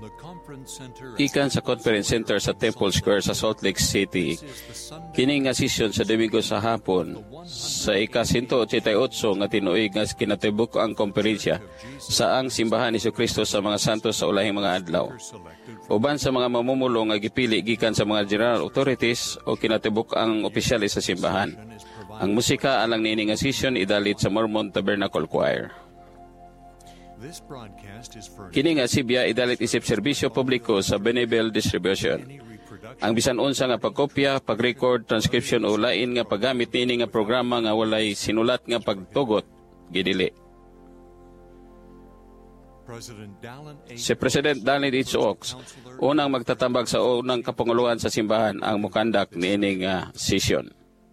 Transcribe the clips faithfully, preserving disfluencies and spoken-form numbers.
Gikan sa Conference Center sa Temple Square sa Salt Lake City, kini nga sesyon sa Domingo sa hapon sa ika one eighty-eight nga tinuig nga kinatibuk ang komperensya sa ang simbahan ni Jesucristo sa mga santos sa ulahing mga adlaw. Uban sa mga mamumulo nga gipili gikan sa mga general authorities o kinatibuk ang opisyales sa simbahan. Ang musika alang niini nga sesyon idalit sa Mormon Tabernacle Choir. Kini nga sibya idalit isip serbisyo publiko sa Benebel Distribution. Ang bisan unsa nga pagkopya, pag-record, transcription o lain nga paggamit niini nga programa nga walay sinulat nga pagtugot gidili. Si President Dallin H. Oaks unang magtatambag sa unang kapanguluhan sa simbahan ang mukandak niini nga sesyon.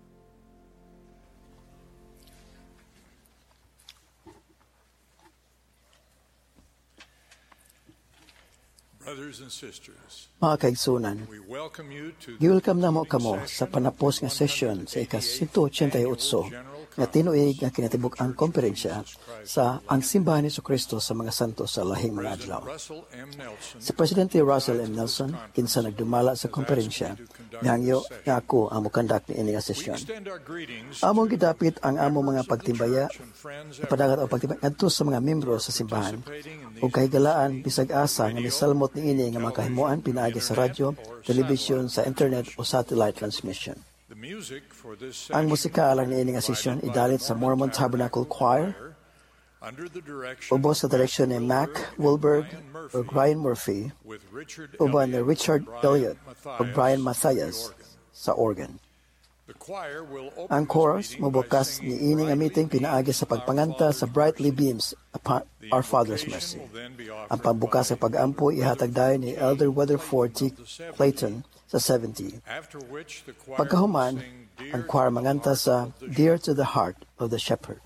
Mga kaigsunan, giwelcome na mo kamo sa panapos nga session sa ika one eighty-eight nga tinuig nga kinatibuk ang komperensya sa ang simbahan ni Jesucristo sa mga santos sa lahing mga adlaw. Si Presidente Russell M. Nelson kinsa nagdumala sa komperensya ngangyo nga ako ang mukandak ni ini nga sesyon. Among gidapit ang among mga pagtimbaya, padagat o pagtimbaya ngadto sa mga membro sa simbahan ug kahigalaan bisag asa nga misalmot ni ini nga makahimuan pinaagi sa radyo, telebisyon, sa internet o satellite transmission. Ang musika alang ni ini nga sesyon idalit sa Mormon Tabernacle Choir ubos sa direksyon ni Mac Wilberg o Brian Murphy uban ni Richard Elliott o Brian Mathias sa organ. Ang chorus mabukas ni ini nga meeting pinaagi sa pagpanganta sa Brightly Beams upon Our Father's Mercy. Ang pambukas sa pag-ampo ihatag dayon ni Elder Weatherford T. Clayton sa seventy. Pagkahuman, ang choir manganta sa Dear to the Heart of the Shepherd.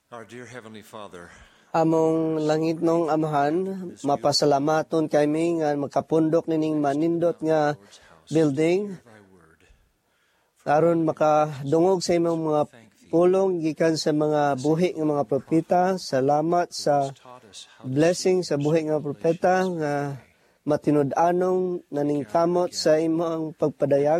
Our dear Heavenly Father, Among langit nung amahan, mapasalamaton kami nga makapundok nining manindot nga building aron makadungog sa imong mga pulong gikan sa mga buhi nga mga propeta. Salamat sa blessing sa buhi nga propeta nga matinud-anong naningkamot sa imong pagpadayag.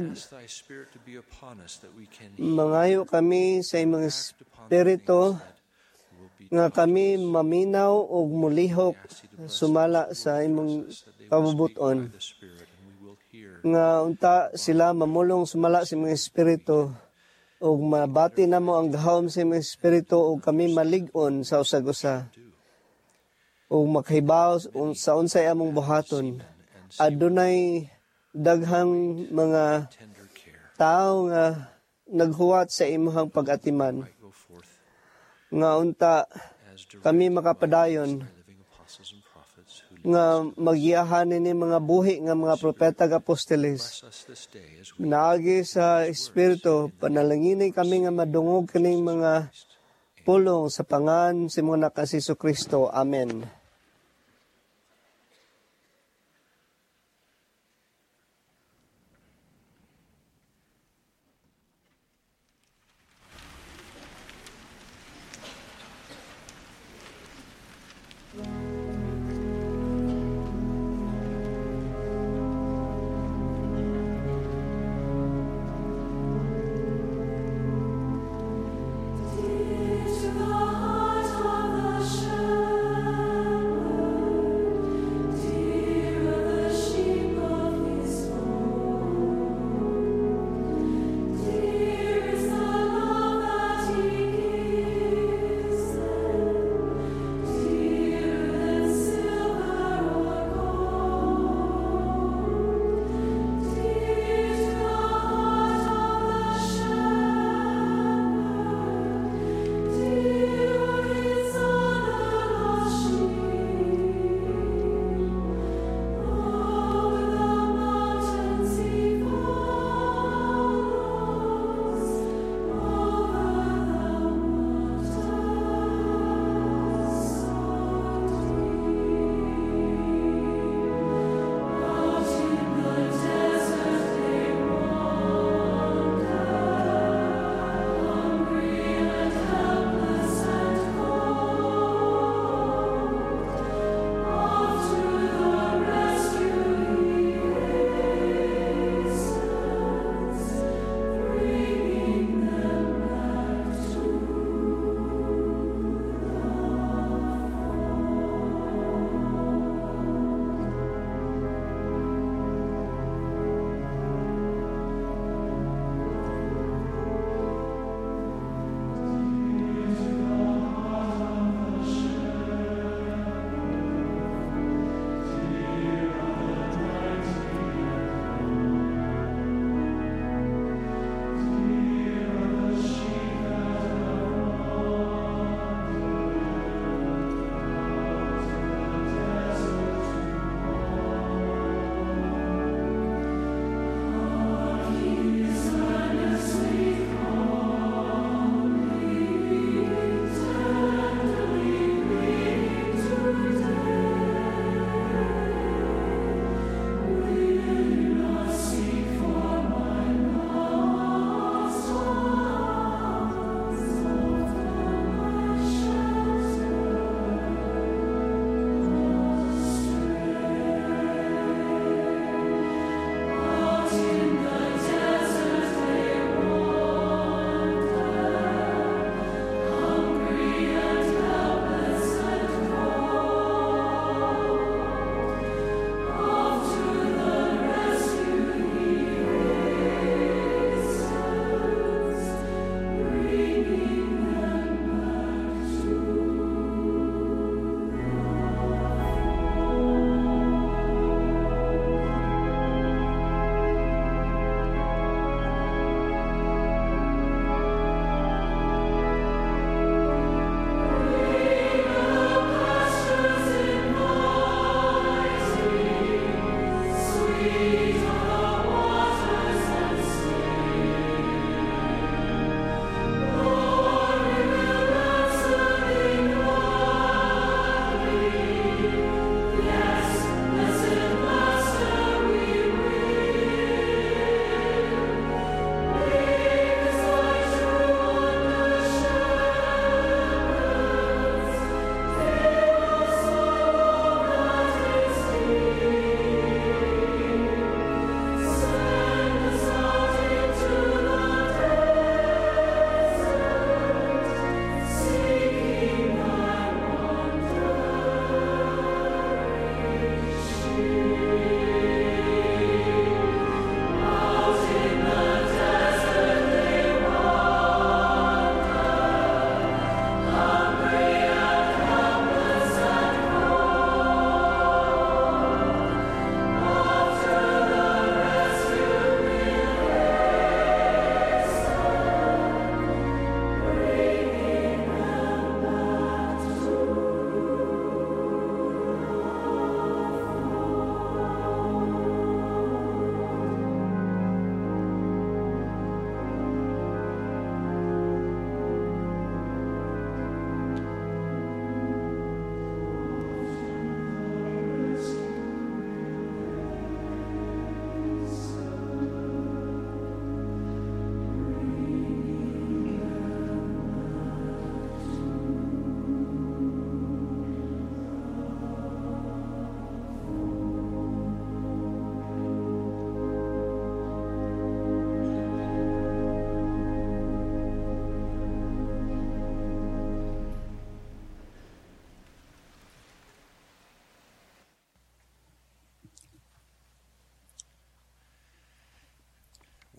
Mangayo kami sa imong espiritu nga kami maminaw o mulihok sumala sa imong kabubuton. Nga unta sila mamulong sumala sa imong espiritu o mabati na mo ang gahom sa imong espiritu o kami malig-on sa usag-usa o makahibaw sa unsay among buhaton. Adunay daghang mga tao nga naghuwat sa imong pag-atiman. Nga unta kami makapadayon nga magiyahan ni mga buhi nga mga propeta nga apostoles. Naagi sa espiritu panalanginin kami nga madungog kaning mga pulong sa pangan si mga anak si Kristo. Amen. To the heart of the shepherd.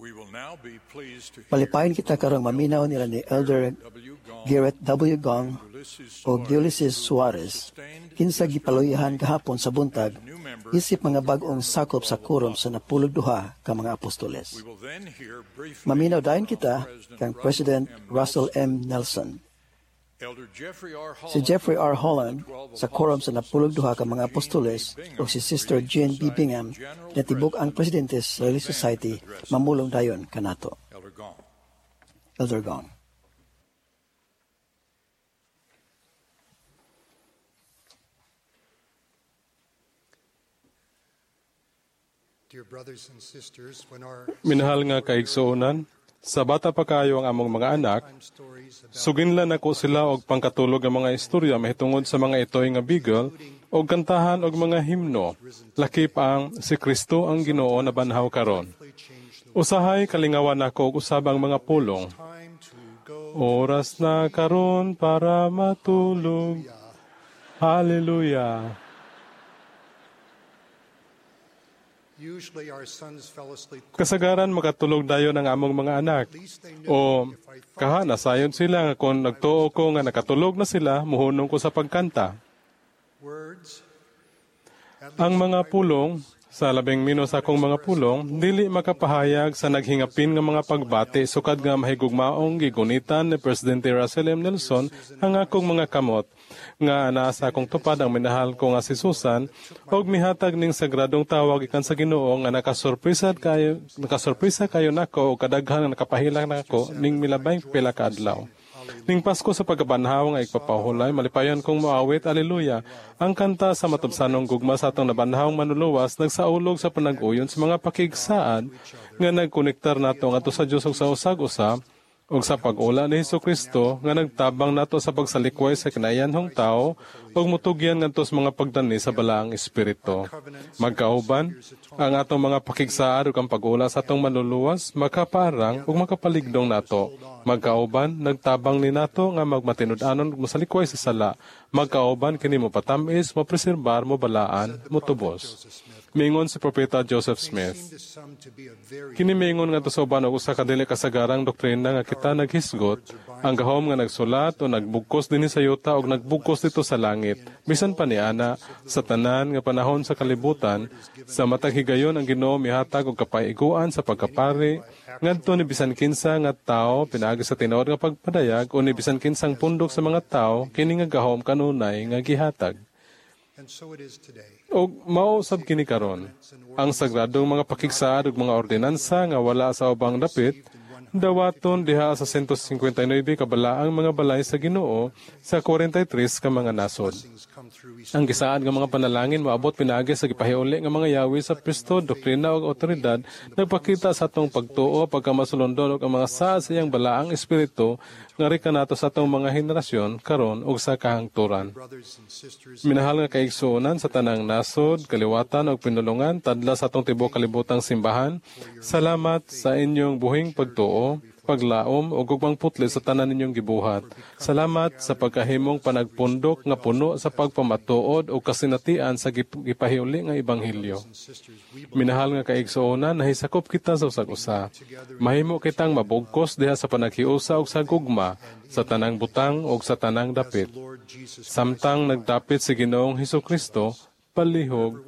Palipayon kita karong maminaw nila ni Elder Garrett W. Gong o Ulysses Suarez kinsa gipaluyahan gahapon sa buntag isip mga bag-ong sakop sa quorum sa napulog duha ka mga apostoles. Maminaw dayon kita kang President Russell M. Nelson. Si Jeffrey R. Holland sa quorum sa napulog duha ka mga apostoles o si Sister Jane B. Bingham na tibok ang presidente sa Relief Society mamulong dayon kanato. Elder Gong. Minahal nga kaigsuonan, sa bata pa kayo ang among mga anak, suginlan ako sila og pangkatulog ang mga istorya mahitungod sa mga itoy nga bigel og kantahan og mga himno, lakip ang si Kristo ang Ginoo na banhaw karon. Usahay kalingawan ako og usabang mga pulong. Oras na karon para matulog. Hallelujah. Kasagaran makatulog dayon ang among mga anak. O kaha nasayon sila nga kung nagtuo ko nga nakatulog na sila, muhunong ko sa pagkanta. Ang mga pulong, sa labing mino sa akong mga pulong, dili makapahayag sa naghingapin nga mga pagbati sukad nga mahigugmaong gigunitan ni Presidente Russell M. Nelson ang akong mga kamot nga naa sa akong tupad ang minahal ko nga si Susan og mihatag ning sagradong tawag ikan sa Ginoo nga nakasurpresa kayo nakasurpresa kayo nako og kadaghan nga nakapahilang nako ning milabay pila ka adlaw. Ning Pasko sa pagkabanhaw nga igpapahulay, malipayon kong moawit, Alleluia. Ang kanta sa matubsanong gugma sa atong nabanhawng manuluwas, nagsaulog sa panag-uyon sa mga pakigsaad nga nagkonektar nato nga to sa Diyos og sa usag-usab og sa pag-ula ni Hesukristo nga nagtabang nato sa pagsalikway sa kinayanhong tao og mutugyan ngadto sa mga pagdani sa balaang espiritu. Magkauban, ang atong mga pakigsaad ug ang pag-ula sa atong manluluwas makaparang ug makapaligdong nato. Magkauban, nagtabang ni nato nga magmatinud-anon ug masalikway sa sala. Magkauban kini mo patamis, mo preserbar, mo balaan, mo tubos. Mingon si Propeta Joseph Smith. Kini mingon nga to sa uban og usa ka dili kasagarang doktrina nga kita naghisgot, ang gahom nga nagsulat o nagbugkos dinhi sa yuta og nagbugkos dito sa langit. Bisan pa ni ana sa tanan nga panahon sa kalibutan, sa matag higayon ang Ginoo mihatag og kapaiguan sa pagkapari ngadto ni bisan kinsa nga tawo pinaagi sa tinuod nga pagpadayag o ni bisan kinsang pundok sa mga tawo kini nga gahom kanunay nga gihatag. Og mausab kini karon ang sagradong mga pakigsaad ug mga ordinansa nga wala sa ubang dapit dawaton diha sa one fifty-nine kabalaang mga balay sa Ginoo sa forty-three ka mga nasod. Ang gisaad nga mga panalangin moabot pinaagi sa gipahiuli nga mga yawi sa Kristo, doktrina ug awtoridad nagpakita sa atong pagtuo pagkamasulondon ug ang mga saad sa iyang balaang espiritu nga rika nato sa atong mga henerasyon karon ug sa kahangturan. Minahal nga kaigsuonan sa tanang nasod, kaliwatan ug pinulungan tadla sa atong tibuok kalibotang simbahan. Salamat sa inyong buhing pagtuo, paglaom o gugmang putli sa tanan ninyong gibuhat. Salamat sa pagkahimong panagpundok nga puno sa pagpamatuod o kasinatian sa gipahiuli nga ebanghelyo. Minahal nga kaigsuonan, nahisakop kita sa usag-usa. Mahimo kitang mabugkos diha sa panaghiusa og sa gugma, sa tanang butang o sa tanang dapit. Samtang nagdapit si Ginoong Hesukristo, palihog,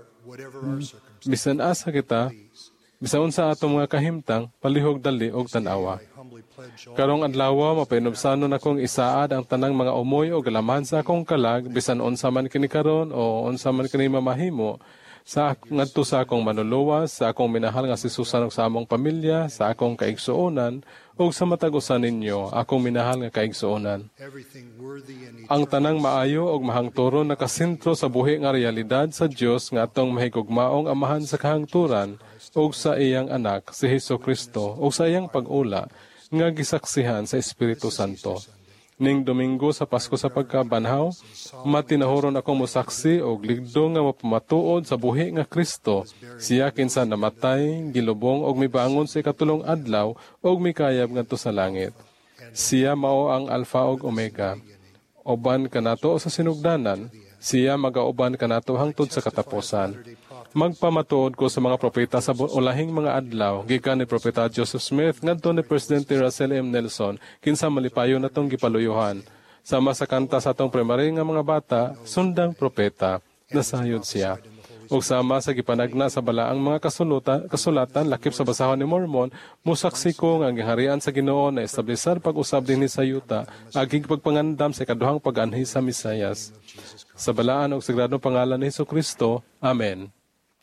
bisan asa kita, bisaon sa atong mga kahimtang, palihog dali og tanawa. Karong adlaw mapainubsanon akong isaad ang tanang mga umoy o galaman sa akong kalag, bisan unsa man kini karon o unsa man kini mamahimo, sa ngadto sa akong manuluwas, sa akong minahal nga si Susan ug sa among pamilya, sa akong kaigsuonan, ug sa matag-usan ninyo, akong minahal nga kaigsuonan. Ang tanang maayo ug mahangturon nakasentro sa buhi nga realidad sa Dios nga atong mahigugmaong amahan sa kahangturan ug sa iyang anak si Hesukristo ug sa iyang pag-ula nga gisaksihan sa Espiritu Santo. Ning Domingo sa Pasko sa pagkabanhaw, matinahuron akong mosaksi og ligdo nga mapamatuod sa buhi nga Kristo. Siya kinsa namatay, gilubong og mibangon sa ikatulong adlaw og mikayab ngadto sa langit. Siya mao ang Alpha ug Omega. Oban kanato sa sinugdanan, siya magauban kanato hangtod sa katapusan. Magpamatuod ko sa mga propeta sa ulahing mga adlaw, gikan ni propeta Joseph Smith ngadto ni Presidente Russell M. Nelson, kinsa malipayon natong gipaluyuhan. Sama sa kanta sa atong primary nga mga bata, sundang propeta, nasayod siya. Ug sama sa gipanagna sa balaang mga kasulatan, kasulatan lakip sa basahon ni Mormon, musaksi ko nga ang giharian sa Ginoo na establisar pag-usab dinhi sa yuta, aging pagpangandam sa kaduhang pag-anhi sa Misayas. Sa balaan ug sagradong pangalan ni Hesukristo. Amen.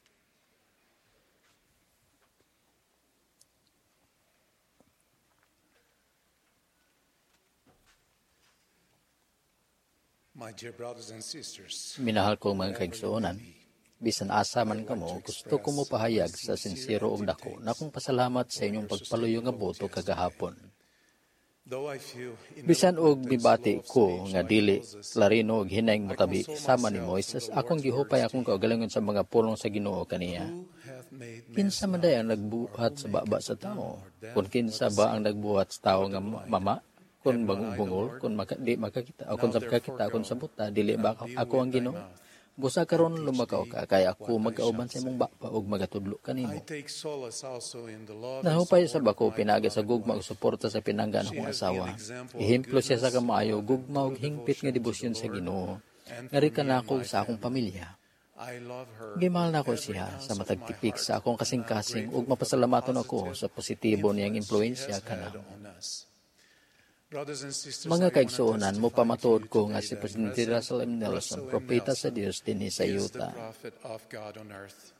My dear brothers and sisters, Minahal kong mga kaigsuonan, bisan asa man kamo, gusto ko mo pahayag sa sincero og dako na kong pasalamat sa inyong pagpaluyo nga boto kagahapon. though I feel in Bisan og mibati ko nga dili larino og hinayng motabi sama ni Moises, akong gihupay akong kaugalingon sa mga pulong sa Ginoo kaniya. hath made Kinsa man day ang nagbuhat sa baba sa tao? Kung kinsa ba ang nagbuhat sa tao nga mama? Kung bangong kung maka, di makakita, o kung sa makakita, kung sa buta, dili ba ako ang Ginoo? Busa karon lumakaw ka, kaya ako mag-auban sa imong bapa ug magatudlo kanimo. I take solace also in the Lord. Nahupay sa bako pinaagi sa gugma ug suporta sa pinanggan akong asawa. Ihemplo siya sa kamayo, gugma ug hingpit nga debosyon sa Ginoo. Ngari ka na ako sa akong pamilya. I love her. Gimahal na ako siya sa matagtipik sa akong kasing-kasing ug mapasalamaton ako sa positibo niyang impluensya kanako. On us. Brothers and sisters, Mga kaigsuonan, mo pamatuod ko nga si Presidente Russell M. Nelson, propeta sa Dios dinhi sa he is the yuta. prophet of God on earth.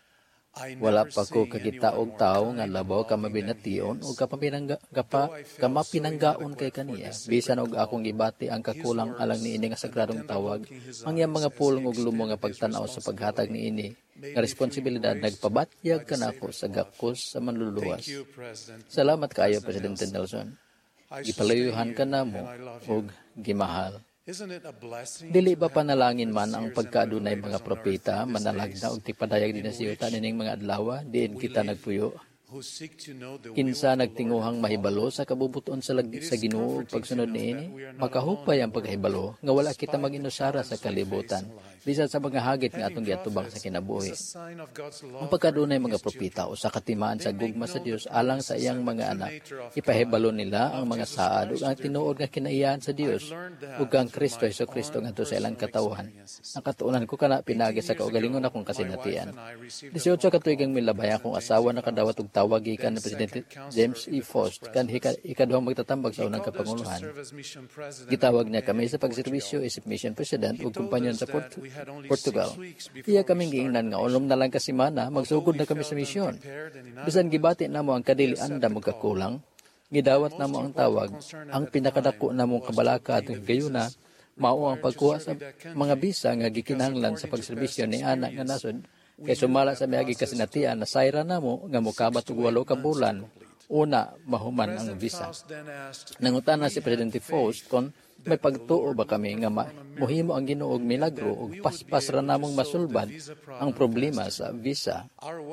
I Wala never pa ko see kakita og anyone more tao nga kind labaw ka and loving mabination than o he is. kapapinangga kapa kamapinanggaon kay kaniya. Bisan og akong gibati ang kakulang alang niini nga sagradong tawag, ang iyang mga pulong ug lumo nga pagtan-aw sa paghatag niini nga responsibilidad nagpabatyag kanako sa gakos sa manluluwas. Thank you, President. Salamat kaayo Presidente Nelson. I Gipalayuhan ka stay namo and I love ug you. gimahal. Isn't it a blessing Dili to ba have panalangin man brothers, ang sisters, pagkaadunay and mga leaders on propeta, earth in these manalagda days og tipadayag din sa yuta nining mga adlaw, diin kita nagpuyo. who seek to know the will Kinsa of the nagtinguhang Lord. mahibalo sa kabubuton sa lag sa Ginoo ug pagsunod niini, makahupay ang pagkahibalo nga wala kita maginusara sa kalibutan bisan sa mga hagit nga atong giatubang sa kinabuhi. It's a sign of God's Ang love pagkadunay for mga His propeta children. o sa katimaan sa gugma sa Dios alang sa iyang mga anak, ipahibalo nila ang mga saad ug ang tinuod nga kinaiyahan sa Dios ug ang Kristo Hesus Kristo ngadto sa ilang katawhan. Nakatuunan ko kana pinagi sa kaugalingon akong kasinatian. Disiotso ka tuigang milabay akong asawa nakadawat og tawag gikan ni Presidente James E. Faust kan ikaduhang magtatambag sa unang kapanguluhan. Gitawag niya kami sa pagserbisyo isip mission president ug kumpanyon sa Port- Portugal. Iya kaming giingnan nga unom na lang ka semana magsugod na kami sa misyon. Bisan gibati namo ang kadilian da magkakulang, gidawat namo ang tawag, ang pinakadako namong kabalaka atong gayuna mao ang pagkuha sa mga bisa nga gikinahanglan sa pagserbisyo ni anak nga nasod. Kay sumala sa miagi kasinatian na sayra namo nga mokabat og walo ka bulan, una mahuman ang visa. Nangutana si Presidente Faust kon may pagtuo ba kami nga ma- mohimo ang Ginoo og milagro ug paspas ra namong masulbad ang problema sa visa.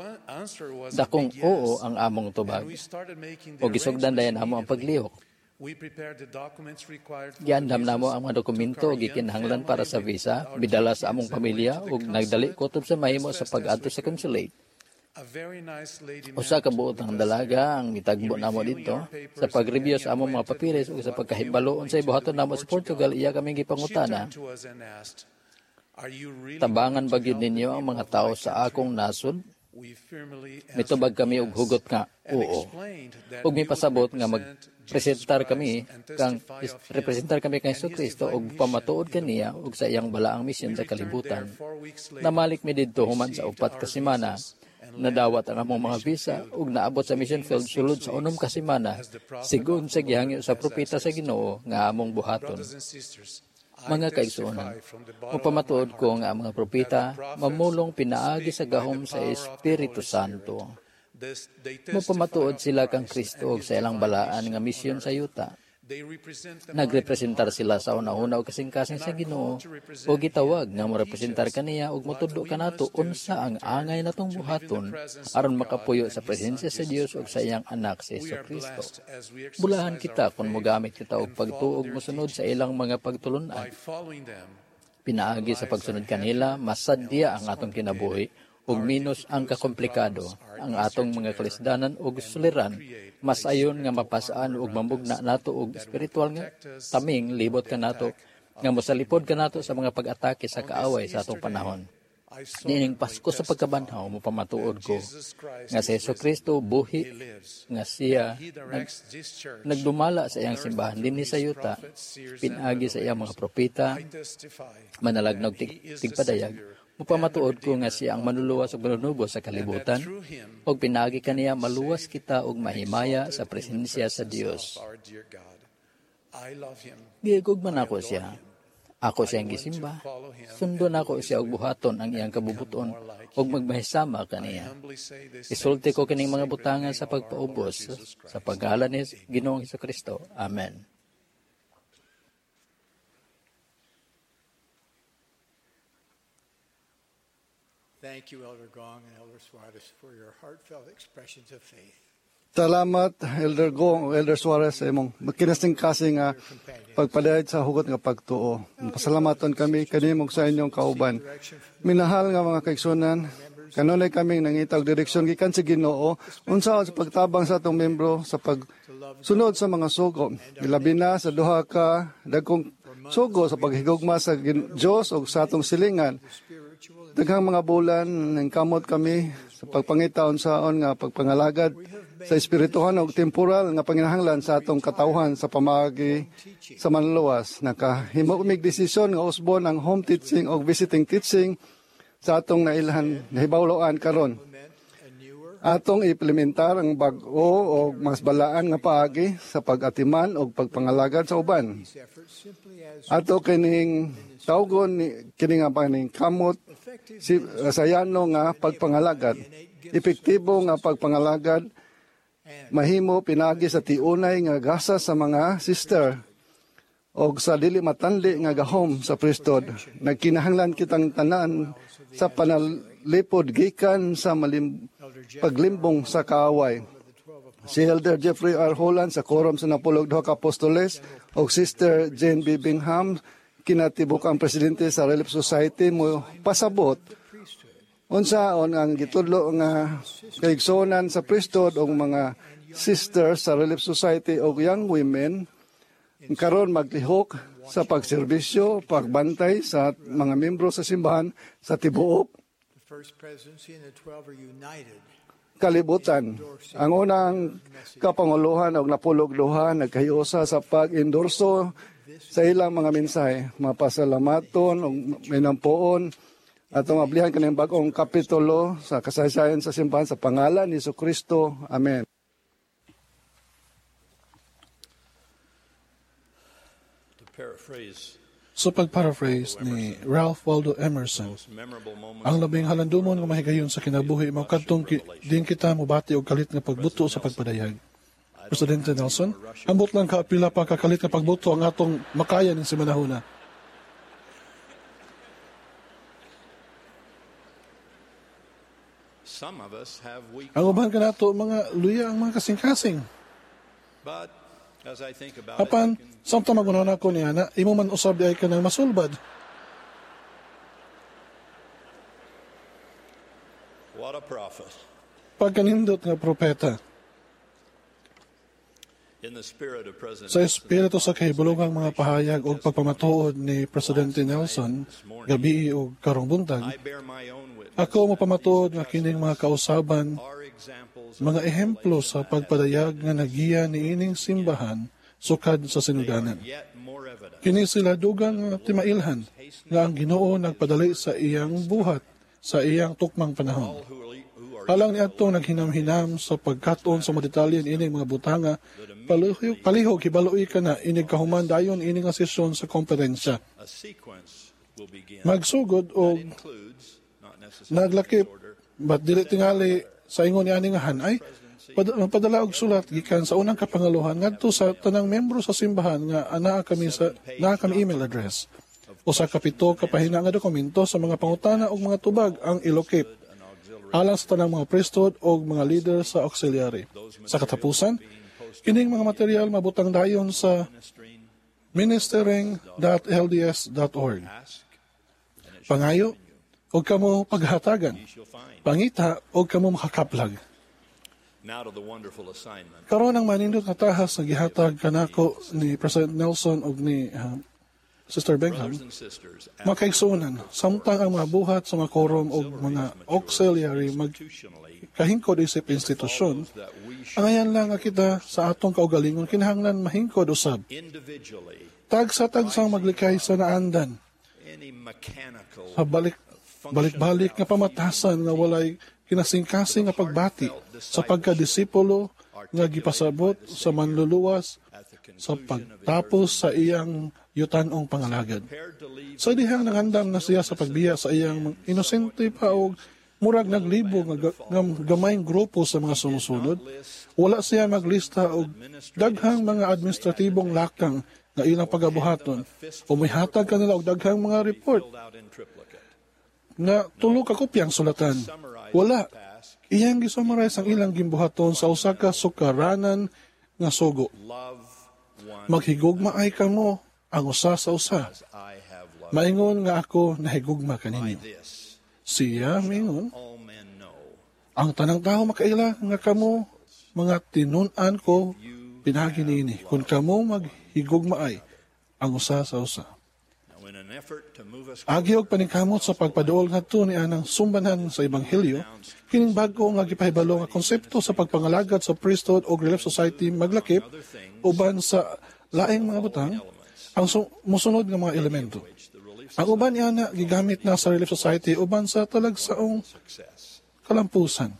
Dakong oo ang among tubag. O gisugdan dayan namo ang paglihok. Giandam namo ang mga dokumento ug gikinahanglan para sa visa, bidala sa among pamilya ug nagdali kutob sa mahimo sa pag-adto sa consulate. Usa ka buot ang dalaga ang mitagbo namo dito sa pag-review sa among mga papilis ug sa pagkahibalo unsay buhaton namo sa Portugal. Iya kaming gipangutana, tabangan ba gyud ninyo ang mga tao sa akong nasod? Mitubag kami og hugot nga oo. Ug mipasabot nga magpresentar kami kang representar kami kay Hesukristo ug pamatuod kaniya ug sa iyang balaang misyon sa kalibutan. Namalik mi didto human sa upat ka semana. Nadawat ang among mga visa ug naabot sa mission field sulod sa unom ka semana sigon sa gihangyo sa propeta sa Ginoo nga among buhaton. Mga kaigsuonan, mapamatuod ko nga ang mga propeta mamulong pinaagi sa gahom sa Espiritu Santo. Mapamatuod sila kang Kristo ug sa ilang balaan nga misyon sa yuta. Nagrepresentar sila sa una-una o kasing-kasing sa Ginoo o gitawag nga morepresentar kaniya ug motudlo kanato unsa ang angay natong buhaton aron makapuyo sa presensya sa Dios ug sa iyang anak si Hesukristo. Bulahan kita kung mogamit kita og pagtuog mosunod sa ilang mga pagtulon-an. Pinaagi sa pagsunod kanila masadya ang atong kinabuhi ug minos ang kakomplikado ang atong mga kalisdanan ug suliran, mas ayon nga mapasaan ug mamugna nato og espiritual nga taming libot kanato nga mosalipod kanato sa mga pag-atake sa kaaway sa atong panahon. Nining Pasko sa pagkabanhaw mo pamatuod ko nga si Jesucristo buhi nga siya nag, nagdumala sa iyang simbahan dinhi sa yuta, pinagi sa iyang mga propeta, manalagnog tig, tigpadayag. Mupamatuod ko nga siya ang manuluwas ug manunubos sa kalibutan, ug pinagi kaniya maluwas kita ug mahimaya sa presensya sa Dios. Gigugman ako siya. Ako siyang gisimba. Sundon ako siya og buhaton ang iyang kabubuton ug magmahisama kaniya. Isulti ko kining mga butangan sa pagpaubos sa paggalan ni Ginoong Jesucristo. Amen. Thank you, Elder Gong and Elder Suarez, for your heartfelt expressions of faith. Salamat, Elder Gong o Elder Suarez, sa imong makinasing kasi nga pagpadayad sa hugot nga pagtuo. Pasalamaton kami kanimog sa inyong kauban. Minahal nga mga kaigsunan, kanunay kami nangitag direksyon gikan sa Ginoo unsa sa pagtabang sa atong membro sa pagsunod sa mga sugo. Ilabi na sa duha ka dagkong sugo sa paghigugma sa Dios o sa atong silingan. Daghang mga bulan nang kamot kami sa pagpangitaon saon nga pagpangalagad sa espirituhan o temporal nga panginahanglan sa atong katawhan sa pamagi sa manluwas. Nakahimo mig desisyon nga usbon ang home teaching o visiting teaching sa atong nailhan nahibawloan karon. Atong implementar ang bag-o o mas balaan nga paagi sa pag-atiman o pagpangalagad sa uban. Ato kining tawgon ni kini nga paning kamot si sayano nga pagpangalagad. Epektibo nga pagpangalagad mahimo pinagi sa tiunay nga gasa sa mga sister o sa dili matandi nga gahom sa priesthood. Nagkinahanglan kitang tanan sa panalipod gikan sa malim, paglimbong sa kaaway. Si Elder Jeffrey R. Holland sa Quorum sa Napulog Duha ka Apostoles o Sister Jane B. Bingham kinatibuk ang presidente sa Relief Society mo pasabot unsaon ang gitudlo nga kaigsonan sa priesthood o mga sisters sa Relief Society o young women karon maglihok sa pagserbisyo, pagbantay sa mga membro sa simbahan sa tibuok kalibutan. Ang unang kapanguluhan o napulog duha nagkahiusa sa pag-endorso sa ilang mga mensahe, mapasalamaton o minampuon at mablihan kanang bagong kapitulo sa kasaysayan sa simbahan sa pangalan ni Jesucristo. Amen. Sa pagparaphrase ni Ralph Waldo Emerson, ang labing halandumon nga mahigayon sa kinabuhi mao kadtong ki, din kita mobati og kalit nga pagbuto sa pagpadayag. Presidente Nelson, ambot lang ka pila pa kakalit nga pagbuto ang atong makaya ning simanahuna. Ang uban kanato mga luya ang mga kasing-kasing. Apan, samtang magunaw na ako niya na, imo man usab di ay ka ng masulbad. What a prophet. Pagkanindot nga propeta. In the spirit of President Sa espiritu sa kahibulungang mga pahayag o pagpamatuod ni Presidente Nelson, gabi o karong buntag, ako mapamatuod nga kining mga kausaban, mga ehemplo sa pagpadayag nga nagiya ni ining simbahan sukad sa sinudanan. Kini sila dugang nga timailhan nga ang Ginoo nagpadali sa iyang buhat sa iyang tukmang panahon. Alang niadto naghinam-hinam sa pagkaton sa madetalye ining mga butanga, palihog, palihog hibaloi ka na inig kahuman dayon ining nga sesyon sa komperensya. Magsugod o naglakip, ba't dili tingali sa ingon ni aning hanay, padala og sulat gikan sa unang kapangaluhan ngadto sa tanang membro sa simbahan nga anaa kami sa naa kami email address. Usa ka pito ka pahina nga dokumento sa mga pangutana ug mga tubag ang ilokip alang sa tanang mga priesthood o mga leader sa auxiliary. Sa katapusan, kining mga material mabutang dayon sa ministering dot l d s dot org. Pangayo, og kamo paghatagan. Pangita, og kamo makakaplag. Now to the wonderful assignment. Karon ang manindot nga tahas nga gihatag kanako ni President Nelson og ni uh, Sister Bengham, Brothers and sisters, makaigsunan, samtang ang mga buhat sa mga korum o mga auxiliary magkahingkod isip institusyon, ang ayan lang nga kita sa atong kaugalingon kinahanglan mahingkod usab. individually, Tag sa tagsang maglikay sa naandan, any mechanical sa balik, balik-balik nga pamatasan nga walay kinasingkasing nga pagbati sa pagkadisipulo nga gipasabot sa manluluwas sa pagtapos sa iyang yutanong pangalagad. Sa dihang nangandam na siya sa pagbiya sa iyang inosente pa o murag naglibo nga gamayng grupo sa mga sumusunod, wala siya maglista og daghang mga administratibong lakang nga ilang pagabuhaton o may hatag kanila og daghang mga report nga tulo ka kopyang sulatan. Wala. Iyang gisummarize ang ilang gimbuhaton sa usa ka sukaranan nga sugo. Maghigugma ay kamo ang usa sa usa. Maingon nga ako nahigugma kaninyo. Siya mingon, ang tanang tao makaila nga kamo mga tinun-an ko pinagi niini kung kamo maghigugma ay ang usa sa usa. Agi og paningkamot sa pagpaduol ngadto ni anang sumbanan sa ebanghelyo, kining bag-o nga gipahibalo nga konsepto sa pagpangalagad sa priesthood o Relief Society maglakip uban sa laing mga butang ang su- musunod nga mga elemento. Ang uban niya na gigamit na sa Relief Society uban sa talagsaong kalampusan.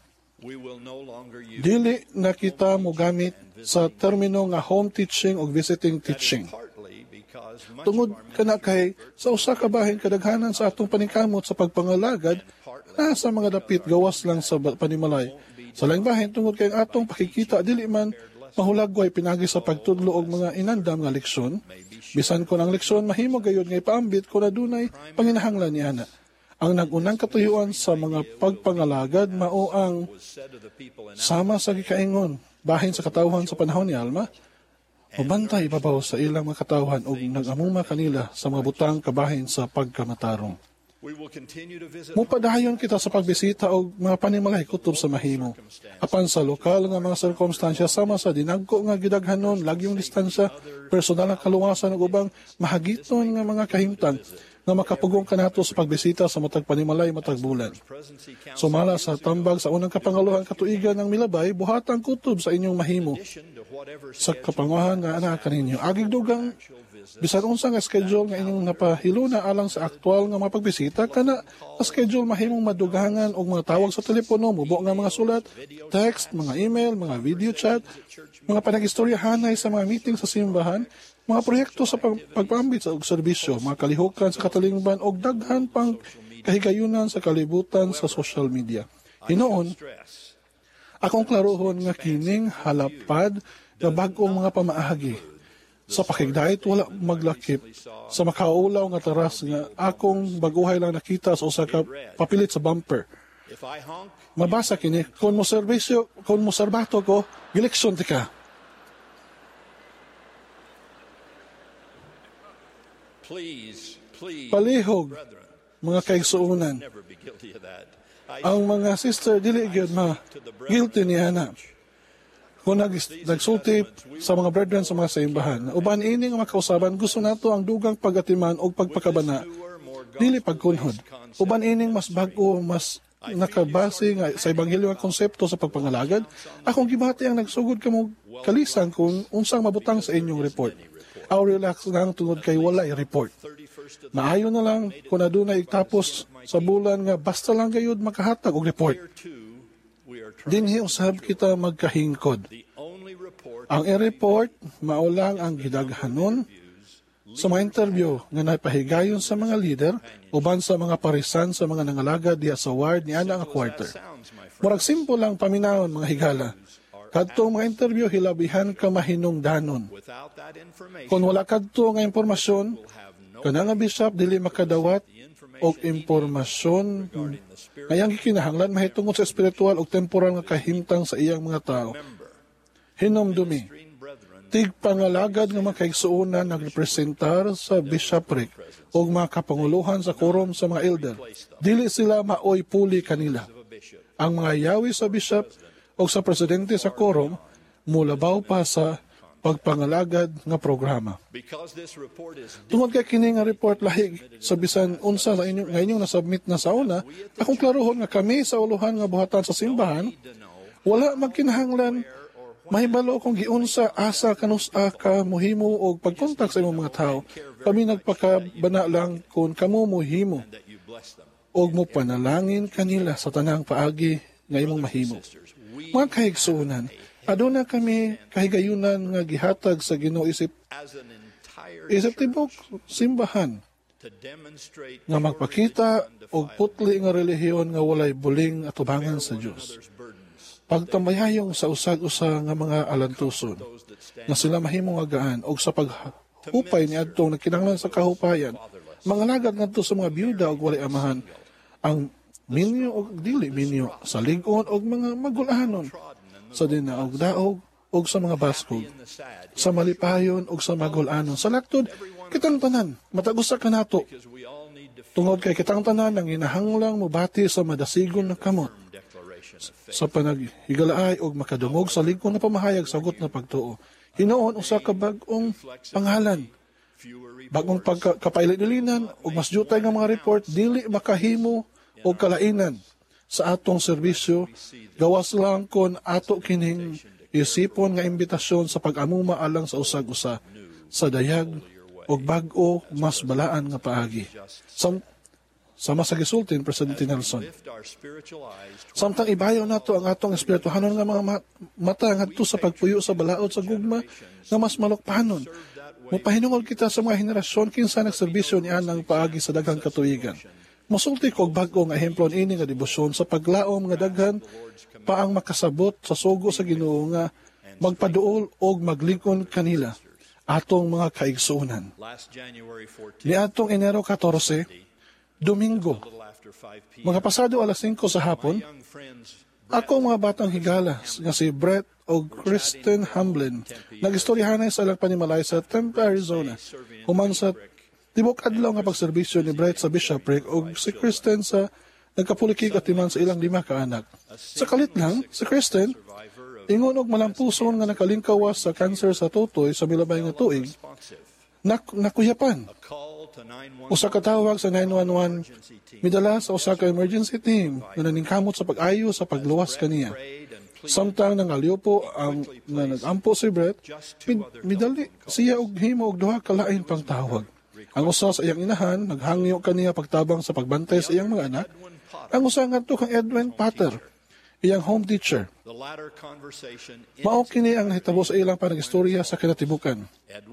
Dili na kita mo gamit sa termino nga home teaching o visiting teaching. Tungod kana kay sa usa ka bahin kadaghanan sa atong paningkamot sa pagpangalagad na sa mga dapit gawas lang sa panimalay. Sa laing bahin tungod kay ang atong pakikita dili man mahulagway pinagi sa pagtudlo og mga inandam nga leksyon. Bisan ko ng leksyon mahimo gayud nga ipaambit ko na dunay panginahanglan ni ana. Ang nagunang katuyuan sa mga pagpangalagad mao ang sama sa gikaingon bahin sa katawhan sa panahon ni Alma. O bantay ibabaw sa ilang mga katawhan o nag-amuma kanila sa mga butang kabahin sa pagkamatarong. Mupadayon kita sa pagbisita o mga panimalay kutob sa mahimo. Apan sa lokal nga mga sirkumstansya sama sa dinagko nga gidaghanon, lagyong distansya, personal na kaluwasan ug ubang mahagiton nga mga kahimtang nga makapugong kanato sa pagbisita sa matag panimalay matag bulan. Sumala sa tambag sa unang kapangaluhan katuigan ng milabay, buhatang kutob sa inyong mahimo. Sa kapanguhan nga anak kaninyo, agig dugang bisan unsa nga schedule nga inyong napahilo na alang sa aktual nga mga pagbisita, kana sa schedule mahimong madugangan og mga tawag sa telepono, mubo nga mga sulat, text, mga email, mga video chat, mga panag-istoryahanay sa mga meeting sa simbahan, mga proyekto sa pag- pagpambit sa og serbisyo, mga kalihukan sa katalingban og daghan pang kahigayunan sa kalibutan sa social media. Hinoon, akong klarohon nga kining halapad nga bag-ong mga pamaagi. Sa pakigdait wala maglakip sa makaulaw nga taras nga akong baguhay lang nakita sa usa ka papilit sa bumper. Mabasa kini, kung mo serbisyo, kung mo serbato ko, gileksyon ti ka. Palihog, mga kaigsuunan. Ang mga sister, dili gyud ma guilty niya na. Kung nag, nagsulti sa mga brethren sa mga saimbahan, uban ini nga makausaban, gusto nato ang dugang pagatiman o pagpakabana, dili pagkunhod. Uban ining mas bago, mas nakabase nga sa ebanghelyo ang konsepto sa pagpangalagad, akong gibati ang nagsugod kamo kalisan kung unsang mabutang sa inyong report. Aw relax lang tungod kay wala i-report. Maayo na lang kung adunay igtapos sa bulan nga basta lang gayud makahatag og report. Dinhi usab kita magkahingkod. Ang i-report mao lang ang gidaghanon sa mga interview nga napahigayon sa mga leader uban sa mga parisan sa mga nangalagad diha sa ward ni ana nga quarter. Murag simple lang paminawon mga higala. Kadtong mga interview hilabihan ka mahinungdanon. Kung wala kadto nga impormasyon, kana nga bishop dili makadawat og impormasyon ngayang gikinahanglan mahitungod sa espiritual ug temporal nga kahimtang sa iyang mga tao. Hinumdumi, tigpangalagad nga mga kaigsuonan nagrepresentar sa bishopric o mga kapanguluhan sa quorum sa mga elder. Dili sila maoy puli kanila. Ang mga yawi sa bishop o sa presidente sa quorum mulabaw pa sa pagpangalagad nga programa. Tungod kay kini nga report lahig sa bisan unsa sa inyo nga inyong nasubmit na sa una, akong klarohon nga kami sa uluhan nga buhatan sa simbahan wala magkinahanglan mahibalo kung giunsa asa kanus-a ka mohimo og pagkontak sa imong mga tao. Kami nagpakabana lang kung kamo mohimo og mo panalangin kanila sa tanang paagi nga imong mahimo. Mga kaigsuonan, aduna kami kahigayunan nga gihatag sa Ginoo isip isip tibok simbahan nga magpakita og putli nga relihiyon nga walay buling atubangan sa Dios. Pagtambayayong sa usag-usa nga mga alantuson nga sila mahimong agaan og sa paghupay ni adtong nagkinahanglan sa kahupayan, mga lagad ngadto sa mga byuda og walay amahan, ang minyo og dili minyo sa lig-on og mga magulahanon, sa dinaog daog og sa mga baskog, sa malipayon og sa magulanon. Sa laktod, kitang tanan, matag-usa kanato. Tungod kay kitang tanan ang inahanglang mubati sa madasigon na kamot, sa panaghigalaay og makadungog sa lingkod na pamahayag sagot na pagtuo. Hinoon usa ka bag-ong pangalan. Bagong pagkapailit-ilinan og mas jutay nga mga report dili makahimo og kalainan sa atong serbisyo gawas lang kon ato kining isipon nga imbitasyon sa pag-amuma alang sa usag-usa sa dayag og bag-o mas balaan nga paagi. Sam Sama sa gisultin, Presidente Nelson. Samtang ibayaw nato ang atong espirituhanon nga mga mata ngadto sa pagpuyo sa balaod sa gugma nga mas malukpahanon. Mupahinungol kita sa mga henerasyon kinsa nagserbisyo niya ng paagi sa daghang katuigan. Musulti ko og bag-o nga ehemplo ini nga debosyon sa paglaom nga daghan pa ang makasabot sa sugo sa Ginoo nga magpaduol og maglingkon kanila atong mga kaigsuonan. Ni atong Enero fourteen, Domingo, mga pasado alas singko sa hapon, ako mga batang higala nga si Brett o Kristen Hamblin nag-istoryahanay sa alang panimalay sa Tempe, Arizona. Human sa tibok adlaw nga pagserbisyo ni Brett sa bishopric o si Kristen sa nagkapulikig at timan sa ilang lima ka anak. Sa kalit lang, si Kristen, ingon og malampuson nga nakalingkawas sa cancer sa tutoy sa milabay nga tuig, nak nakuyapan. Usa ka tawag sa nine one one midala sa usa ka emergency team nga naningkamot sa pag-ayo sa pagluwas kaniya. Samtang nangalyo po ang na nag-ampo si Brett, mid, midali siya og himo og duha ka lain pang tawag. Ang usa sa iyang inahan naghangyo kaniya pagtabang sa pagbantay sa iyang mga anak. Ang usa ngadto kang Edwin Potter, iyang home teacher. Mao kini ang nahitabo sa ilang panagistorya sa kinatibukan.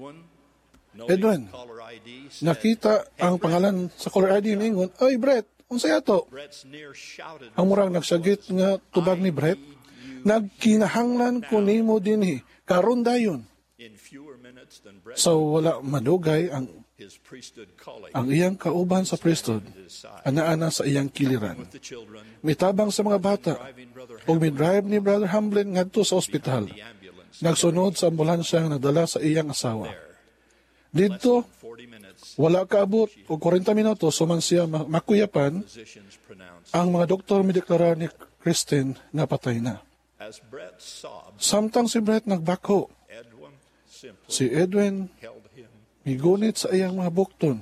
Edwin, nakita ang pangalan sa caller I D ningon, "Oy Brett, unsay ato?" Ang murang nagsagit nga tubag ni Brett, "Nagkinahanglan ko nimo dinhi karon dayon." So wala madugay ang ang iyang kauban sa priesthood, ana-ana sa iyang kiliran. Mitabang sa mga bata, o midrive ni Brother Hamblin ngadto sa ospital. Nagsunod sa ambulansya nga nagdala sa iyang asawa. Dito, wala kaabot o forty minutos suman siya makuyapan, ang mga doktor mideklara ni Kristen nga patay na. Samtang si Brett nagbako, si Edwin migunit sa iyang mga bukton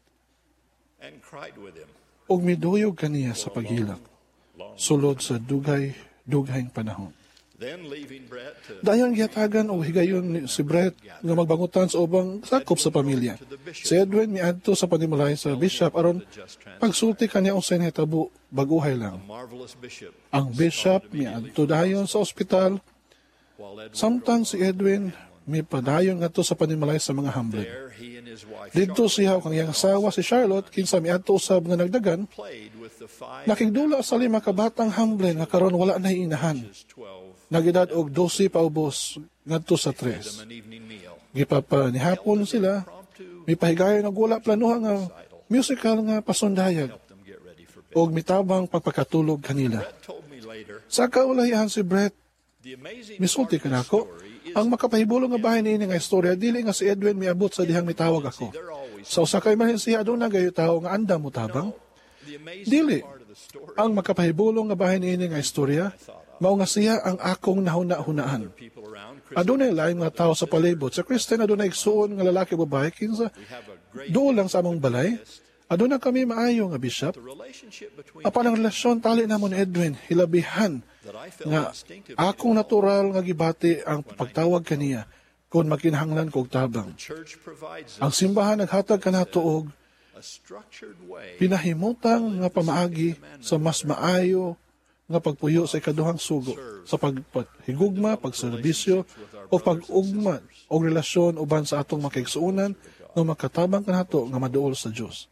ug miduyog kaniya sa paghilak sulod sa dugay-dugayng panahon. Dayon gihatagan o higayon ni si Brett nga magbangutan sa ubang sakop sa pamilya. Si Edwin miadto sa panimalay sa bishop aron pagsulti kaniya unsay nahitabo baguhay lang. Ang bishop miadto dayon sa ospital samtang si Edwin may padayon ngadto sa panimalay sa mga Hamblin. Didto siya kang iyang asawa si Charlotte kinsa miadto usab nga nagdagan nakigdula sa lima ka batang Hamblin nga karon wala na inahan. Nagedad og twelve paubos ngadto sa tres. Gipapanihapon sila, mipahigayon og wala planuha nga musical nga pasundayag og mitabang pagpakatulog kanila. Sa kaulayan si Brett Misulti ka na ako, ang makapahibulong nga bahin niini nga istorya, dili nga si Edwin miabot sa dihang mitawag ako. Sa usa ka emerhensiya, doon na gayo tao nga anda mo tabang. Dili, ang makapahibulong nga bahin niini nga istorya, mao nga siya ang akong nahuna-hunaan. Adunay lain nga tao sa palibot. Sa Kristen, adunay igsuon nga lalaki babae, kinsa doon lang sa among balay. Aduna kami maayo nga bishop. Apan ang relasyon tali namon ni Edwin, hilabihan, nga akong natural nga gibati ang pagtawag kaniya kung makinahanglan kog tabang. Ang simbahan naghatag kanato og pinahimutang nga pamaagi sa mas maayo nga pagpuyo sa ikaduhang sugo sa paghigugma, pagserbisyo o pag-ugma o relasyon uban sa atong makaigsuunan nga makatabang kanato nga maduol sa Dios.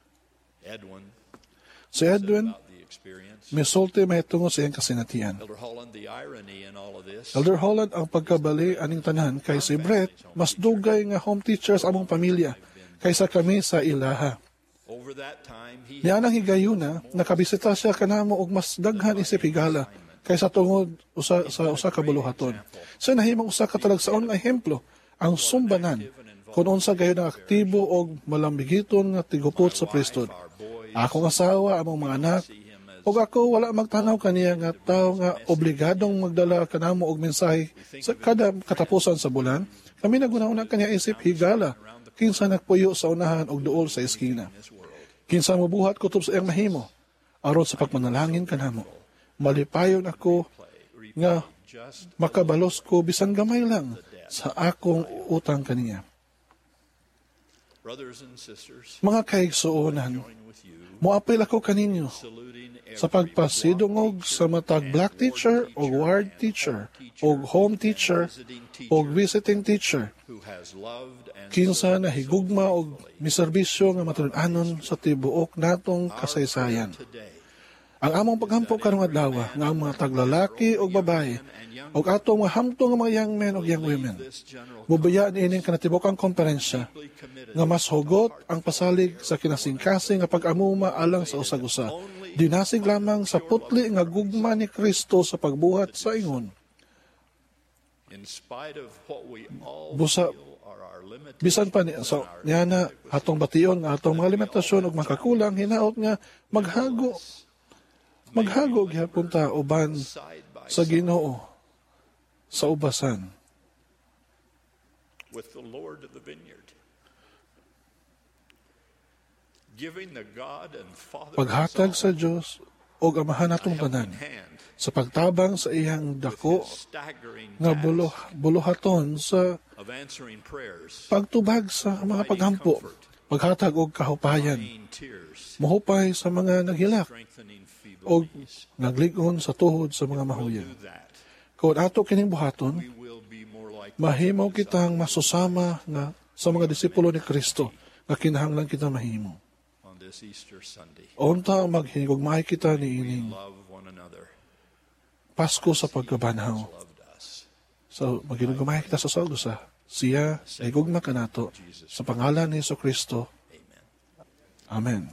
Si Edwin misulti mahitungod sa iyang kasinatian. Elder Holland, ang pagkabali aning tanan kay si Brett, mas dugay nga home teachers among pamilya kaysa kami sa ilaha. Nianang higayuna, nakabisita siya kanamo og mas daghan isip higala kaysa tungod usa, sa usa ka buluhaton. Sa nahimong usa ka talagsaon nga ehemplo, ang sumbanan, kung unsa gayon ang aktibo og malambigiton nga tigupot sa prestod. Akong asawa, among mga anak, og ako wala magtanaw kaniya nga tao nga obligadong magdala kanamo og mensahe sa kada katapusan sa bulan. Kami nagunahuna kaniya isip higala, kinsa nagpuyo sa unahan og duol sa eskina. Kinsa mobuhat kutob sa iyang mahimo, aron sa pagmanalangin kanamo. Malipayon ako nga makabalos ko bisan gamay lang sa akong utang kaniya. Mga kaigsuonan, moapil ako kaninyo sa pagpasidungog sa matag black teacher o ward teacher o home teacher o visiting teacher. Kinsa na higugma o miserbisyo nga matulun-anon sa tibuok natong kasaysayan. Ang among paghampo karong adlaw nga ang mga taglalaki o babae o atong mga hamtong nga mga young men o young women mubayaan ining kanatibokang komperensya nga mas hugot ang pasalig sa kinasingkasing nga pag-amuma alang sa usag-usa. Dinasig lamang sa putli nga gugma ni Kristo sa pagbuhat sa ingon. Busa, bisan pa ni, so, niya na atong bation nga atong mga limitasyon ug makakulang, hinaot nga maghago, maghago gyapon ta uban sa Ginoo sa ubasan. With the Lord of the vineyard. Giving the God and Father paghatag sa Dios og amahan natong tanan sa pagtabang sa iyang dako nga bulo, buluhaton sa pagtubag sa mga paghampo, paghatag og kahupayan, mahupay sa mga naghilak og naglig-on sa tuhod sa mga mahuyan. Kung ato kining buhaton, mahimo kitang masusama nga sa mga disipulo ni Kristo nga kinahanglan kita mahimo. Unta maghigugmay kita ni ining Pasko sa pagkabanhaw. So, maghigugmay kita sa saldo sa siya, higugma ka nato sa pangalan ni Hesus Kristo. Amen.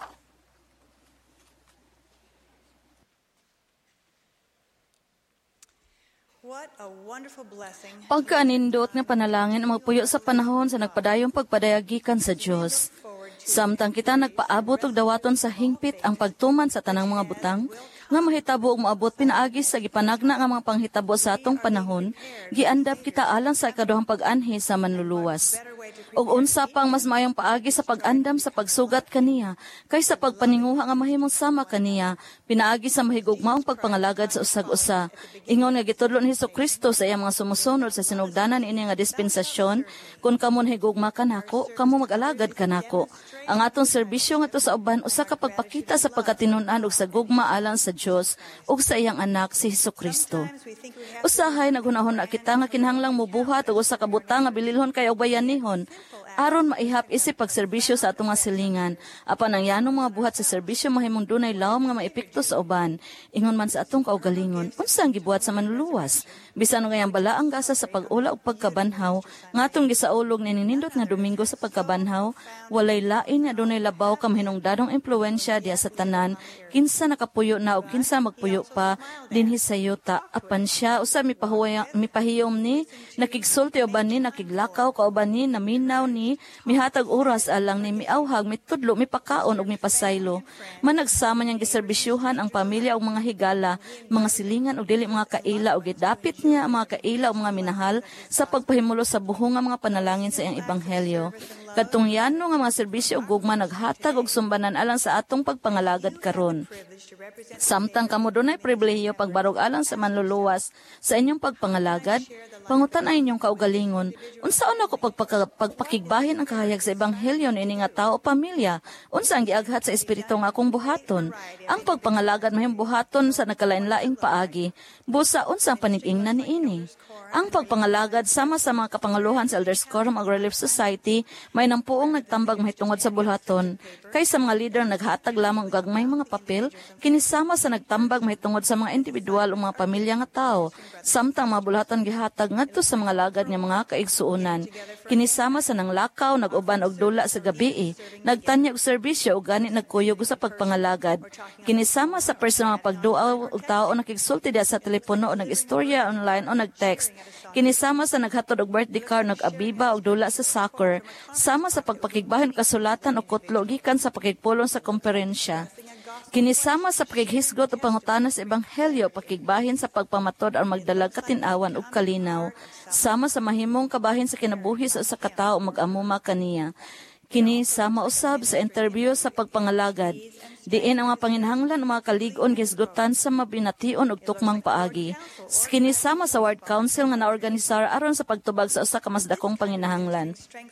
What a wonderful blessing. Pagkaanindot nga panalangin ang magpuyo sa panahon sa nagpadayong pagpadayagikan sa Dios. Samtang kita nagpaabot og dawaton sa hingpit ang pagtuman sa tanang mga butang, nga mahitabo og moabot pinaagi sa gipanagna nga mga panghitabo sa atong panahon, giandap kita alang sa ikaduhang pag-anhi sa manluluwas. Og unsa pang mas mayong paagi sa pag-andam sa pagsugat kaniya, kaysa pagpaninguha nga mahimong sama kaniya, pinaagi sa mahigugmaong pagpangalagad sa usag-usa. Ingon nga gitudlo ni Hesukristo sa iyang mga sumusunod sa sinugdanan ini nga dispensasyon, kung kamo higugma kanako, kamo mag-alagad kanako. Ang atong serbisyo nga to sa uban usa ka pagpakita sa pagkatinunan ug sa gugma alang sa Dios ug sa iyang anak si Hesukristo. Usahay naghunahon na kita nga kinahanglang mubuhat og usa ka butang nga bililhon kay og bayanihon. aron maihap isip pagserbisyo sa atong nga silingan. Apan ang yanong mga buhat sa serbisyo mahimong dunay lawom nga maepekto sa uban. Ingon man sa atong kaugalingon, unsa ang gibuhat sa manluluwas? Bisan ngayang bala ang gasa sa pag-ula ug pagkabanhaw, nga atong gisaulog ni ninindot nga Domingo sa pagkabanhaw, walay lain nga dunay labaw ka mahinungdanong impluwensya diha sa tanan, kinsa nakapuyo na o kinsa magpuyo pa dinhi sa yuta. Apan siya usa mipahiyom ni nakigsulti uban ni nakiglakaw ka uban ni naminaw ni mihatag oras alang ni miawhag mitudlo mipakaon ug mipasaylo. Managsama niyang giserbisyuhan ang pamilya ug mga higala, mga silingan ug dili mga kaila ug gidapit niya ang mga kaila ug mga minahal sa pagpahimulo sa buhong nga mga panalangin sa iyang ebanghelyo. Kadtong yano nga mga serbisyo ug gugma naghatag og sumbanan alang sa atong pagpangalagad karon. Samtang kamo dunay pribilehiyo pagbarog alang sa manluluwas sa inyong pagpangalagad, pangutan ay inyong kaugalingon, unsaon ako pagpaka, pagpakigbahin ang kahayag sa ebanghelyo niini nga tao o pamilya, unsa ang giaghat sa espiritu nga akong buhaton. Ang pagpangalagad mahimong buhaton sa nagkalain-laing paagi, busa unsa ang panig-ingnan niini. Ang pagpangalagad sama sa mga kapangaluhan sa Elders Quorum ug Relief Society may nampuong nagtambag mahitungod sa bulhaton. Kaysa mga leader naghatag lamang og gagmay mga papel, kinisama sa nagtambag mahitungod sa mga individual o mga pamilya nga tao. Samtang mga bulhaton gihatag ngadto sa mga lagad nga mga kaigsuonan. Kinisama sa nanglakaw, nag-uban og dula sa gabii, nagtanya og serbisyo ug gani nagkuyog sa pagpangalagad. Kinisama sa personal pagduaw og tao o nakigsulti diha sa telepono o nag-istorya online o nag-text. Kinisama sa naghatod og birthday card, nag-abiba og dula sa soccer, sama sa pagpakigbahin kasulatan o kutlo gikan sa pakigpulong sa komperensya. Kinisama sa pakighisgot o pangutana sa ebanghelyo, pakigbahin sa pagpamatod o magdalag katinawan ug kalinaw, sama sa mahimong kabahin sa kinabuhi sa usa ka tawo mag-amuma kaniya. Kini sama usab sa interview sa pagpangalagad. Diin ang mga panginhanglan o mga kalig-on gisgutan sa mabination ug tukmang paagi. Kini sama sa Ward Council nga naorganisar aron sa pagtubag sa usa ka mas dakong panginahanglan.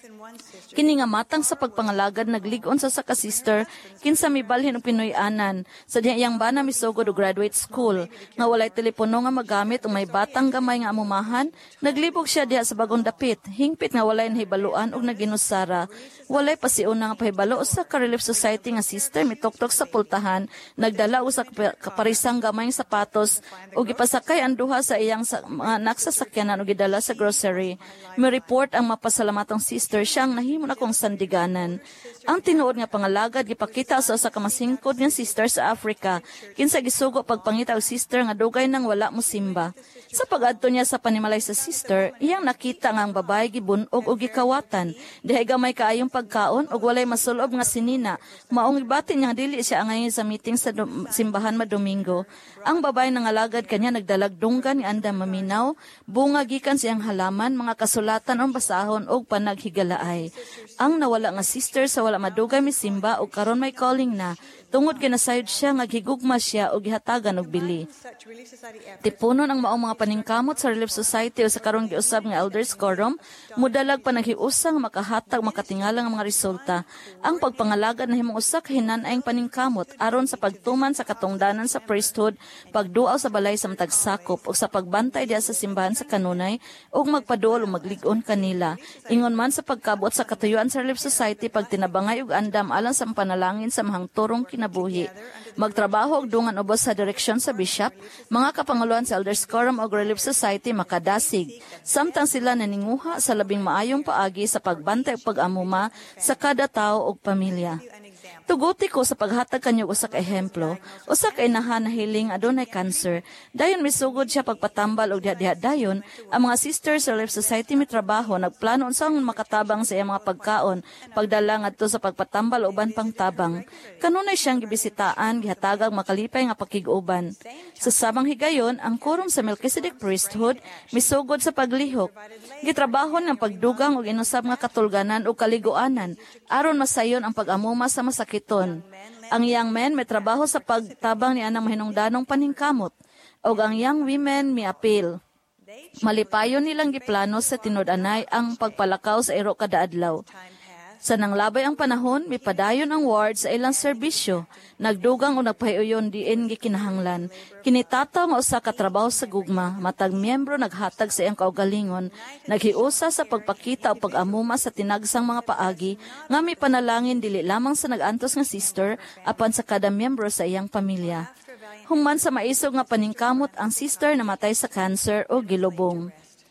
Kini nga matang sa pagpangalagad naglig-on sa usa ka sister kinsa mibalhin og Pinoy-anan sa diyang bana misugod og graduate school nga walay telepono nga magamit ug may batang gamay nga amumahan. Naglibog siya diha sa bagong dapit, hingpit nga walay nahibaluan ug naginusara. Walay pasiuna nga pahibalo sa Relief Society nga sister mitoktok sa pultahan, nagdala usa kaparisang gamayng sapatos ug gipasakay ang duha sa iyang sa, mga nagsasakyanan ug gidala sa grocery. May report ang mapasalamatong sister siyang nahimo na kong sandiganan. Ang tinuod nga pangalagad gipakita sa usa ka masingkod nga sister sa Africa kinsa gisugo pagpangita og sister nga dugay nang wala mosimba. Sa pag-adto niya sa panimalay sa sister, iyang nakita nga ang babae gibunog og gikawatan, dihay gamay kaayong pagkaon ug walay masulob nga sinina. Maong ibati niya dili siya angayon sa meeting sa dum- simbahan madomingo. Ang babae nangalagad kanya nagdalag dunggan nga andam maminaw, bunga gikan siyang halaman, mga kasulatan o basahon og panaghigalaay. Ang nawala nga sister sa wala madugay misimba ug karon may calling na. Tungod kinasayod siya nga gigugma siya o gihatagan og bili. Tipunon ang maong mga paningkamot sa Relief Society o sa karong giusab nga Elders Quorum, mudalag pa naghiusa nga makahatag makatingala nga mga resulta. Ang pagpangalagad na himong usa ka hinanayng paningkamot aron sa pagtuman sa katungdanan sa priesthood, pagduaw sa balay sa matag sakop ug sa pagbantay diha sa simbahan sa kanunay ug magpaduol o maglig-on kanila. Ingon man sa pagkabot sa katuyuan sa Relief Society pagtinabangay ug andam alang sa panalangin sa mahang turong kinabuhi. Magtrabaho og dungan ubos sa direksyon sa bishop, mga kapangaluan sa Elders Quorum o Relief Society makadasig. Samtang sila naninguha sa labing maayong paagi sa pagbantay ug pag-amuma sa kada tawo ug pamilya. Tuguti ko sa paghatag kanyo usa ka ehemplo, usa ka inahan na hiling adunay cancer. Dayon misugod siya pagpatambal og diha-diha dayon, ang mga sisters sa Relief Society mitrabaho nagplano unsang makatabang sa iyang mga pagkaon, pagdala ngadto sa pagpatambal uban pang tabang. Kanunay siyang gibisitaan, gihatagang makalipay nga pakig-uban. Sa samang higayon, ang quorum sa Melchizedek priesthood misugod sa paglihok. Gitrabahon ng pagdugang og inusab nga katulganan ug kaliguanan aron masayon ang pag-amuma sa masakit. Ang young men may trabaho sa pagtabang ni anang mahinungdanong paningkamot ug ang young women may appeal. Malipayon nilang giplano sa tinud-anay ang pagpalakaw sa iro kada adlaw. Sa nanglabay ang panahon, mipadayon ang ward sa ilang serbisyo. Nagdugang o nagpahiuyon diin gikinahanglan. Kinitataw nga usa ka trabaho sa gugma, matag miyembro naghatag sa iyang kaugalingon, naghiusa sa pagpakita o pag-amuma sa tinagsang mga paagi, nga may panalangin dili lamang sa nagantos nga sister, apan sa kada miyembro sa iyang pamilya. Human sa maisog nga paningkamot ang sister namatay sa cancer o gilubong.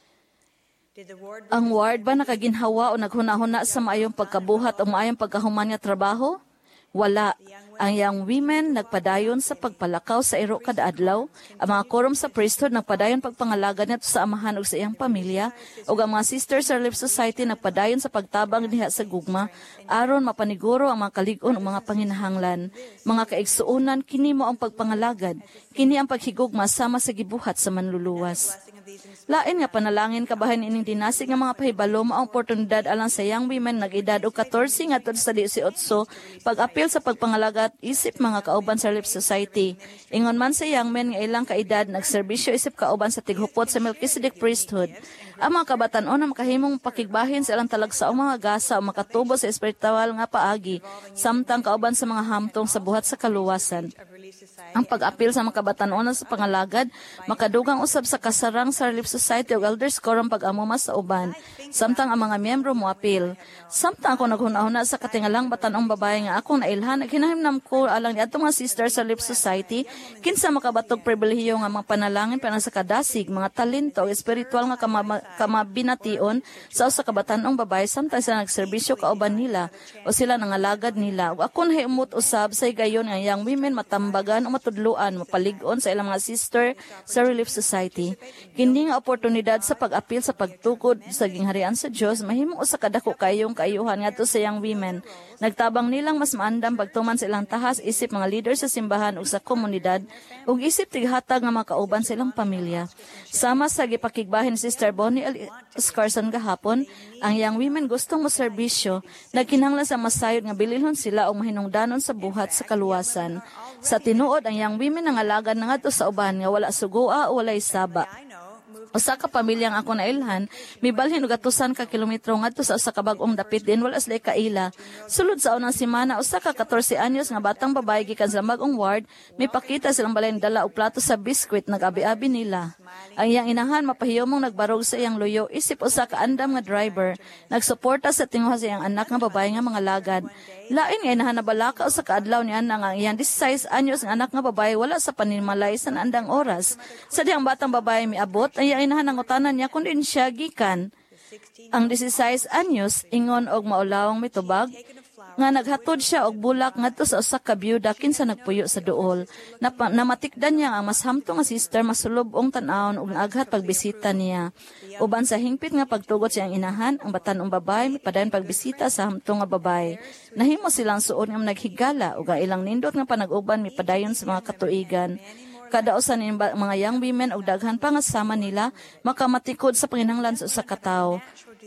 Ang ward ba nakaginhawa o naghuna-huna sa maayong pagkabuhat o maayong pagkahuman nga trabaho? Wala. Ang young women nagpadayon sa pagpalakaw sa iro kada adlaw. Ang mga korum sa priesthood nagpadayon pagpangalaga nito sa amahan o sa iyang pamilya. O ang mga sisters sa Relief Society nagpadayon sa pagtabang diha sa gugma aron mapaniguro ang mga kalig-on o mga panginahanglan. Mga kaigsuonan, kini mo ang pagpangalagad. Kini ang paghigugma sama sa gibuhat sa manluluwas. Lain nga panalangin kabahin ining dinasig nga mga pahibalo ang oportunidad alang sa young women nag-edad o fourteen nga tud sa eighteen pag-apil sa pagpangalaga at isip mga kauban sa Relief Society. Ingon man sa young men nga ilang kaedad nagserbisyo isip kauban sa tighupot sa Melchizedek priesthood. Ang mga kabatanon na makahimong pakigbahin sa ilang talagsaong mga gasa o makatubo sa espiritual nga paagi, samtang kauban sa mga hamtong sa buhat sa kaluwasan. Ang pag-apil sa mga kabatanon sa pangalagad, makadugang usab sa kasarang sa Relief Society o Elders Quorum pag-amuma sa uban, samtang ang mga miyembro mo apil. Samtang ako naghuna-huna sa katingalang batanong babae nga akong nailhan, naghinahimnam ko alang niadto mga sisters sa Relief Society, kinsa makabatog pribilehiyo nga mga panalangin panang sa kadasig, mga talento o espiritual nga kama, kamabination sa usa ka batanong babae, samtang sila nagserbisyo kauban nila o sila nangalagad nila. O ako nahiumot usab sa gayon nga young women matambagan o matudluan, mapalig-on sa ilang mga sister sa Relief Society. Kini nga oportunidad sa pag-apil sa pagtukod sa gingharian sa Dios mahimo usa ka dako kayong kaayuhan ngadto sa young women. Nagtabang nilang mas maandam pagtuman sa ilang tahas isip mga leader sa simbahan ug sa komunidad ug isip tighatag nga mga kauban sa ilang pamilya. Sama sa gipakigbahin Sister Bonnie L. Scarson gahapon, ang young women gustong moserbisyo, nagkinahanglan sa masayod nga bililhon sila og mahinungdanon sa buhat sa kaluwasan. Sa tinuod, ang young women nangalagad na ngadto sa uban nga wala sugua o walay saba. Usa ka pamilyang ako nailhan, mibalhin og atusan ka kilometro ngadto sa usa ka bag-ong dapit din wala sila kaila. Sulod sa unang semana, usa ka fourteen anyos nga batang babae gikan sa bag-ong ward, may pakita silang balay dala og plato sa biskwit nag-abi-abi nila. Ang iyang inahan mapahiyomong nagbarog sa iyang luyo, isip usa ka andam nga driver, nagsuporta sa tinguha sa iyang anak nga babae nga mga lagad. Lain nga inahan na balaka usa ka adlaw niya na nga iyang sixteen anyos nga anak nga babae wala sa panimalay sa andang oras. Sa diyang batang babae miabot, ang iyang inahan ang utanan niya kung din siya gikan. Ang sixteen anyos ingon og maulawang mitubag nga naghatod siya og bulak ngadto sa usa ka byuda kinsa nagpuyo sa duol. Napa, namatikdan niya ang mas hamtong nga sister masulobong tan-awon ug aghat pagbisita niya. Uban sa hingpit nga pagtugot siyang inahan, ang batanong babae mipadayon pagbisita sa hamtong nga babae. Nahimo silang suod nga naghigala ug ang ilang nindot nga panag-uban mipadayon sa mga katuigan. Kadausan ng mga young women ug daghan pa nga sama nila makamatikod sa panginahanglan sa usa ka tawo.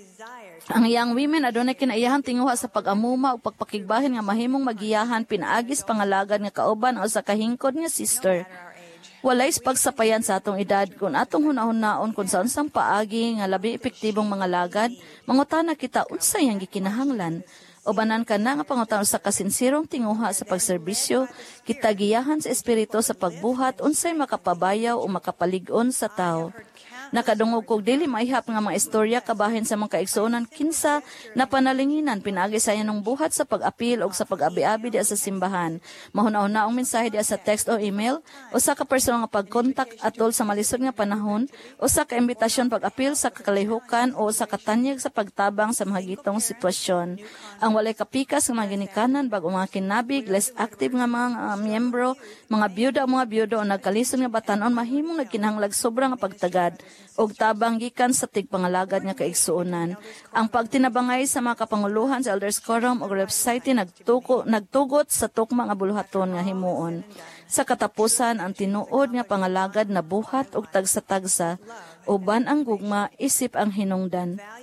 Ang young women adunay kinaiyahan tinguha sa pag-amuma ug pagpakigbahin nga mahimong magiyahan pinaagis pangalagad nga kauban o sa kahingkod nga sister. Walay pagsapayan sa atong edad kung atong hunahon-naon kung sa unsang paagi nga labi epektibong mga lagad, mangutana kita unsay ang gikinahanglan. Ubanan ka na nga pangutan sa kasinsirong tinguha sa pagserbisyo, kita giyahan sa espiritu sa pagbuhat unsay makapabayaw o makapalig-on sa tao. Nakadungog kog dili maihap nga mga istorya kabahin sa mga kaigsuonan kinsa na panalinginan pinaagi sa iyanong buhat sa pag-apil o sa pag-abi-abi diya sa simbahan. Mahuna-hunaong mensahe diya sa text o email, o sa ka personal nga pag-contact atol sa malisod nga panahon, o sa ka-imbitasyon pag-apil sa kakalihukan o sa katanyag sa pagtabang sa mga gitong sitwasyon. Ang walay kapikas nga mga ginikanan bago mga kinabig, less active nga mga uh, miyembro, mga byuda o mga byudo o nagkalisod nga batanon mahimong nagkinahanglag sobrang nga pagtagad og tabang gikan sa tigpangalagad nga kaigsuonan. Ang pagtinabangay sa mga kapanguluhan sa Elders Quorum og Relief Society nagtuko nagtugot sa tukma nga buluhaton nga himuon. Sa katapusan ang tinuod nga pangalagad na buhat og tagsa-tagsa uban ang gugma isip ang hinungdan.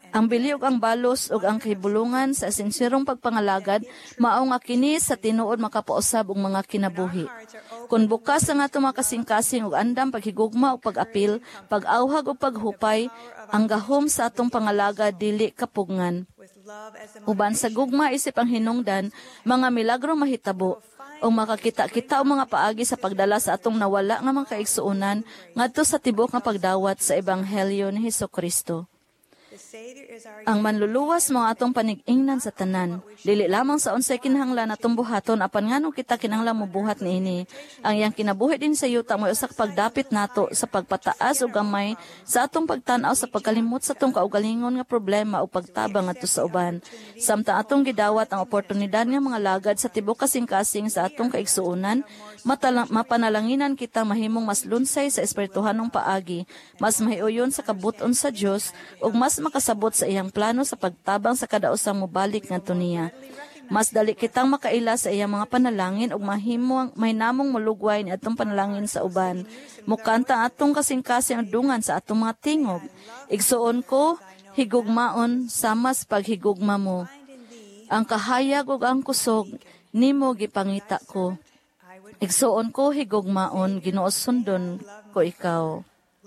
Ang bili ug ang balos ug ang kahibulungan sa sinsirong pagpangalagad mao nga kini sa tinuod makapausab og mga kinabuhi. Kung bukas ang ato makasing-kasing ug andam paghigugma ug pag-apil, pag-awhag ug paghupay, ang gahom sa atong pangalagad dili kapugngan. Uban sa gugma isip ang hinungdan, mga milagro mahitabo o makakita-kita o mga paagi sa pagdala sa atong nawala nga mga kaigsuunan ngadto sa tibok nga pagdawat sa ebanghelyo ni Hesukristo. Ang manluluwas mga atong panig-ingnan sa tanan. Dili lamang sa unsay kinahanglan atong buhaton apan ngano kita kinahanglan mobuhat niini. Ang iyang kinabuhi din sa yuta mo usa ka pagdapit nato sa pagpataas ug gamay sa atong pagtan-aw sa pagkalimot sa atong kaugalingon nga problema o pagtabang ngadto sa uban. Samtang atong gidawat ang oportunidad nga mga lagad sa tibok kasing-kasing sa atong kaigsuunan, matalang, mapanalanginan kita mahimong mas lunsay sa espirituhanong paagi, mas mahiuyon sa kabuton sa Dios ug mas makasabot sa iyang plano sa pagtabang sa kada usang mobalik ngadto niya. Mas dali kitang makaila sa iyang mga panalangin ug mahimong may namong mulugway ni atong panalangin sa uban. Mukanta atong kasing-kasing dungan sa atong mga tingog. Igsuon ko, higugmaon samas paghigugma mo. Ang kahayag ug ang kusog nimo gipangita ko. Igsuon ko, higugmaon, Ginoo sundon ko ikaw.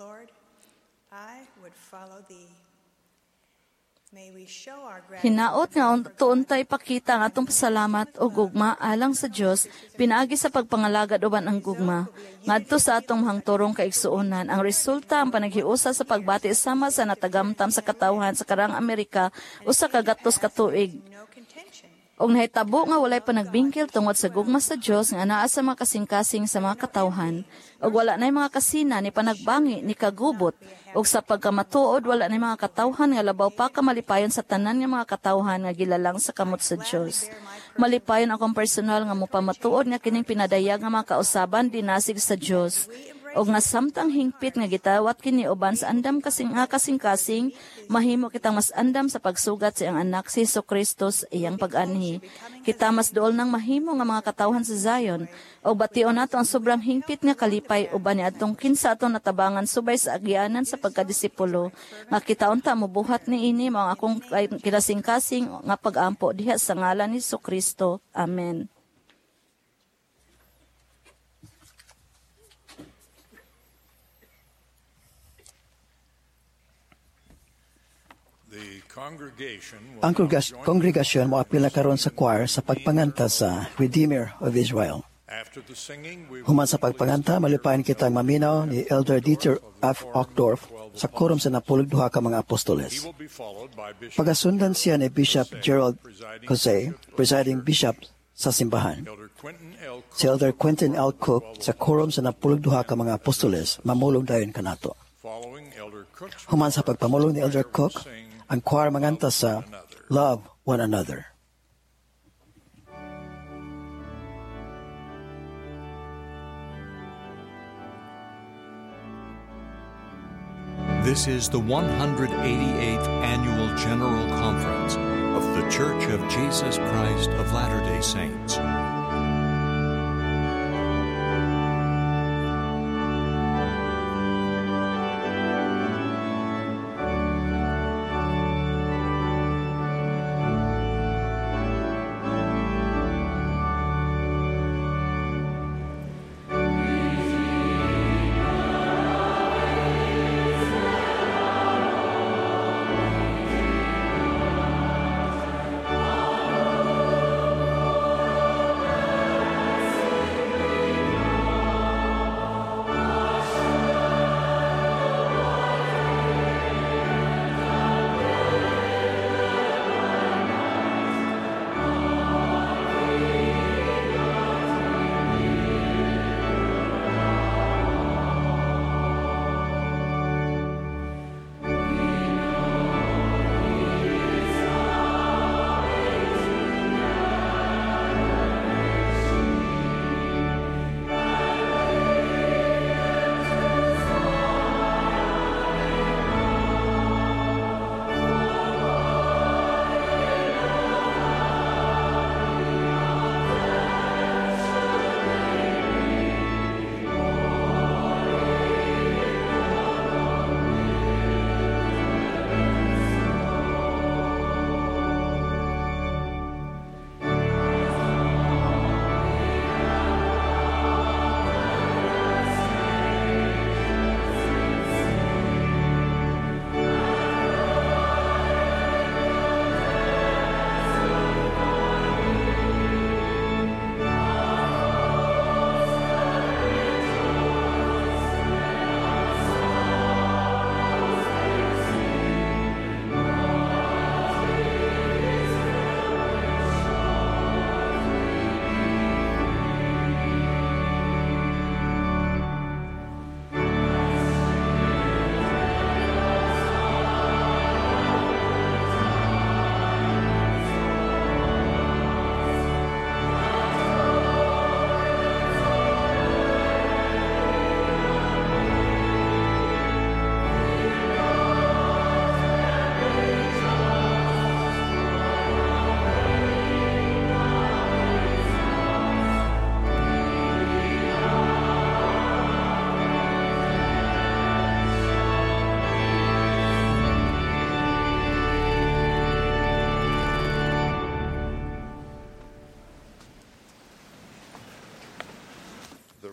Hinaot nga tuuntay pakita ang atong pasalamat o gugma alang sa Dios pinaagi sa pagpangalagad uban ang gugma. Ngadto sa atong hangturong kaigsuonan, ang resulta ang panaghiusa sa pagbati sama sa natagamtam sa katawhan sa karang Amerika usa ka gatos ka tuig. Og nahitabo nga walay panagbingkil tungod sa gugma sa Dios nga anaa sa mga kasing-kasing sa mga katawhan, og wala nay mga kasina ni panagbangi ni kagubot, og sa pagkamatuod wala nay mga katawhan nga labaw pa ka malipayon sa tanan nga mga katawhan nga gilalang sa kamot sa Dios. Malipayon akong personal nga mopamatuod nga kining pinadayag nga mga kausaban dinasig sa Dios. Og nga samtang hingpit nga gitawat kini uban sa andam kasing nga kasing-kasing, mahimo kitang mas andam sa pagsugat sa iyang anak si Hesukristo sa iyang pag-anhi. Kita mas duol nang mahimo nga mga katawhan sa Zion, o bation nato ang sobrang hingpit nga kalipay uban ni adtong kinsa atong natabangan subay sa agyanan sa pagkadisipulo, nga kita unta mobuhat niini mao akong kinasing-kasing nga pag-ampo diha sa ngalan ni Hesukristo. Amen. Ang kongregasyon mo apil na karon sa choir sa pagpanganta sa Redeemer of Israel. Human sa pagpanganta, malipayan kitang maminaw ni Elder Dieter F. Ockdorf sa korum sa napulog duha ka mga apostoles. Pagasundan siya ni Bishop Gerald Jose, presiding bishop sa simbahan. Si Elder Quentin L. Cook sa korum sa napulog duha ka mga apostoles, mamulog dayon kanato. Human sa pagpamulong ni Elder Cook, ang choir manganta sa Love One Another. This is the one hundred eighty-eighth Annual General Conference of The Church of Jesus Christ of Latter-day Saints.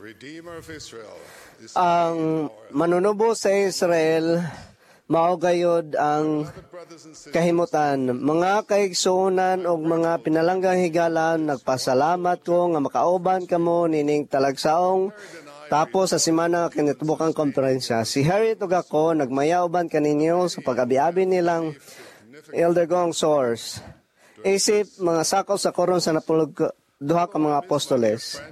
Ang manunubo sa Israel, maugayod ang kahimutan. Mga kaigsuonan o mga pinalanggang higalan, nagpasalamat ko nga makauban kamo nining talagsaong tapos sa simana nga kinatubukang konferensya. Si Harriet ug ako nagmayauban kaninyo sa pag-abi-abi nilang Elder Gong Source. Isip mga sakaw sa koron sa napulog duha ka mga apostoles.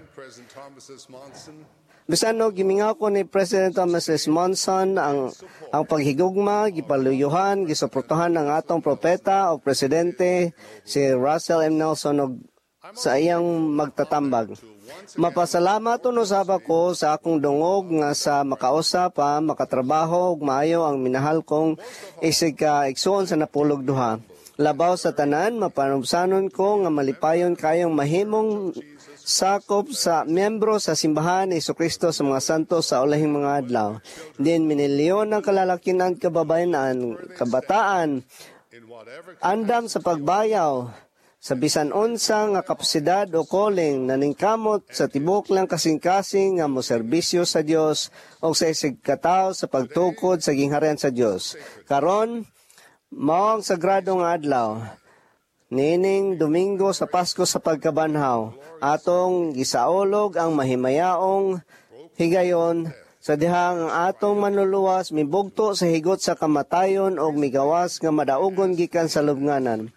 Bisan no gimingaw ko ni President Thomas S. Monson ang ang paghigugma, gipaluyuhan, gisuportahan ng atong propeta o presidente si Russell M. Nelson og sa iyang magtatambag. Mapasalamat uno sab ko sa akong dungog nga sa makausap pa, makatrabaho ug maayo ang minahal kong isig ka igsuon sa napulog duha. Labaw sa tanan, mapanubsanon ko nga malipayon kayong mahimong sakop sa miyembro sa simbahan ni Jesucristo sa mga santo sa ulahing mga adlaw. Din minilyon ng kalalakinan, kababayanan, kabataan, andam sa pagbayaw, sa bisan unsa nga kapasidad o calling na ningkamot sa tibok lang kasing-kasing nga mo serbisyo sa Dios o sa isig kataw sa pagtukod sa gingharian sa Dios. Karon mao ang sagrado nga adlaw, nining Domingo sa Pasko sa pagkabanhaw, atong gisaolog ang mahimayaong higayon sa dihang atong manluluwas mibugto sa higot sa kamatayon o migawas nga madaugon gikan sa lubnganan.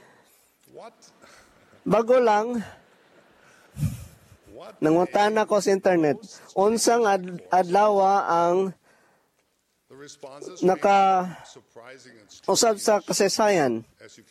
Bago lang, nangutana ko sa internet, unsang ad- adlawa ang naka usab sa kasaysayan.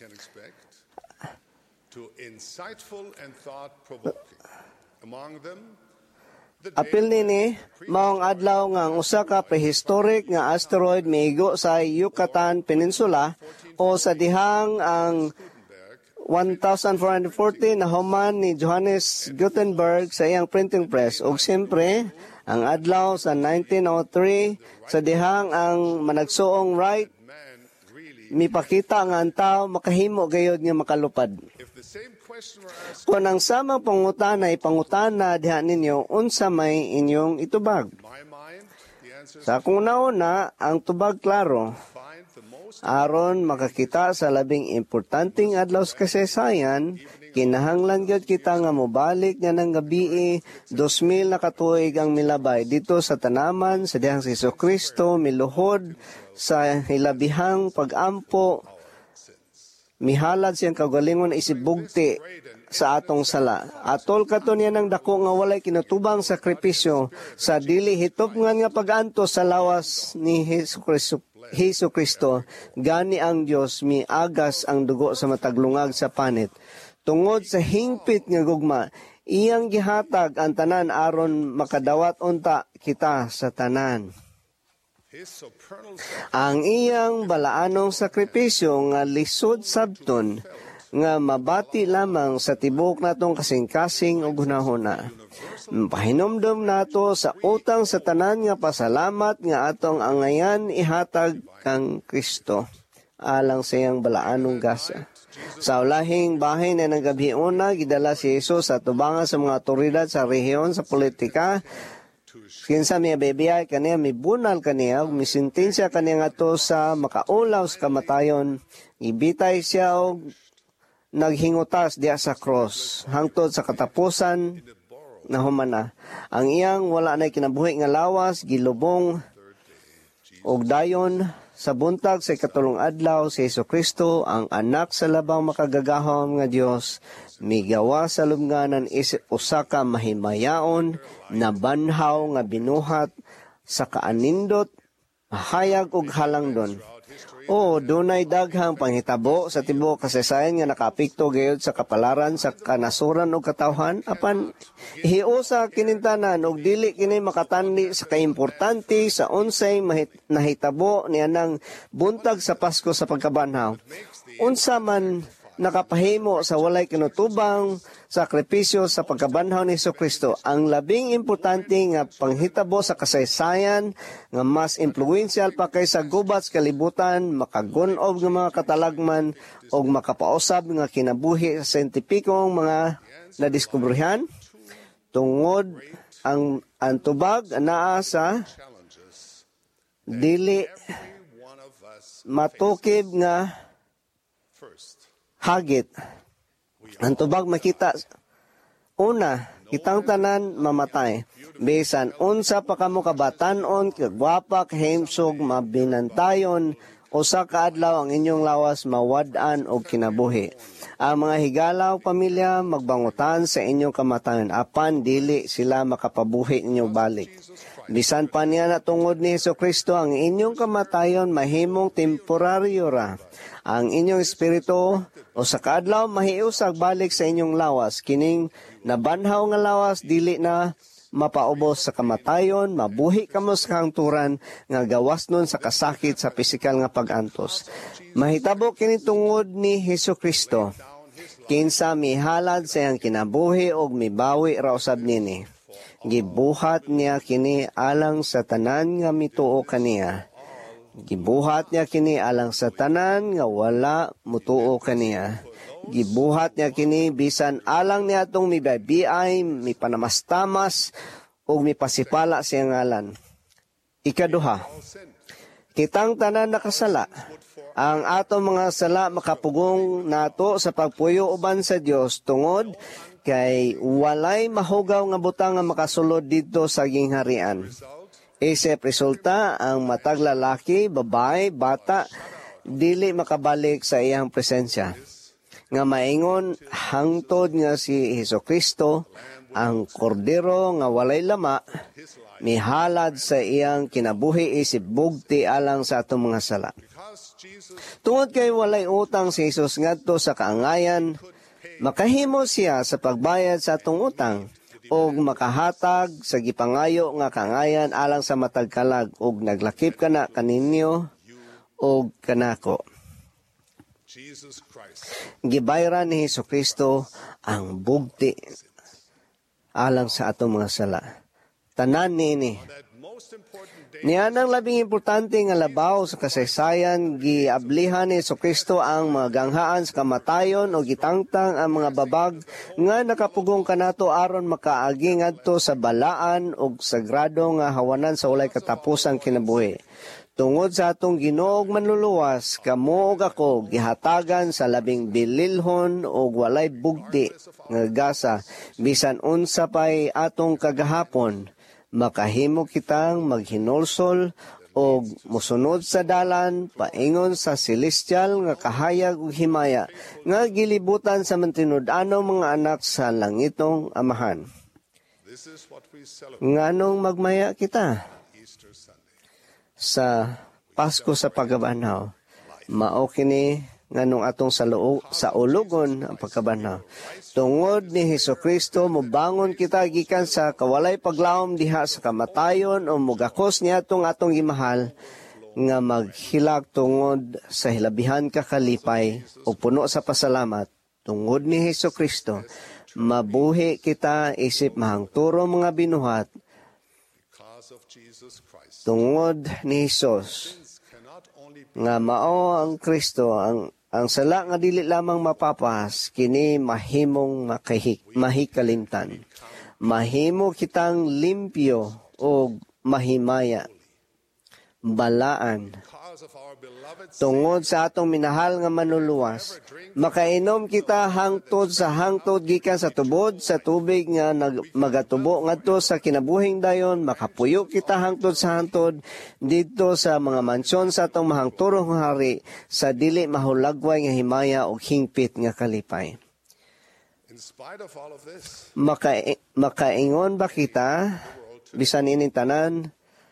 Apil nini, maong adlaw nga ang usa ka prehistoric nga asteroid miigo sa Yucatan Peninsula o sa dihang ang fourteen forty na human ni Johannes Gutenberg sa iyang printing press. O siyempre, ang adlaw sa nineteen oh three sa dihang ang managsuong Wright mipakita nga ang tao makahimo gayod nga makalupad. Kung ang samang pangutana ay pangutana diha ninyo, unsa may inyong itubag? Sa akong nauna, ang tubag klaro. Aron makakita sa labing importanteng adlaw sa kasaysayan, kinahanglan gyud kita nga mobalik nga ng gabi dos mil na katuig ang milabay dito sa tanaman sa dihang si Jesucristo miluhod sa hilabihang pag-ampo, mihalad siyang kagalingon isibugti sa atong sala. Atol katon niya ng dako nga walay kinatubang sakripisyo sa dili hitopngan nga pag-anto sa lawas ni Jesucristo. Hesu Kristo, gani ang Dios miagas ang dugo sa mataglungag sa panit. Tungod sa hingpit nga gugma, iyang gihatag ang tanan aron makadawat unta kita sa tanan. Ang iyang balaanong sakripisyo nga lisod sabton nga mabati lamang sa tibok natong kasing-kasing o gunahuna. Pahinomdom nato sa utang sa tanan nga pasalamat nga atong angayan ihatag kang Kristo alang sa iyang balaanong gasa. Sa ulahing bahay na nagabiuna, gidala si Jesus sa tubangan sa mga otoridad sa rehiyon sa politika. Kinsa miya bebiyay kaniya, mibunal kaniya, misintensya kaniya nga to sa makaulaw sa kamatayon. Ibitay siya o naghingutas diya sa cross hangtod sa katapusan na humana. Ang iyang wala na kinabuhi nga lawas, gilubong og dayon sa buntag sa ikatulong adlaw si Jesucristo, ang anak sa labang makagagahom nga Dios, migawa sa lubnganan isip usa ka mahimayaon na banhaw nga binuhat sa kaanindot, mahayag ug halangdon. O dunay daghang panghitabo sa tibuok kasaysayan nga nakapikto gayud sa kapalaran sa kanasuran ug katawhan, apan hiusa kinintanan ug dili kini makatandi sa kaimportante sa unsay nahitabo nianang buntag sa Pasko sa pagkabanhaw. Unsa man nakapahimo sa walay kinutubang sakripisyo sa pagkabanhaw ni Jesucristo, ang labing importante nga panghitabo sa kasaysayan nga mas impluwensyal pa kaysa gubat sa kalibutan, makagun-ob nga mga katalagman o makapausab nga kinabuhi sa sentipikong mga nadiskubrehan. tungod ang ang tubag anaa sa dili matukib nga hagit. Ang tubag makita una, kitang tanan mamatay. Bisan unsa pa kamo kabatan-on, kagwapa, kahimsog, mabinantayon, usa ka adlaw ang inyong lawas mawad-an og kinabuhi. Ang mga higala o pamilya magbangutan sa inyong kamatayon apan dili sila makapabuhi ninyo balik. Bisan pa niya na tungod ni Hesukristo ang inyong kamatayon mahimong temporaryo ra. Ang inyong espiritu o sa kaadlaw mahiusag balik sa inyong lawas. Kining nabanhaw nga lawas dili na mapaubos sa kamatayon, mabuhi kamo sa kahangturan nga gawas nun sa kasakit sa pisikal nga pag-antos. Mahitabo kini tungod ni Hesukristo. Kinsa mihalad sa iyang kinabuhi og mibawi ra usab nini. Gibuhat niya kini alang sa tanan nga mituo kaniya. Gibuhat niya kini alang sa tanan nga wala mutuo kaniya. Gibuhat niya kini bisan alang niya itong mibaybiay, mipanamastamas, o mipasipala siyang ngalan. Ikaduha, kitang tanan nakasala. Ang atong mga sala makapugong nato sa pagpuyo uban sa Dios tungod kay walay mahugaw nga butang nga makasulod dito sa gingharian. Isip resulta ang matag lalaki, babae, bata, dili makabalik sa iyang presensya. Nga maingon hangtod nga si Hesukristo ang kordero nga walay lama mihalad sa iyang kinabuhi isip bugti alang sa atong mga sala. Tungod kay walay utang si Jesus ngadto sa kaangayan, makahimo siya sa pagbayad sa atong utang og makahatag sa gipangayo nga kaangayan alang sa matag kalag og naglakip kana kaninyo og kanako. Gibayran ni Hesukristo ang bugti alang sa atong mga sala. Tanan niini. Niyan ang labing importante nga labaw sa kasaysayan, giablihan ni Hesukristo ang mga ganghaan sa kamatayon o gitangtang ang mga babag nga nakapugong kanato aron makaagi ngadto sa balaan o sagrado nga hawanan sa walay katapusang kinabuhi. Tungod sa atong Ginoo ug manluluwas, kamo ug ako gihatagan sa labing bililhon o walay bugti nga gasa, bisan unsa pay atong kagahapon, makahimo kitang maghinulsol o musunod sa dalan paingon sa celestial nga kahayag ug himaya nga gilibutan sa mantinud-anong mga anak sa langitong amahan. Nganong magmaya kita? Sa Pasko sa pagkabanhaw, mao kini nganong atong sa, loo, sa ulugon ang pagkabanhaw. Tungod ni Hesukristo, mubangon kita gikan sa kawalay paglawom diha sa kamatayon o mugakos niya atong atong gimahal nga maghilag tungod sa hilabihan kakalipay o puno sa pasalamat. Tungod ni Hesukristo, mabuhi kita isip mahangturo mga binuhat. Tungod ni Jesus nga mao ang Kristo ang ang sala nga dili lamang mapapas kini mahimong makahik mahikalimtan. Mahimo kitang limpyo o mahimaya balaan. Tungod sa atong minahal nga manluluwas, makainom kita hangtod sa hangtod gikan sa tubod sa tubig nga nag, magatubo ngadto sa kinabuhing dayon, makapuyo kita hangtod sa hangtod didto sa mga mansyon sa atong mahangturong hari sa dili mahulagway nga himaya og hingpit nga kalipay. Maka, makaingon ba kita bisan ining tanan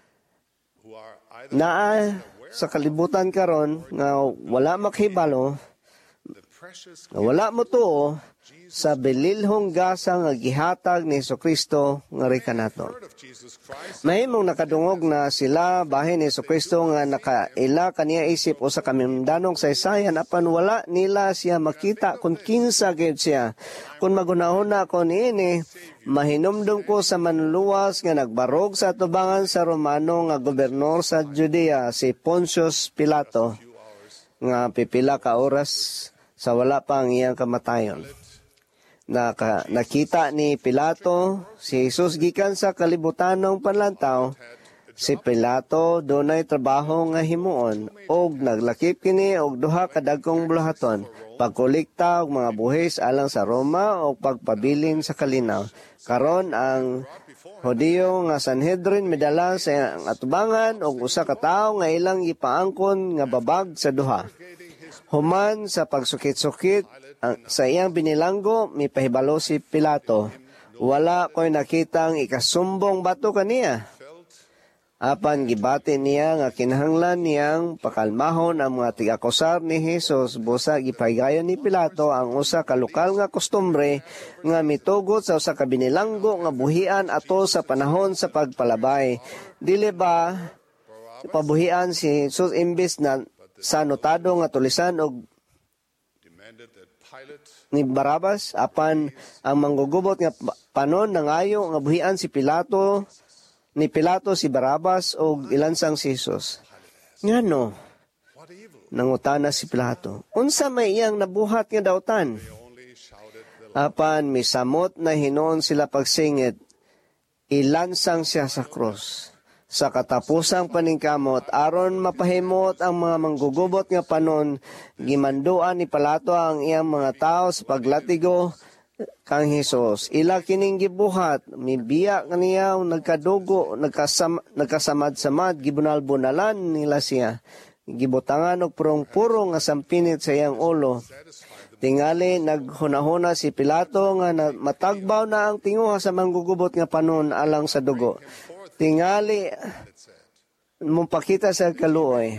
naa sa kalibutan karon nga wala makhibalo, nga wala mo tuo sa bililhong gasa nga gihatag ni Hesukristo nga rikanato. Mahimong nakadungog na sila bahin ni Hesukristo nga nakaila kaniya isip o sa kamindanong saysayan apan wala nila siya makita kung kinsa gayud siya. Kung magunahuna ko niini, mahinumdum ko sa manluwas nga nagbarog sa atubangan sa Romano nga gobernador sa Judea, si Pontius Pilato, nga pipila ka oras sa wala pa ang iyang kamatayon. Naka, nakita ni Pilato si Jesus gikan sa kalibutanong panlantaw. Si Pilato dunay trabaho nga himuon og naglakip kini og duha ka dagkong bulahaton, pagkolekta og mga buhis alang sa Roma o pagpabilin sa kalinaw. Karon ang Hudiyo nga Sanhedrin midala sa atubangan og usa ka tawo nga ilang ipaangkon nga babag sa duha. Human sa pagsukit-sukit sa iyang binilanggo, mipahibalo si Pilato. Wala ko'y nakitang ikasumbong bato kaniya. Apan gibati niya nga kinahanglan niyang pakalmahon ang mga tigakusar ni Jesus, busa gipahigayon ni Pilato ang usa ka lokal nga kostumbre nga mitugot sa usa ka binilanggo nga buhian ato sa panahon sa pagpalabay. Dili ba pabuhian si Jesus imbis na sa notado nga tulisan og ni Barabas, apan ang manggugubot nga panon nangayo nga buhian si Pilato, ni Pilato si Barabas o ilansang si Jesus. Ngano? Nangutana si Pilato. Unsa may iyang nabuhat nga dautan? Apan misamot na hinuon sila pagsingit, ilansang siya sa krus. Sa katapusang paningkamot, aron mapahimot ang mga manggugubot nga panon, gimanduan ni Pilato ang iyang mga tao sa paglatigo kang Jesus. Ila kining gibuhat, mibiya kaniya nagkadugo, nagkasam, nagkasamad-samad, gibunal-bunalan nila siya. Gibutangan og purong-purong nga sampinit sa iyang ulo. Tingali naghunahuna si Pilato nga matagbaw na ang tinguha sa manggugubot nga panon alang sa dugo. Tingali mumpakita sa kaluoy.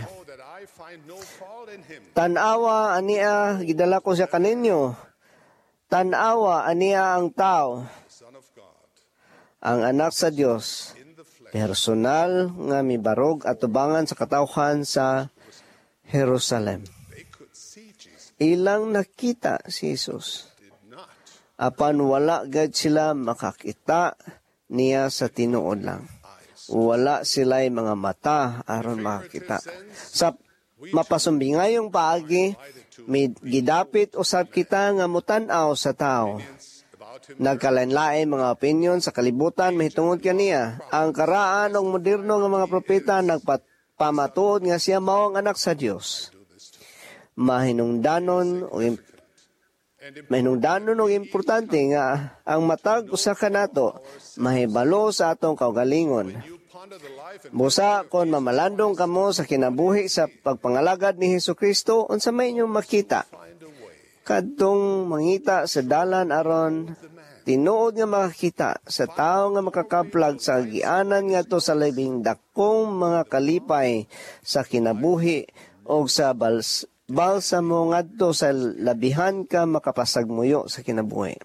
Tanawa aniya gidala ko sa kaninyo. Tanawa aniya ang tao, ang anak sa Dios, personal nga mibarog at tubangan sa katawhan sa Jerusalem. Ilang nakita si Jesus. Apan wala gad sila makakita niya sa tinuod lang. Wala sila'y mga mata aron makakita. Sa mapasumbingayong paagi, may gidapit usab kita nga mutan-aw sa tao. Nagkalain-lain mga opinion sa kalibutan mahitungod kaniya. Ang karaan og moderno nga mga propeta nagpamatuod nga siya mao ang anak sa Dios. Mahinungdanon o mahinungdanon og importante nga ang matag usa ka nato mahibalo sa atong kaugalingon. Busa kon mamalandong kamo sa kinabuhi sa pagpangalagad ni Hesukristo, unsa may inyong makita? Kadtong mangita sa dalan aron tinuod nga makakita sa tao nga makakaplag sa agianan ngadto sa labing dakong mga kalipay sa kinabuhi o sa bals balsamo ngadto sa labihan ka makapasagmuyo sa kinabuhi.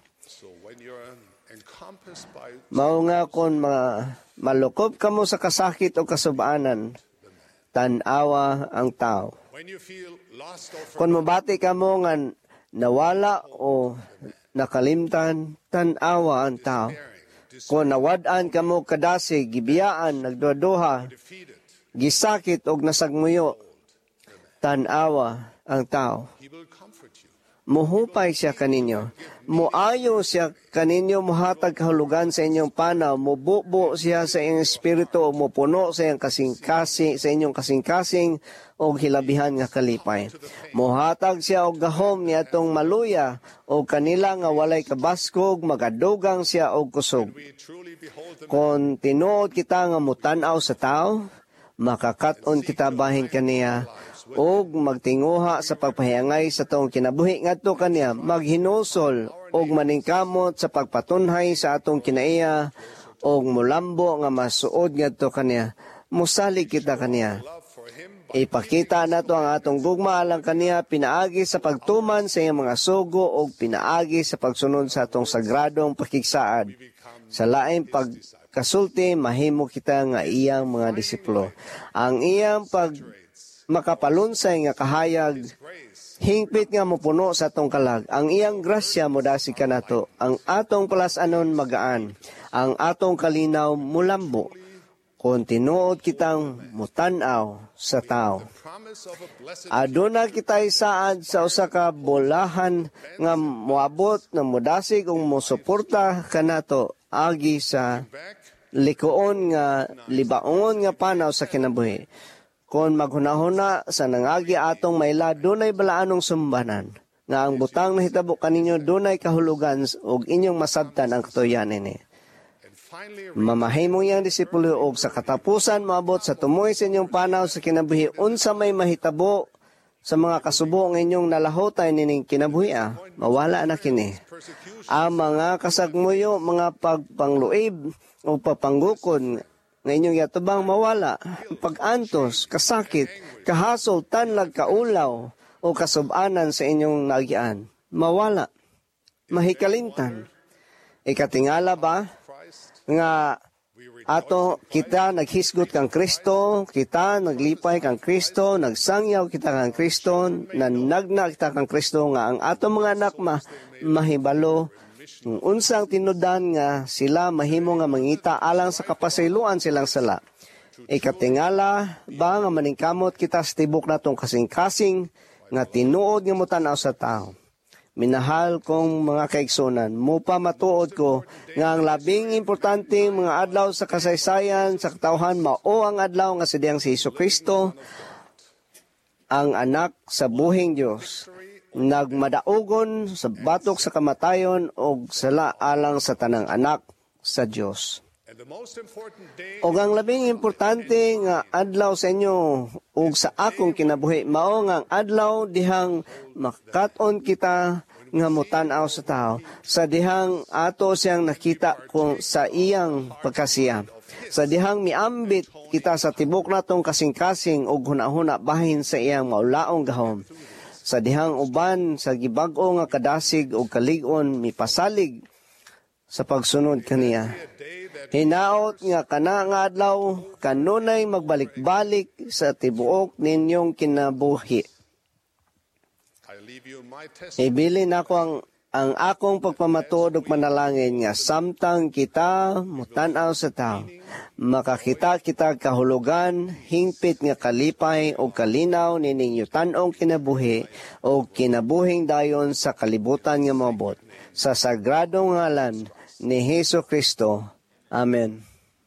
Mao nga kon mga malukop kamo sa kasakit o kasubaanan, tan-awa ang tao. Kung mabati kamo nga nawala o nakalimtan, tan-awa ang tao. Kung nawad-an kamo kadasig, gibiyaan, nagduha-duha, gisakit o nasagmuyo, tan-awa ang tao. Muhupay siya kaninyo. Muayo siya kaninyo, muhatag kahulugan sa inyong panaw, mububo siya sa inyong espiritu, o mupuno sa inyong kasing-kasing, sa inyong kasing-kasing, o hilabihan nga kalipay. Muhatag siya og gahom niya itong maluya, o kanila nga walay kabaskog, magadugang siya og kusog. Kung tinuod kita nga mutanaw sa tao, makakaton kita bahin kaniya, og magtinguha sa pagpahiyangay sa tong kinabuhi ngadto kaniya, maghinusol og maningkamot sa pagpatunhay sa atong kinaiya og mulambo nga masuod ngadto kaniya. Musalig kita kaniya. Ipakita nato ang atong gugma alang kaniya, pinaagi sa pagtuman sa iyang mga sugo og pinaagi sa pagsunod sa atong sagradong pakigsaad. Sa laing pagkasulti, mahimo kita nga iyang mga disipulo. Ang iyang pag makapalunsay nga kahayag, hingpit nga mopuno sa atong kalag. Ang iyang grasya modasi kanato, ang atong palasanon magaan, ang atong kalinaw mulambo. kung tinuod kitang mutanaw sa tao. Aduna kitay saad sa usa ka bolahan nga moabot na modasig ug mosuporta kanato agi sa likuon nga libaon nga panaw sa kinabuhi. Kung maghunahuna sa nangagi atong maila dunay balaanong sumbanan nga ang butang na hitabo kaninyo dunay kahulugan ug inyong masabtan ang katuyan ini. Mamahimong yang disipulo og sa katapusan maabot sa tumoy sa inyong panaw sa kinabuhi unsa may mahitabo sa mga kasubo ng inyong nalahotay nining kinabuhi ah, mawala na kini. Ang mga kasagmuyo, mga pagpangluib o papanggukon nga inyong yatubang mawala, pag-antos, kasakit, kahasol, tanlag, kaulaw o kasubanan sa inyong nagyan, mawala, mahikalintan. Ikatingala ba nga ato kita naghisgot kang Kristo, kita naglipay kang Kristo, nagsangyaw kita kang Kristo, nanagna kita kang Kristo nga ang ato mga anak ma mahibalo ng unsang tinudan nga sila mahimo nga mangita alang sa kapasayloan silang sala. Ikatingala ba nga maningkamot kita sa tibok natong kasing-kasing nga tinuod nga mutanaw sa tao. Minahal kong mga kaigsunan, mupa matuod ko nga ang labing importante mga adlaw sa kasaysayan sa katawhan mao ang adlaw nga sidiyang si Jesucristo, ang anak sa buhing Dios, nagmadaugon sa batok sa kamatayon o sala alang sa tanang anak sa Dios. O ang labing importante nga adlaw sa inyo o sa akong kinabuhi, mao nga ang adlaw dihang makaton kita nga mutanaw sa tao, sa dihang ato siyang nakita kung sa iyang pagkasiya, sa dihang miambit kita sa tibok natong kasing-kasing o hunahuna bahin sa iyang maulaong gahom, sa dihang uban sa gibag-o nga kadasig o kaligon mipasalig sa pagsunod kaniya. Hinaot nga kana nga adlaw kanunay magbalik-balik sa tibuok ninyong kinabuhi. Ibilin ako ang, ang akong pagpamatud ug manalangin nga samtang kita mutanaw sa tao, makakita kita kahulugan, hingpit nga kalipay o kalinaw nining yutan-ong kinabuhi o kinabuhing dayon sa kalibutan nga mabot. Sa sagradong ngalan ni Hesus Kristo. Amen.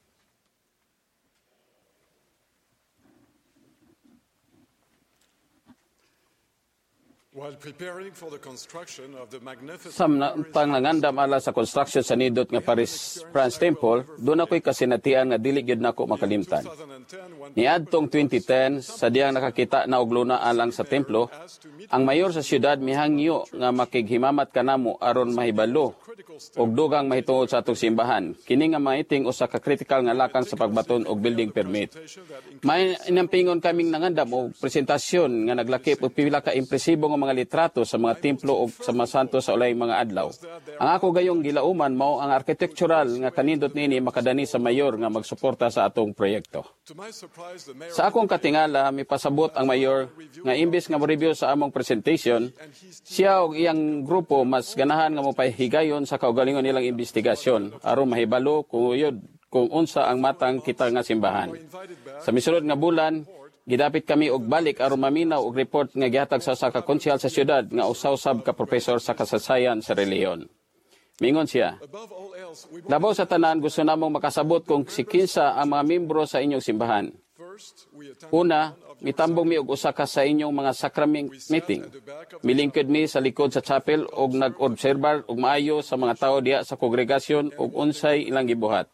Samtang nangandam ala sa construction sa nidot nga Paris France Temple, doon ako'y kasinatian nga dili gyud nako makalimtan. Niadtong twenty ten, sa diyang nakakita na og luna alang sa templo, ang mayor sa siyudad mihangyo nga makighimamat kanamo aron mahibalo og dugang mahitungod sa atong simbahan. Kini nga maiting usa ka critical nga lakang sa pagbaton og building permit. May inampingon kaming nangandam og presentasyon nga naglakip og pila ka impresibo nga mga litrato sa mga templo o sa mga santo sa ulay mga adlaw. Ang ako gayong gilauman mao ang architectural nga kanindot nini makadani sa mayor nga magsuporta sa atong proyekto. Sa akong katingala, mipasabot ang mayor nga imbes nga mo-review sa among presentation, siya og iyang grupo mas ganahan nga mopahigayon sa kaugalingon nilang investigasyon aron mahibalo kung uyod kung unsa ang matang kita nga simbahan. Sa misunod nga bulan, gidapit kami og balik aron maminaw og report nga gihatag sa usa ka konsyal sa syudad nga usaw-sab ka profesor sa kasaysayan sa relihiyon. Mingon siya, labaw sa tanan gusto namong makasabot kung si kinsa ang mga membro sa inyong simbahan. Una, mitambong mi og usa ka sa inyong mga sacrament meeting. Milingkod mi sa likod sa chapel og nag-obserbar og maayo sa mga tao diha sa kongregasyon og unsay ilang gibuhat.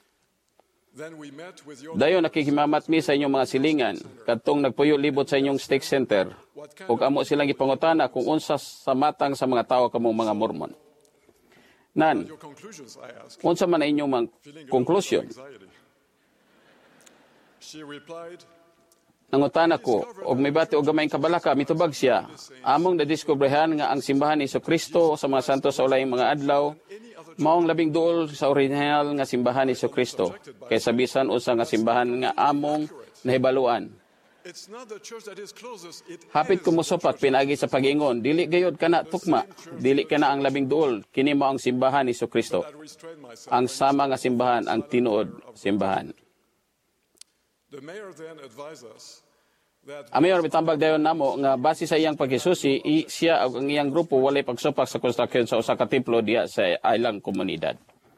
Dayon nakikimamat mi sa inyong mga silingan, kadtong nagpuyo libot sa inyong stake center, ug amo silang gipangutana kung unsa sa matang sa mga tao kamong mga Mormon. Nan, unsa man inyong mga conclusion? Nangutana ko, og may bati og gamayng kabalaka, mitubag siya, among nadiskubrihan nga ang simbahan ni Jesucristo sa mga santo sa ulayng mga adlaw, maong labing duol sa original nga simbahan ni Jesucristo, kaysa bisan usa nga simbahan nga among nahibaluan. Hapit kumusupat pinagi sa pag-ingon, dili gayod kana tukma, dili kana ang labing duol, kini mao ang simbahan ni Jesucristo. Ang sama nga simbahan, ang tinuod simbahan. Ang mayor mitambag dayon namo nga base sa iyang pagisusi, i- siya ug ang iyang grupo walay pagsupak sa construction sa usa ka templo diha sa ilang komunidad.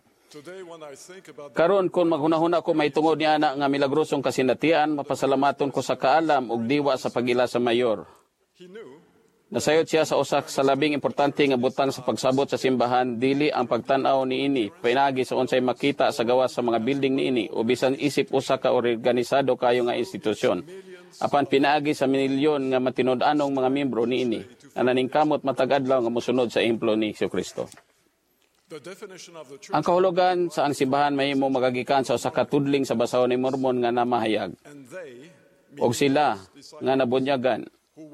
Karon kung maghunahuna ko may tungod niya na nga milagrosong kasinatian, mapasalamaton ko sa kaalam ug diwa sa pagila sa mayor. Nasayod siya sa usa sa labing importante nga butang sa pagsabot sa simbahan, dili ang pagtan-aw niini pinagi sa unsay makita sa gawas sa mga building niini o bisan isip usa ka organisado kayo nga institusyon. Apan pinaagi sa milyon nga matinud-anong mga miyembro niini nga naningkamot matag adlaw nga mosunod sa ehemplo ni Jesucristo. Ang kahulugan sa ang simbahan mahimo magagikan sa usa ka tudling sa basahon ni Mormon nga namahayag. Og sila nga nabunyagan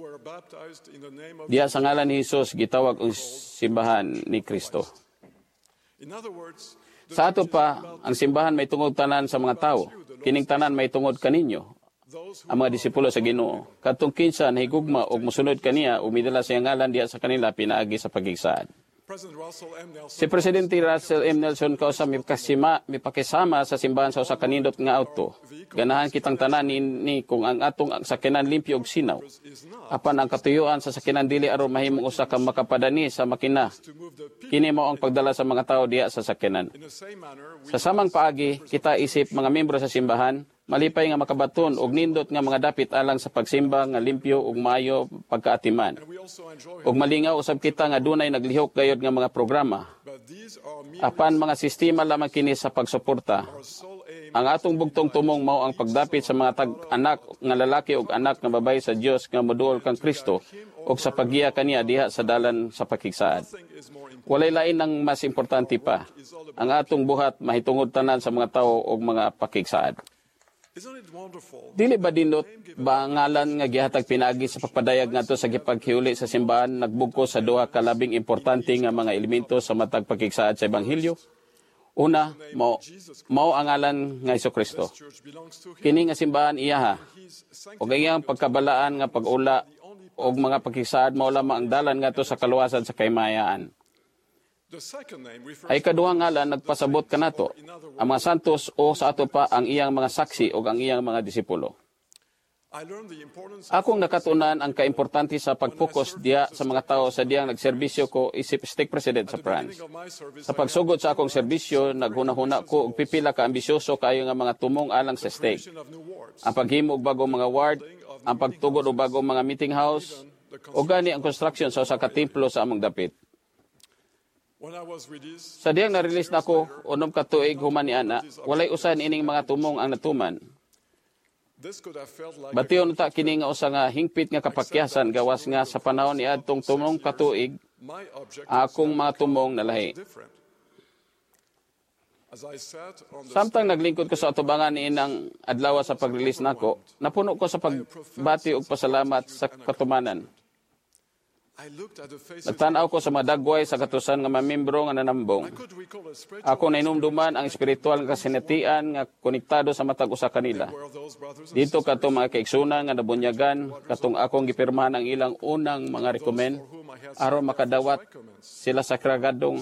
diya sa ngalan ni Jesus gitawag og simbahan ni Kristo. Sa ato pa, ang simbahan may tungod tanan sa mga tao. Kining tanan may tungod kaninyo, ang mga disipulo sa Ginoo. Kadtong kinsa nahigugma og mosunod kaniya ug midala sa ngalan diya sa kanila pinaagi sa pagigsaad. Si Presidente Russell M. Nelson kausa mipakasima mipakisama sa simbahan sa usa ka nindot nga auto. Ganahan kitang tanan ni, ni kung ang atong sakyanan limpyo og sinaw. Apan ang katuyuan sa sakyanan dili aron mahimong usa ka makapadani sa makina. Kini mao ang pagdala sa mga tawo diha sa sakyanan. Sa samang paagi, kita isip mga miyembro sa simbahan malipay nga makabaton og nindot nga mga dapit alang sa pagsimba nga limpyo ug maayo pagkaatiman. Ug malingaw usab kita nga dunay naglihok gayod nga mga programa. Apan mga sistema lamang kini sa pagsuporta. Ang atong bugtong tumong mao ang pagdapit sa mga tag-anak nga lalaki ug anak nga babaye sa Dios nga moduol kang Kristo ug sa paggiya kaniya diha sa dalan sa pakigsaad. Walay lain ang mas importante pa. Ang atong buhat mahitungod tanan sa mga tawo ug mga pakigsaad. Dili ba dinot ba ang ngalan nga gihatag pinaagi sa pagpadayag ngadto sa gipaghiuli sa simbahan nagbugko sa duha ka labing importante nga mga elemento sa matag pagkigsaad sa ebanghelyo? Una, mao mao ang ngalan nga Jesucristo. Kini nga simbahan iyaha ug iyang pagkabalaan nga pag-ula og mga pagkigsaad mao lamang ang dalan ngadto sa kaluwasan sa kahimayaan. Ay kaduhang ngalan nagpasabot kanato ang mga santos o sa ato pa ang iyang mga saksi o ang iyang mga disipulo. Akong nakatunan ang kaimportante sa pagpokus diya sa mga tao sa diyang nagserbisyo ko isip stake president sa France. Sa pagsugod sa akong serbisyo, naghuna-huna ko og pipila ka ambisyoso kayo nga mga tumong alang sa stake. Ang paghimo og bagong mga ward, ang pagtugod og bagong mga meeting house, o gani ang construction sa usa ka templo sa among dapit. Sa diyang na-release na ko, unom ka tuig human ni ana, walay usan ining mga tumong ang natuman. Bation ta kini nga usa nga hingpit nga kapakyasan gawas nga sa panahon ni adtong tumong ka tuig, akong mga tumong nalahi. Samtang naglingkod ko sa atubangan ni inang adlaw sa pag-release nako, napuno ko sa pagbati ug pasalamat sa katumanan. Nagtanaw ko sa madagway sa katusan nga mamembro nga nanambong. Ako nainumduman ang espiritual nga kasinatian nga konektado sa matag usa kanila. Dito katong mga kaigsunan nga nabunyagan, katong akong gipirmahan ang ilang unang mga recommend aron makadawat sila sa sagragadong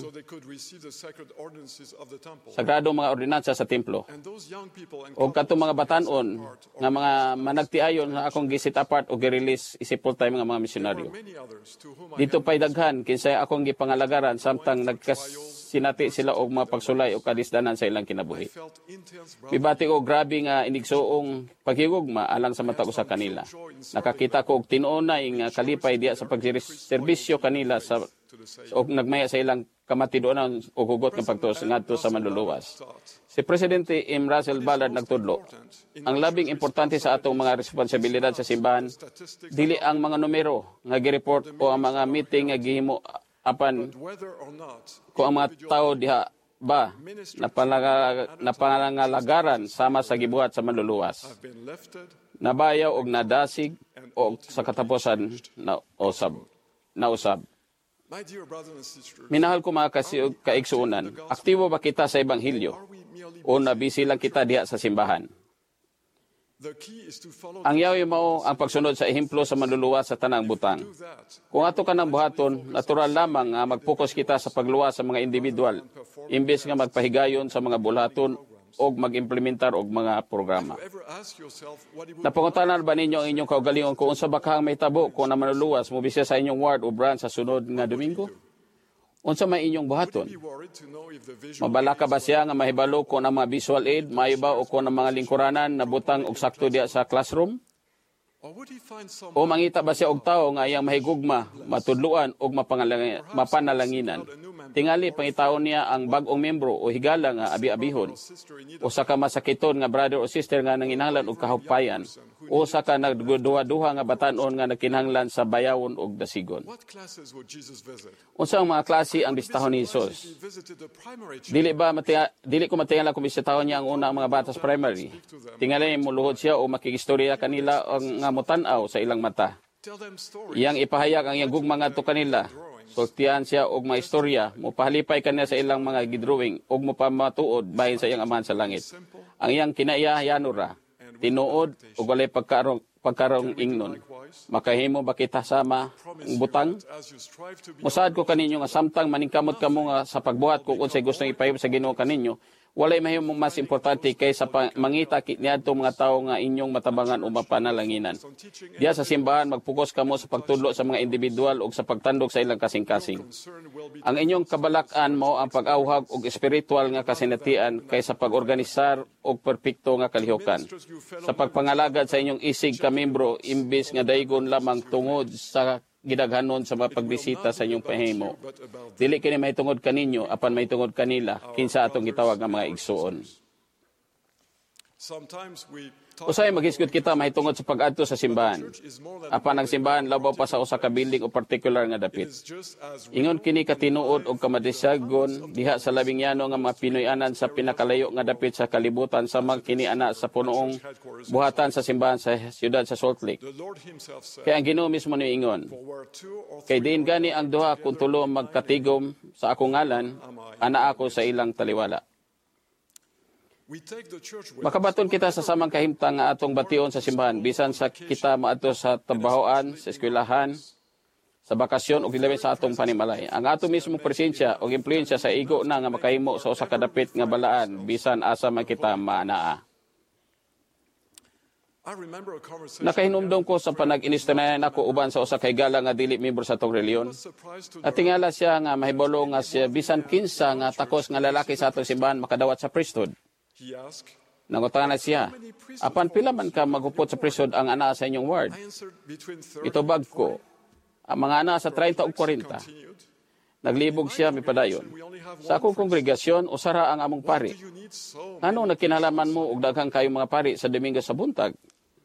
sagradong mga ordinansa sa templo. O katong mga batanon nga mga managtiayon nga akong gisit apart o gi-release isip full time nga mga misyonaryo. Dito pa'y daghan, kinsay akong gipangalagaran samtang nagkasinati sila og mga pagsulay o kadisdanan sa ilang kinabuhi. Bibati ko grabe nga inigsuong paghigugma alang sa matag usa kanila. Nakakita ko og tinuonay nga kalipay diya sa pagserbisyo kanila sa o nagmaya sa ilang kamatidonan o hugot ng pagtuos ngadto sa manluluwas. Si Presidente M. Russell Ballard nagtudlo, ang labing importante sa atong mga responsibilidad sa simbahan, dili ang mga numero nga gi-report o ang mga meeting nga gihimo apan kung ang mga tao diha ba napangalagaran sama sa gibuhat sa manluluwas. Nabayaw og nadasig o sa katapusan na usab. Na usab. Minahal ko mga kaigsuunan, aktibo ba kita sa ebanghelyo o nabisi lang kita diha sa simbahan? Ang yawi mao ang pagsunod sa ehemplo sa manluluwas sa tanang butang. Kung ato ka ng buhaton, natural lamang nga mag-focus kita sa pagluwas sa mga individual, imbes nga magpahigayon sa mga bulaton o mag-implementar og mga programa. Napangutanan ba ninyo ang inyong kaugalingon kung unsa ba kahang mahitabo kung na manuluwas mo bisya sa inyong ward o branch sa sunod nga Domingo? Unsa may inyong buhaton? Mabala ka ba siya nga mahibalo kung ang mga visual aid, maayo ba o kung ang mga lingkuranan na butang og sakto diya sa classroom? O mangita ba siya og tao nga iyang mahigugma, matudluan og mapanalanginan? Tingali pangitaon niya ang bag-ong membro o higala nga abi-abihon. O sa ka masakiton nga brother o sister nga nanginahanglan og kahupayan. O sa ka nagduha-duha nga batanon nga nagkinahanglan sa bayawon og dasigon. Unsa ang mga klase ang bisitahon ni Hesus? Dili ba matiya, dili ko matingala kung bisitahon niya ang una ang mga batas primary. Tingali muluhod siya o makigistorya kanila ang nga mutanaw sa ilang mata. Iyang ipahayag ang iyang gugma ngadto kanila. Sultihan siya og mga istorya, mopahalipay kanila sa ilang mga gidrawing og mopamatuod bahin sa iyang amahan sa langit. Ang iyang kinaiyahayan ra, tinuod ug walay pagkarong pagkarong ingnon. Makahimo ba kita sama ang butang? Musaad ko kaninyo nga samtang maningkamot kamo nga sa pagbuhat kung unsay gustong ipahimo sa Ginoo kaninyo, walay mahimong mas importante kaysa mangita niadto mga tawo nga inyong matabangan o mapanalanginan. Diya sa simbahan magpukos kamo sa pagtudlo sa mga individual o sa pagtandog sa ilang kasing-kasing. Ang inyong kabalakan mo ang pag-awhag og espiritual nga kasinatian kaysa pag-organisar og perpekto nga kalihukan. Sa pagpangalagad sa inyong isig ka membro imbis nga daygon lamang tungod sa gidaghanon sa mga pagbisita sa inyong pahimo. Dili kini mahitungod kaninyo, apan mahitungod kanila, kinsa atong gitawag nga mga igsuon. Usay maghisgot kita mahitungod sa pag-adto sa simbahan. Apan ang simbahan labaw pa sa usa ka building o particular nga dapit. Ingon kini katinuod og kamadisyagon diha sa labing yano nga mga Pinoy-anan sa pinakalayo nga dapit sa kalibutan sa mga kini ana sa punoong buhatan sa simbahan sa siyudad sa Salt Lake. Kaya ang Ginoo mismo ni ingon, kay diin gani ang duha kung tulo magkatigom sa akong ngalan, ana ako sa ilang taliwala. Makabaton kita sa samang kahimtang nga atong bation sa simbahan bisan sa kita maadto sa trabahoan, sa eskwelahan, sa bakasyon o ilabi sa atong panimalay. Ang ato mismong presensya o impluensya sa igo na nga makahimo sa usa ka dapit nga balaan bisan asa man kita maanaa. Nakahinumdom ko sa panag-inistoryahan ako uban sa usa ka higala nga dili miyembro sa atong reliyon. At tingala siya nga mahibalo nga siya bisan kinsa nga takos nga lalaki sa atong simbahan makadawat sa priesthood. Nangutangan siya, apan pila man ka magupot sa priesthood ang ana sa inyong ward? Itubag ko, ang mga ana sa thirty o forty. Naglibog siya mipadayon. Sa akong kongregasyon, usara ang among pari. Ano nagkinalaman mo og daghang kayong mga pari sa Domingo sa buntag?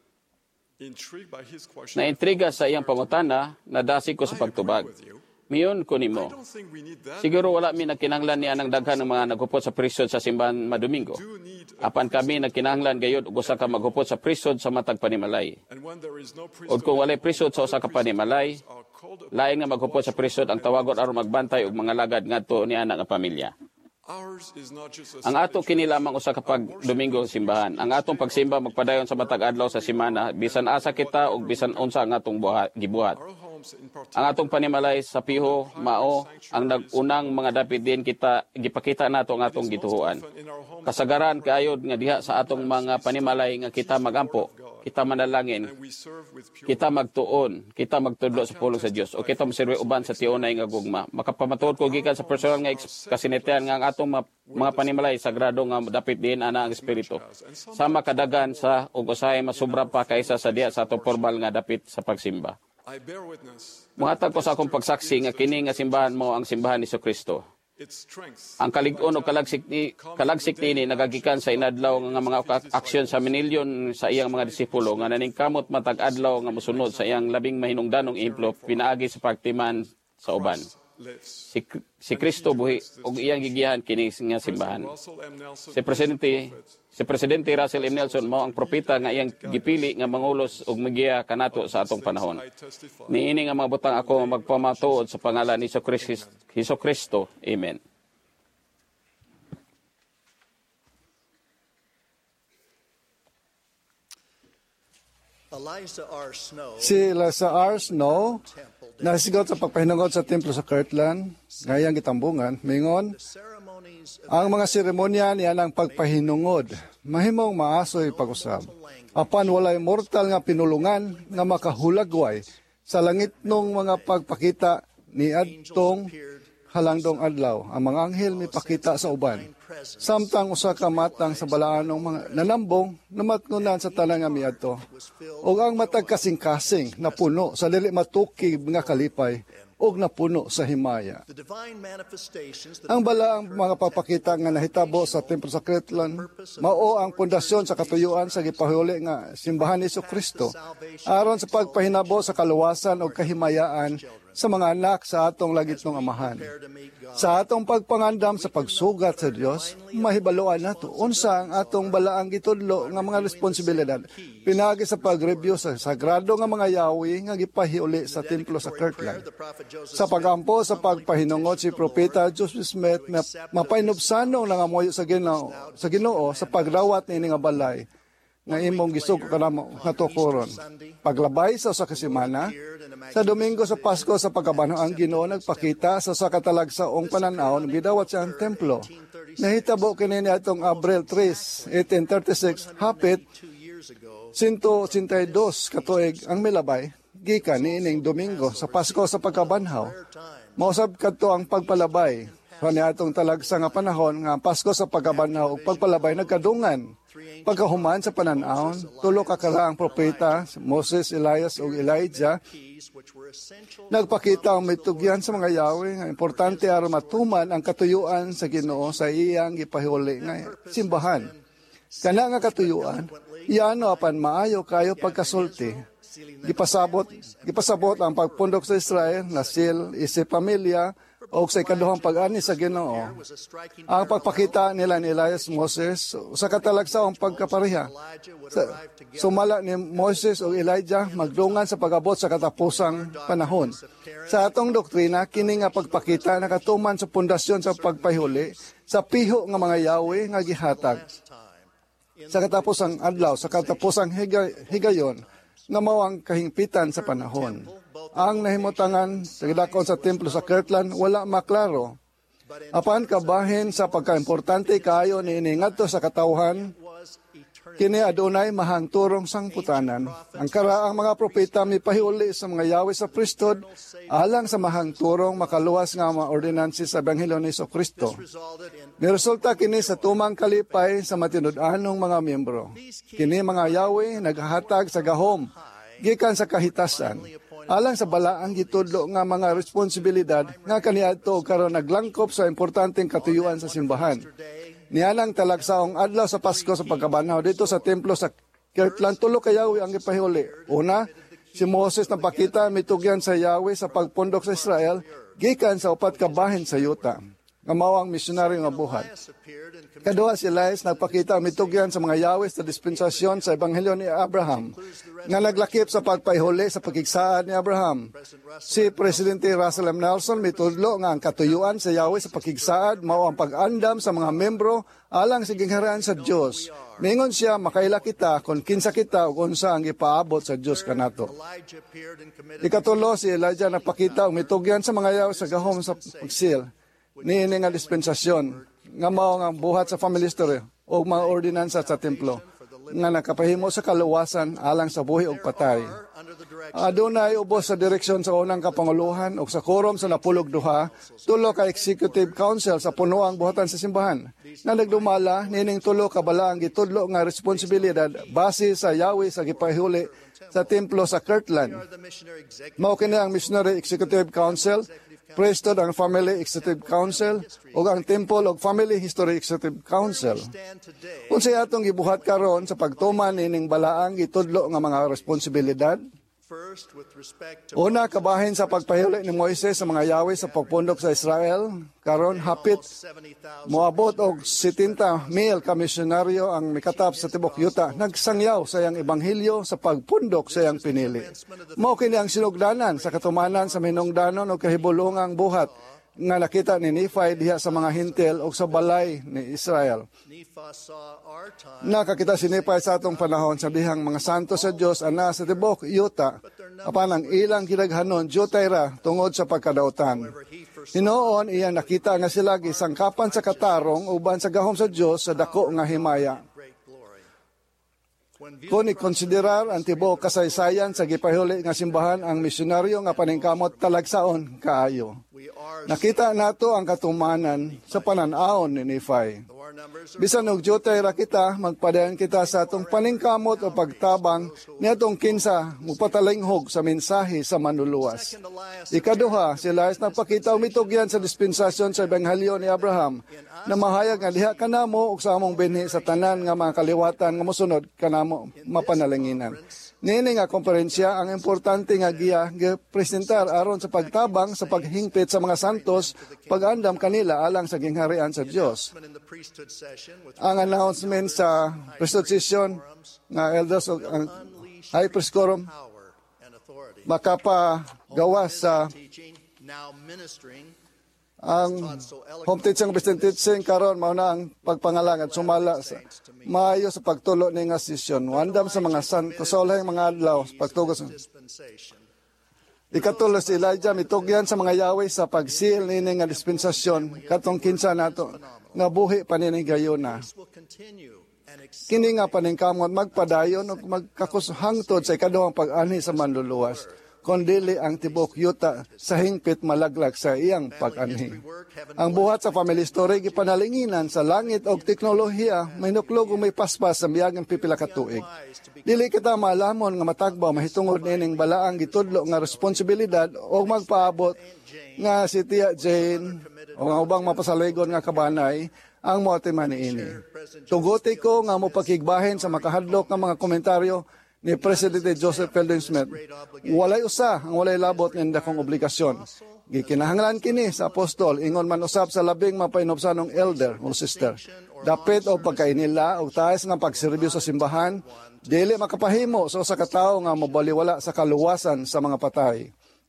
Naintriga sa iyang pangutana, nadasi ko sa pagtubag. Miyon ko nimo. Siguro wala mi nagkinahanglan niya ng daghan ng mga nagupot sa priesthood sa simbahan madomingo. Apan kami nagkinahanglan gayud og usa ka magupot sa priesthood sa matag panimalay. Ug kung walay priesthood sa usa ka panimalay, lain nga magupot sa priesthood ang tawagon aron magbantay og mga lagad ngadto ni ana nga pamilya. Ang ato kini lamang usa ka pag Domingo simbahan. Ang atong pagsimba magpadayon sa matag adlaw sa semana bisan asa kita ug bisan unsa ang atong buhat, gibuhat. Ang atong panimalay sa piho mao ang nagunang mga dapit din kita gipakita nato ang atong gituhuan. Kasagaran kaayod nga diha sa atong mga panimalay nga kita magampo, kita manalangin, kita magtuon, kita magtudlo sa pulong sa Dios o kita moserve uban sa tionay nga gugma. Makapamatuod ko gikan sa personal nga kasinatian nga ang atong mga, mga panimalay sagrado nga dapit din ana ang espiritu. Sama kadagan sa ug usahay masubra pa kaysa sa diha sa atong formal nga dapit sa pagsimba. Muhatag ko sa akong pagsaksi nga kini nga simbahan mo ang simbahan ni Jesucristo. Ang kalig-on o kalagsik ni kalagsik ni nagagikan sa inadlaw nga mga aksyon sa minilyon sa iyang mga disipulo nga naningkamot matag adlaw nga mosunod sa iyang labing mahinungdanong ihemplo pinaagi sa pagtiman sa uban. Si si Kristo buhi ug iyang gigihan kini nga simbahan. Si presidente Si Presidente Russell M. Nelson mao ang propeta nga iyang gipili nga mangulos ug magiya kanato sa atong panahon. Niini nga mga butang ako magpamatuod sa pangalan ni Jesucristo. Amen. Si Eliza R. Snow, nasigot sa pagpahinungod sa templo sa Kirtland, ngayang gitambungan, mingon, Ang mga seremonya niya ng pagpahinungod, mahimong maasoy pag-usab. Apan walay mortal nga pinulungan nga makahulagway sa langit nung mga pagpakita ni adtong halangdong adlaw. Ang mga anghel mipakita sa uban. Samtang usa ka matang sa balaan ng mga nanambong namatnunan sa tanang nga miadto. O ang matag kasing-kasing na puno sa dili matukig nga kalipay og napuno sa himaya. Ang balaang mga papakita nga nahitabo sa Templo sa Kirtland mao ang pundasyon sa katuyuan sa gipahuli nga simbahan ni Jesucristo aron sa pagpahinabo sa kaluwasan o kahimayaan sa mga anak sa atong langitnong amahan. Sa atong pagpangandam sa pagsugat sa Dios, mahibaloan nato unsa ang atong balaang gitudlo nga mga responsibilidad pinagi sa pag-review sa sagrado nga mga yawi nga gipahiuli sa templo sa Kirtland. Sa pagampo sa pagpahinungod si Propeta Joseph Smith na mapainubsanong nangamoyo sa Ginoo sa Ginoo sa pagdawat ni nga balay nga imong gisugo kanamo nga tukuron. Paglabay sa usa ka semana, sa Domingo sa Pasko sa pagkabanho ang Ginoo nagpakita sa usa ka talagsaong pananaw gidawat sa ang templo. Nahitabo kini niadtong Abril three, eighteen thirty-six, hapit one hundred eighty-two katuig ang milabay gikan niining Domingo sa Pasko sa pagkabanhaw. Mausab kadto ang pagpalabay. Sa niadtong talagsa nga panahon nga Pasko sa pagkabanhaw ug pagpalabay nagkadungan. Pagkahuman sa pananaon, tulo ka karaang propeta, Moses, Elias ug Elijah, nagpakita ang mitugyan sa mga yawi nga importante aron matuman ang katuyuan sa Ginoo sa iyang gipahuli nga simbahan. Kana nga katuyuan, iyano apan maayo kayo pagkasulti. Gipasabot, gipasabot ang pagpundok sa Israel, nasil, isip pamilya, o sa ikaduhang pag-ani sa Ginoo. Ang pagpakita nila ni Elias Moses sa katalagsaong pagkapareha. Sa, sumala ni Moses o Elijah magdungan sa pag-abot sa katapusang panahon. Sa atong doktrina, kini nga pagpakita nakatuman sa pundasyon sa pagpahuli sa piho nga mga yawi nga gihatag. Sa katapusang adlaw, sa katapusang higay, higayon, nga mawang kahingpitan sa panahon. Ang nahimutangan sa gidakon sa templo sa Kirtland wala maklaro. Apan kabahin sa pagkaimportante kaayo ni iningadto sa katawhan, kini adunay mahang turong sangputanan. Ang karaang mga propeta mipahiuli sa mga yawi sa priesthood alang sa mahang turong makaluwas nga mga ordinansi sa Ebanghelyo ni Jesucristo. Niresulta kini sa tumang kalipay sa matinud-anong mga miyembro. Kini mga yawi naghahatag sa gahom gikan sa kahitasan alang sa balaang gitudlo nga mga responsibilidad nga kaniadto karon naglangkop sa importanteng katuyuan sa simbahan. Nianang talagsaong adlaw sa Pasko sa pagkabanhaw dito sa templo sa Kirtland, tulo ka yawi ang ipahuli. Una, si Moses napakita mitugyan sa yawi sa pagpundok sa Israel gikan sa upat ka bahin sa yuta nga mao ang misyonaryo nga buhat. Kaduha si Elias nagpakita mitugyan sa mga yawi sa dispensasyon sa Ebanghelyo ni Abraham nga naglakip sa pagpaihuli sa pagkigsaad ni Abraham. Si Presidente Russell M. Nelson mitudlo nga ang katuyuan sa yawi sa pagkigsaad mao ang pag-andam sa mga membro alang sa gingharian sa Dios. Ningon siya makaila kita kung kinsa kita ug unsa ang ipaabot sa Dios kanato. Ikatulo si Elijah nagpakita og mitugyan sa mga yawi sa gahom sa pagsil. Niini nga dispensasyon nga mao nga buhat sa family history o mga ordinansa sa templo nga nakapahimo sa kaluwasan alang sa buhi ug patay. Adunay ubos sa direksyon sa unang kapanguluhan ug sa quorum sa napulog duha, tulo ka executive council sa punuang buhatan sa simbahan. Na nagdumala nining tulo ka balaang gitudlo nga responsibilidad base sa yawi sa gipahuli sa templo sa Kirtland. Mao kini ang Missionary Executive Council, Priesthood and Family Executive Council ug ang Temple ug Family History Executive Council. Unsay atong gibuhat karon sa pagtuman ining balaang gitudlo nga mga responsibilidad? Una, kabahin sa pagpahuli ni Moises sa mga yawi sa pagpundok sa Israel. Karon hapit moabot og seventy mil ka misyonaryo ang mikatap sa tibok yuta nagsangyaw sa iyang ebanghelyo sa pagpundok sa iyang pinili. Mao kini ang sinugdanan sa katumanan sa minungdanon o kahibulungang buhat nga nakita ni Nephi diha sa mga hintil o sa balay ni Israel. Nakakita si Nephi sa atong panahon sa dihang mga santo sa Dios ana sa tibok yuta apan ang ilang kinaghanon jotay ra tungod sa pagkadautan. Hinoon iya nakita nga sila gisangkapan sa katarong uban sa gahom sa Dios sa dako nga himaya. Kung ikonsiderar ang tibuok kasaysayan sa gipahuli nga simbahan ang misyonaryo nga paningkamot talagsaon kaayo. Nakita nato ang katumanan sa pananaon ni Nephi. Bisan og jutay ra kita, magpadayon kita sa atong paningkamot o pagtabang niadtong kinsa mupatalinghog sa mensahe sa manluluwas. Ikaduha, sila is nagpakita umitugyan sa dispensasyon sa ebanghelyo ni Abraham na mahayag nga diha kanamo ug sa among binhi sa tanan nga mga kaliwatan nga mosunod kanamo mapanalanginan. Nini nga konferensya ang importante nga giya gipresentar aron sa pagtabang sa paghingpit sa mga santos pag-andam kanila alang sa gingharian sa Dios. Ang announcement sa priesthood session nga elders o ang high priest quorum makapagawa sa ang home teaching Christian teaching karon mao na ang pagpangalang at sumala sa maayo sa pagtulo ni nga session wandam sa mga santo sa ulay mga adlaw pagtugos. Ikatulo si Elijah mitugyan sa mga Yahweh sa pagsil nini nga dispensasyon katong kinsa nato nga buhi panini gayuna. Kini nga paningkamot magpadayon ug magkakushangtod sa ikaduhang pag-anhi sa manluluwas. Kondili ang tibok yuta sa hingpit malaglag sa iyang pag-anhi. Ang buhat sa family story gipanalinginan sa langit og teknolohiya may nuklog ug may paspas sa miyagang pipila ka tuig. Dili kita maalamon nga matagbaw mahitungod nining balaang gitudlo nga responsibilidad og magpaabot nga si Tia Jane o nga ubang mapasaligon nga kabanay ang motima niini. Tuguti ko nga mopakigbahin sa makahadlok nga mga komentaryo ni Presidente Joseph Fielding Smith, walay usa ang walay labot ng dakong obligasyon. Gikinahanglan kini sa apostol, ingon man usab sa labing mapainobsanong elder o sister. Dapit o pagkainila o taes nga pagserbyo sa simbahan, dili makapahimo so sa katao nga mabaliwala sa kaluwasan sa mga patay.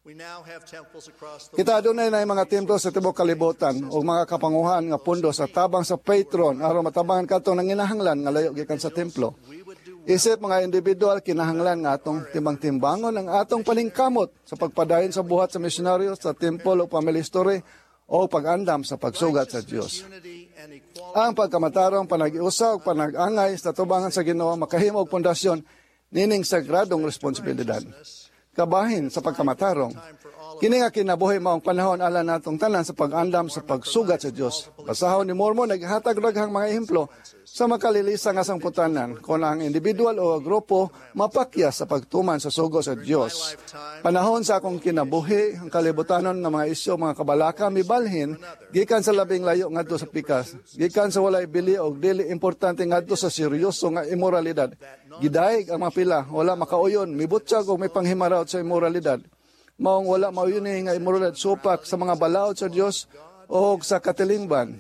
Kita adunay na mga templo sa tibok kalibutan o mga kapanguhan nga pundo sa tabang sa patron aron matabangan kadto nang ginahanglan nga layo gikan sa templo. Isip mga individual kinahanglan nga atong timbang-timbangon ang atong paningkamot sa pagpadayon sa buhat sa misyonaryo sa temple o family story o pag-andam sa pagsugat sa Dios. Ang pagkamatarong panag-iusa o panag-angay sa tubangan sa Ginoo makahimo og pundasyon nining sagradong responsibilidad. Kabahin sa pagkamatarong, kini nga kinabuhi maong panahon ala natong tanan sa pag-andam sa pagsugat sa Dios. Basahon ni Mormon naghatag daghang mga ehemplo sa makalilisa nga sangputanan kung ang individual o grupo mapakyas sa pagtuman sa sugo sa Dios. Panahon sa akong kinabuhi, ang kalibutanon ng mga isyu, mga kabalaka, mibalhin, gikan sa labing layo ngadto sa pikas, gikan sa walay bili o dili importante ngadto sa seryoso nga immoralidad. Gidayeg ang mga pila, wala makauyon, mibutyag o may panghimarawt sa immoralidad. Maong wala mauyuni nga immoralidad supak sa mga balaod sa Dios o sa katilingban.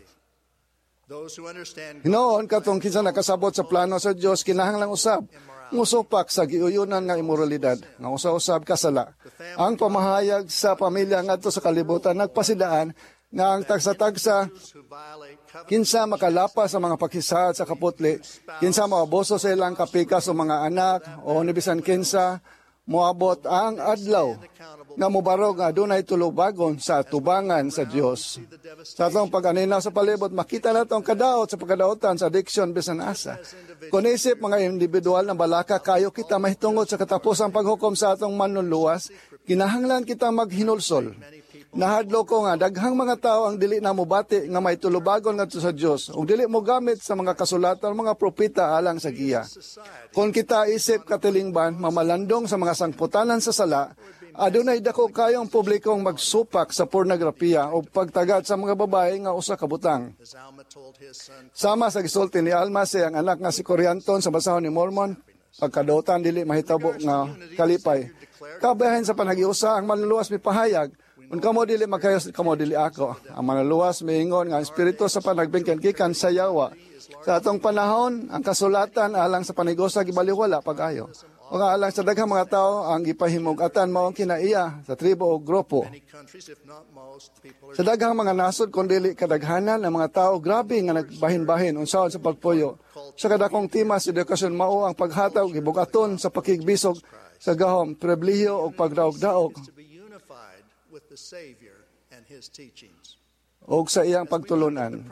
Hinoon katong kinsa nakasabot sa plano sa Dios kinahanglang usab musupak sa giuyunan nga immoralidad nga usa-usab kasala. Ang pamahayag sa pamilya ngadto sa kalibutan nagpasidaan nga ang tagsa-tagsa kinsa makalapa sa mga paghisaad sa kaputli, kinsa maabuso sa ilang kapikas o mga anak o nibisan kinsa moabot ang adlaw nga mubarog nga adunay tulubagon sa tubangan sa Dios. Sa atong pag-aninaw sa palibot, makita nato ang kadaot sa pagkadaotan sa addiction bisan asa. Kung isip mga individual na balaka, kayo kita mahitungod sa katapusang paghukom sa atong manluluwas, kinahanglan kita maghinulsol. Nahadlo ko nga, daghang mga tao ang dili na mubati nga may tulubagon nga sa Dios, ug dili mo gamit sa mga kasulatan mga propeta alang sa giya. Kung kita isip katilingban, mamalandong sa mga sangputanan sa sala, adunay dako kayong publikong magsupak sa pornografiya o pagtagad sa mga babae nga usa ka butang. Sama sa gisulti ni Alma siya ang anak nga si Corianton sa basahon ni Mormon, pagkadotan dili mahitabo nga kalipay. Kabahin sa panagiusa ang manluluwas mi pahayag, kung kamo dili magkayos, kamo dili ako. Ang manluluwas miingon nga espiritu sa panagbingkan gikan sa yawa. Sa atong panahon, ang kasulatan alang sa panigosa gibaliwala pag-ayo. O nga alang sa daghang mga tao ang gipahimugatan mao ang kinaiya sa tribo o grupo. Sa daghang mga nasod kung dili kadaghanan ang mga tao grabe nga nagbahin-bahin unsaon sa pagpuyo. Sa kadakong tema sa edukasyon mao ang paghatag gibugaton sa pakigbisog sa gahom, pribilehiyo o pagdaog-daog. o sa iyang pagtulunan.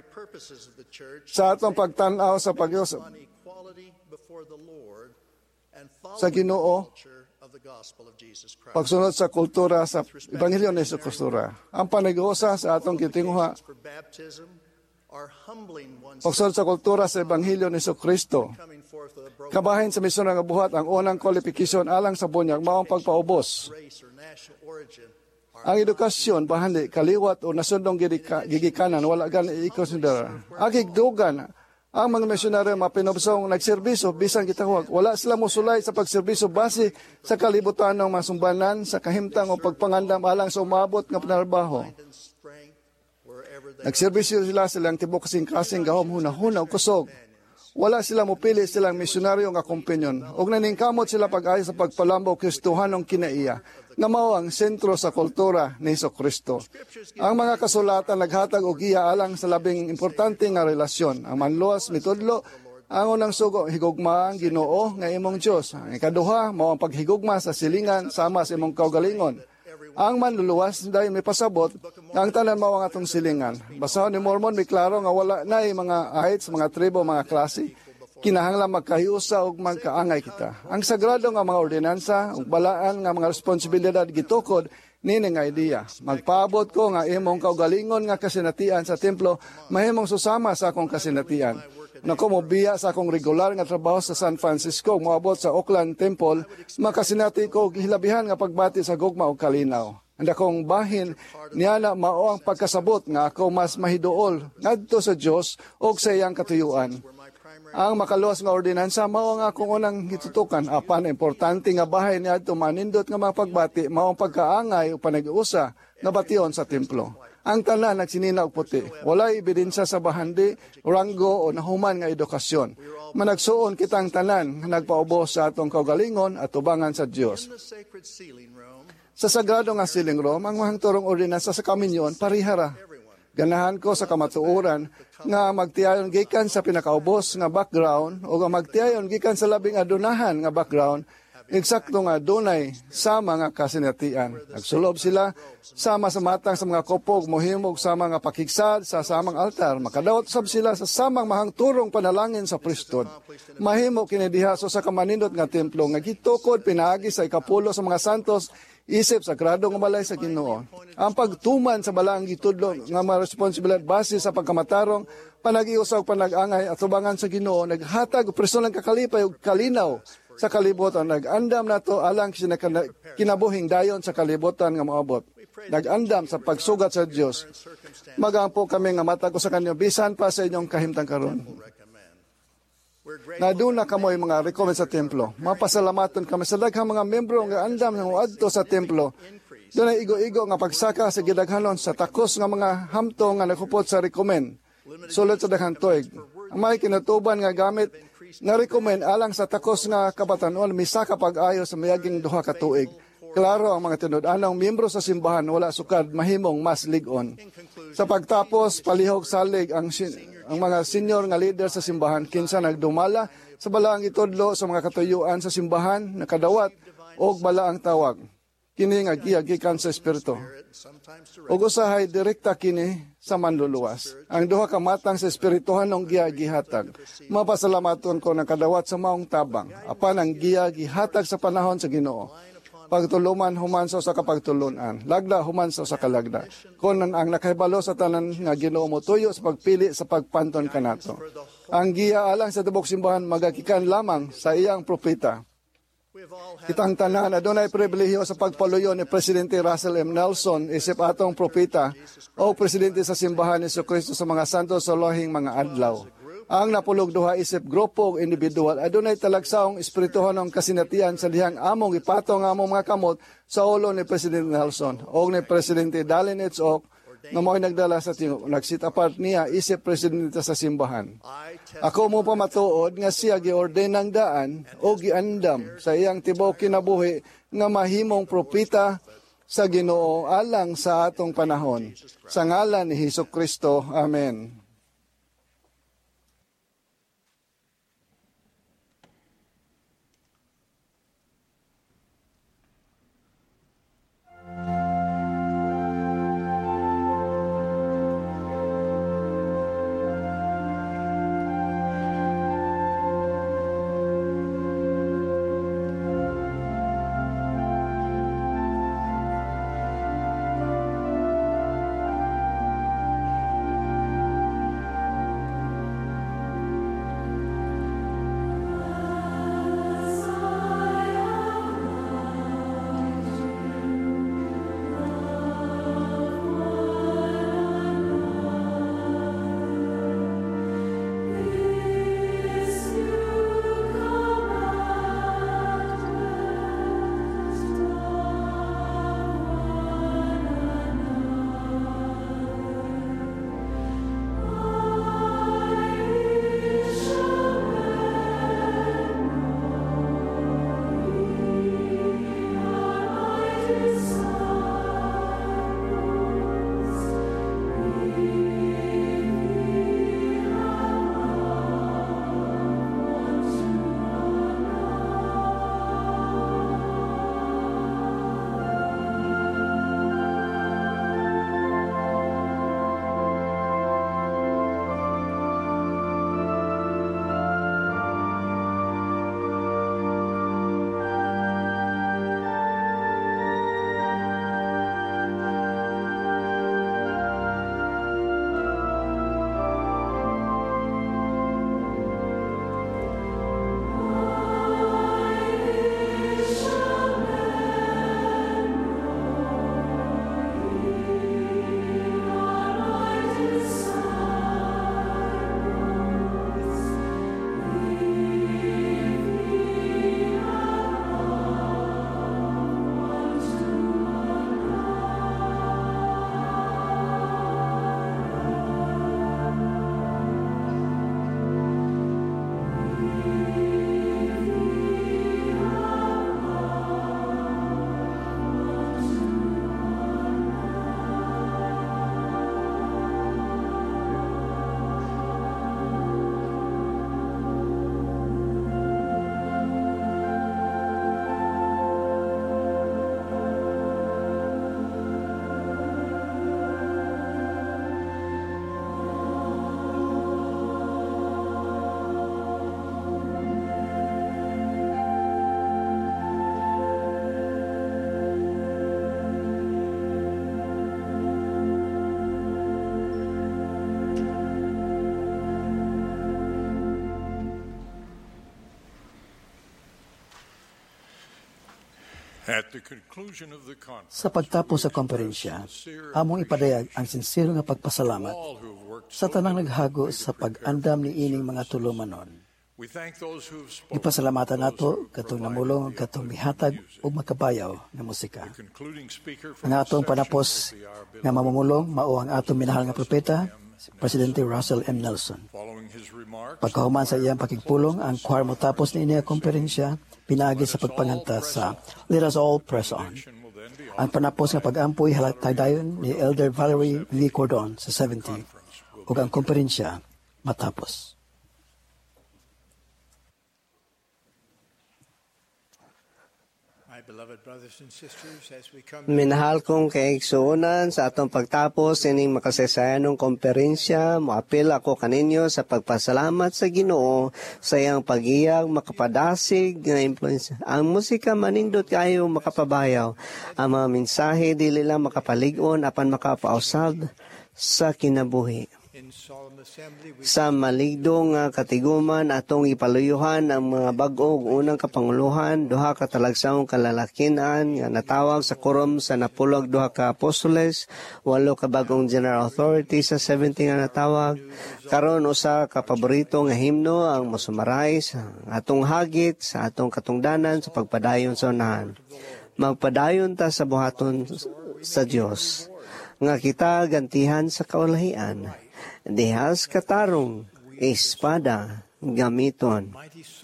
Sa atong pagtanaw sa pag-Diyos sa Ginoo, pagsunod sa kultura sa Ebanghelyo ni Jesucristo, ang panag-uusa sa atong gitinguha, pagsunod sa kultura sa Ebanghelyo ni Jesucristo, kabahin sa misyon nga buhat, ang unang qualification alang sa bunyag maong pagpaubos. Ang edukasyon, bahandi, kaliwat o nasundong gigikanan, wala gan i-consider. Agigdugan, ang mga misyonaryo mapinobsong nagserbiso, bisan kitawag, wala sila musulay sa pagserbiso base sa kalibutan ng masumbanan, sa kahimtang o pagpangandam alang sa umabot ng panarbaho. Nagserbiso sila silang tibok kasing-kasing gahom hunahuna o kusog. Wala sila mupili silang misyonaryo nga kumpinyon. Og naningkamot sila pag-ayo sa pagpalambo Kristohanong kinaiya, nga mao ang sentro sa kultura ni Jesucristo. Ang mga kasulatan naghatag og giya alang sa labing importante nga relasyon. Ang manluwas mitudlo, ang unang sugo, higugma ang Ginoo nga imong Dios. Ang ikaduha, mao ang paghigugma sa silingan sama sa imong kaugalingon. Ang manluluwas dahil may pasabot nga ang tanan mao ang atong silingan. Basahon ni Mormon may klaro nga wala na mga ahits, mga tribo, mga klase. Kinahanglan magkahiusa ug magkaangay kita. Ang sagrado nga mga ordinansa ug balaan nga mga responsibilidad gitukod nini nga ideya. Magpaabot ko nga imong kaugalingon nga kasinatian sa templo mahimong susama sa akong kasinatian. Nako mobiya sa akong regular nga trabaho sa San Francisco, moabot sa Oakland Temple, makasinati ko hilabihan nga pagbati sa gugma ug kalinaw. Ang akong bahin niya na mao ang pagkasabot nga ako mas mahiduol ngadto sa Dios ug sa iyang katuyuan. Ang makaluwas nga ordinansa mao nga akong unang gitutukan. Apan importante nga bahay niya adto manindot nga mga pagbati mao ang pagkaangay o panag-uusa nga bation sa templo. Ang tanan nagsinina og puti. Walay ebidensya sa bahandi, ranggo o nahuman nga edukasyon. Managsuon kitang tanan nga nagpaubos sa atong kaugalingon at tubangan sa Dios. Sa sagrado nga siling Rome, ang mahang turong ordinansa sa kaminyon parihara. Ganahan ko sa kamatuoran nga magtiayon gikan sa pinakaubos nga background o nga magtiayon gikan sa labing adunahan nga background, eksakto nga dunay sama nga kasinatian. Nagsulob sila sama sa matang sa mga kopog, mohimog sama nga pakigsad sa samang altar. Makadawat sab sila sa samang mahang turong panalangin sa pristod. Mahimo kinidiha so sa kamanindot nga templo nga gitukod pinaagi sa ikapulo sa mga santos isip sagrado nga balay sa Ginoo. Ang pagtuman sa balaang gitudlo nga mga responsibilidad base sa pagkamatarong, panag-iusa ug panag-angay at tubangan sa Ginoo, naghatag og personal kakalipay ug kalinaw sa kalibutan. Nag-andam nato alang kinabuhing dayon sa kalibutan nga moabot. Nag-andam sa pagsugat sa Dios. Magampo kami nga matag ko sa kanyo bisan pa sa inyong kahimtang karon. Na doon na kamoy mga recommend sa templo. Mapasalamatan kami sa daghang mga membro nga andam ng uadto sa templo. Doon ay igo-igo nga pagsaka sa gidaghanon sa takos nga mga hamto nga nakupot sa recommend. Sulod sa daghang tuig. Ang may kinatuban nga gamit nga recommend alang sa takos nga kabatanon misaka pag-ayo sa mayaging duha ka tuig. Klaro ang mga tinud-anong miyembro sa simbahan wala sukad mahimong mas ligon. Sa pagtapos palihog salig ang ang mga senior nga leader sa simbahan kinsa nagdumala sa balaang itudlo sa mga katuyuan sa simbahan nakadawat og balaang tawag. Kini nga giyagikan sa espiritu. Ug usahay direkta kini sa manluluwas. Ang duha ka matang sa espirituhan ng giyagihatag. Mapasalamaton ko ng kadawat sa maong tabang. Apan ang giyagihatag sa panahon sa Ginoo. Pagtuluman humanso sa kapagtulunan, lagda humanso sa kalagda. Kung ang nakahibalo sa tanan nga Ginoo mo tuyo sa pagpili sa pagpanton kanato. Ang giya alang sa tibok simbahan magagikan lamang sa iyang propeta. Kitang tanan adunay pribilehiyo sa pagpaluyo ni Presidente Russell M. Nelson isip atong propeta o presidente sa simbahan ni Jesucristo sa mga santo sa lohing mga adlaw. Ang napulog duha isip grupo o individual adunay talagsaong espirituhan ng kasinatian sa dihang among ipatong among mga kamot sa ulo ni President Nelson o ni Presidente Dallin H. Oak na mo'y nagdala sa tingo. Nagsit apart niya isip presidente sa simbahan. Ako mo pa matuod nga siya giorden ng daan o giandam sa iyang tibaw kinabuhi nga mahimong propeta sa Ginoo alang sa atong panahon. Sa ngalan ni Hesukristo. Amen. At the conclusion of the conference, Sa pagtapos sa konferensya, among ipadayag ang sincero nga pagpasalamat sa tanang naghago sa pag-andam ni ining mga tulumanon. we thank those who have spoken. Ipasalamatan nato katong namulong katong mihatag o makabayaw na musika. Concluding speaker Ang atong panapos nga mamumulong mao ang atong minahal nga propeta, si Presidente Russell M. Nelson. following his remarks. Pagkahuman sa iyang pakigpulong, ang choir mo tapos ni iniya konferensya, pinaagi sa pagpanganta sa Let Us All Press On. Ang panapos nga pag-ampoy halatay dayon ni Elder Valerie V. Cordon sa seventy ug ang konferensya matapos. My beloved brothers and sisters, as we come Minahal kong kaigsuunan sa atong pagtapos ining makasaysayanong komperensya, moapil ako kaninyo sa pagpasalamat sa Ginoo sa iyang pagiyag makapadasig nga influensya. Ang musika manindot kayo makapabayaw. Ang mga mensahe dili lang makapalig-on apan makapausab sa kinabuhi. in solemn assembly, we Sa maligdo nga katiguman atong ipaluyuhan ang mga bag-o ug unang kapanguluhan, duha ka talagsaong kalalakinan nga natawag sa quorum sa napulog duha ka apostoles, walo ka bagong general authority sa seventy nga natawag. Karon usa ka paborito nga himno ang mosumarais ang atong hagit sa atong katungdanan sa pagpadayon sa unahan. Magpadayon ta sa buhaton sa Dios nga kita gantihan sa kaulahian. Dihas katarong, espada gamiton,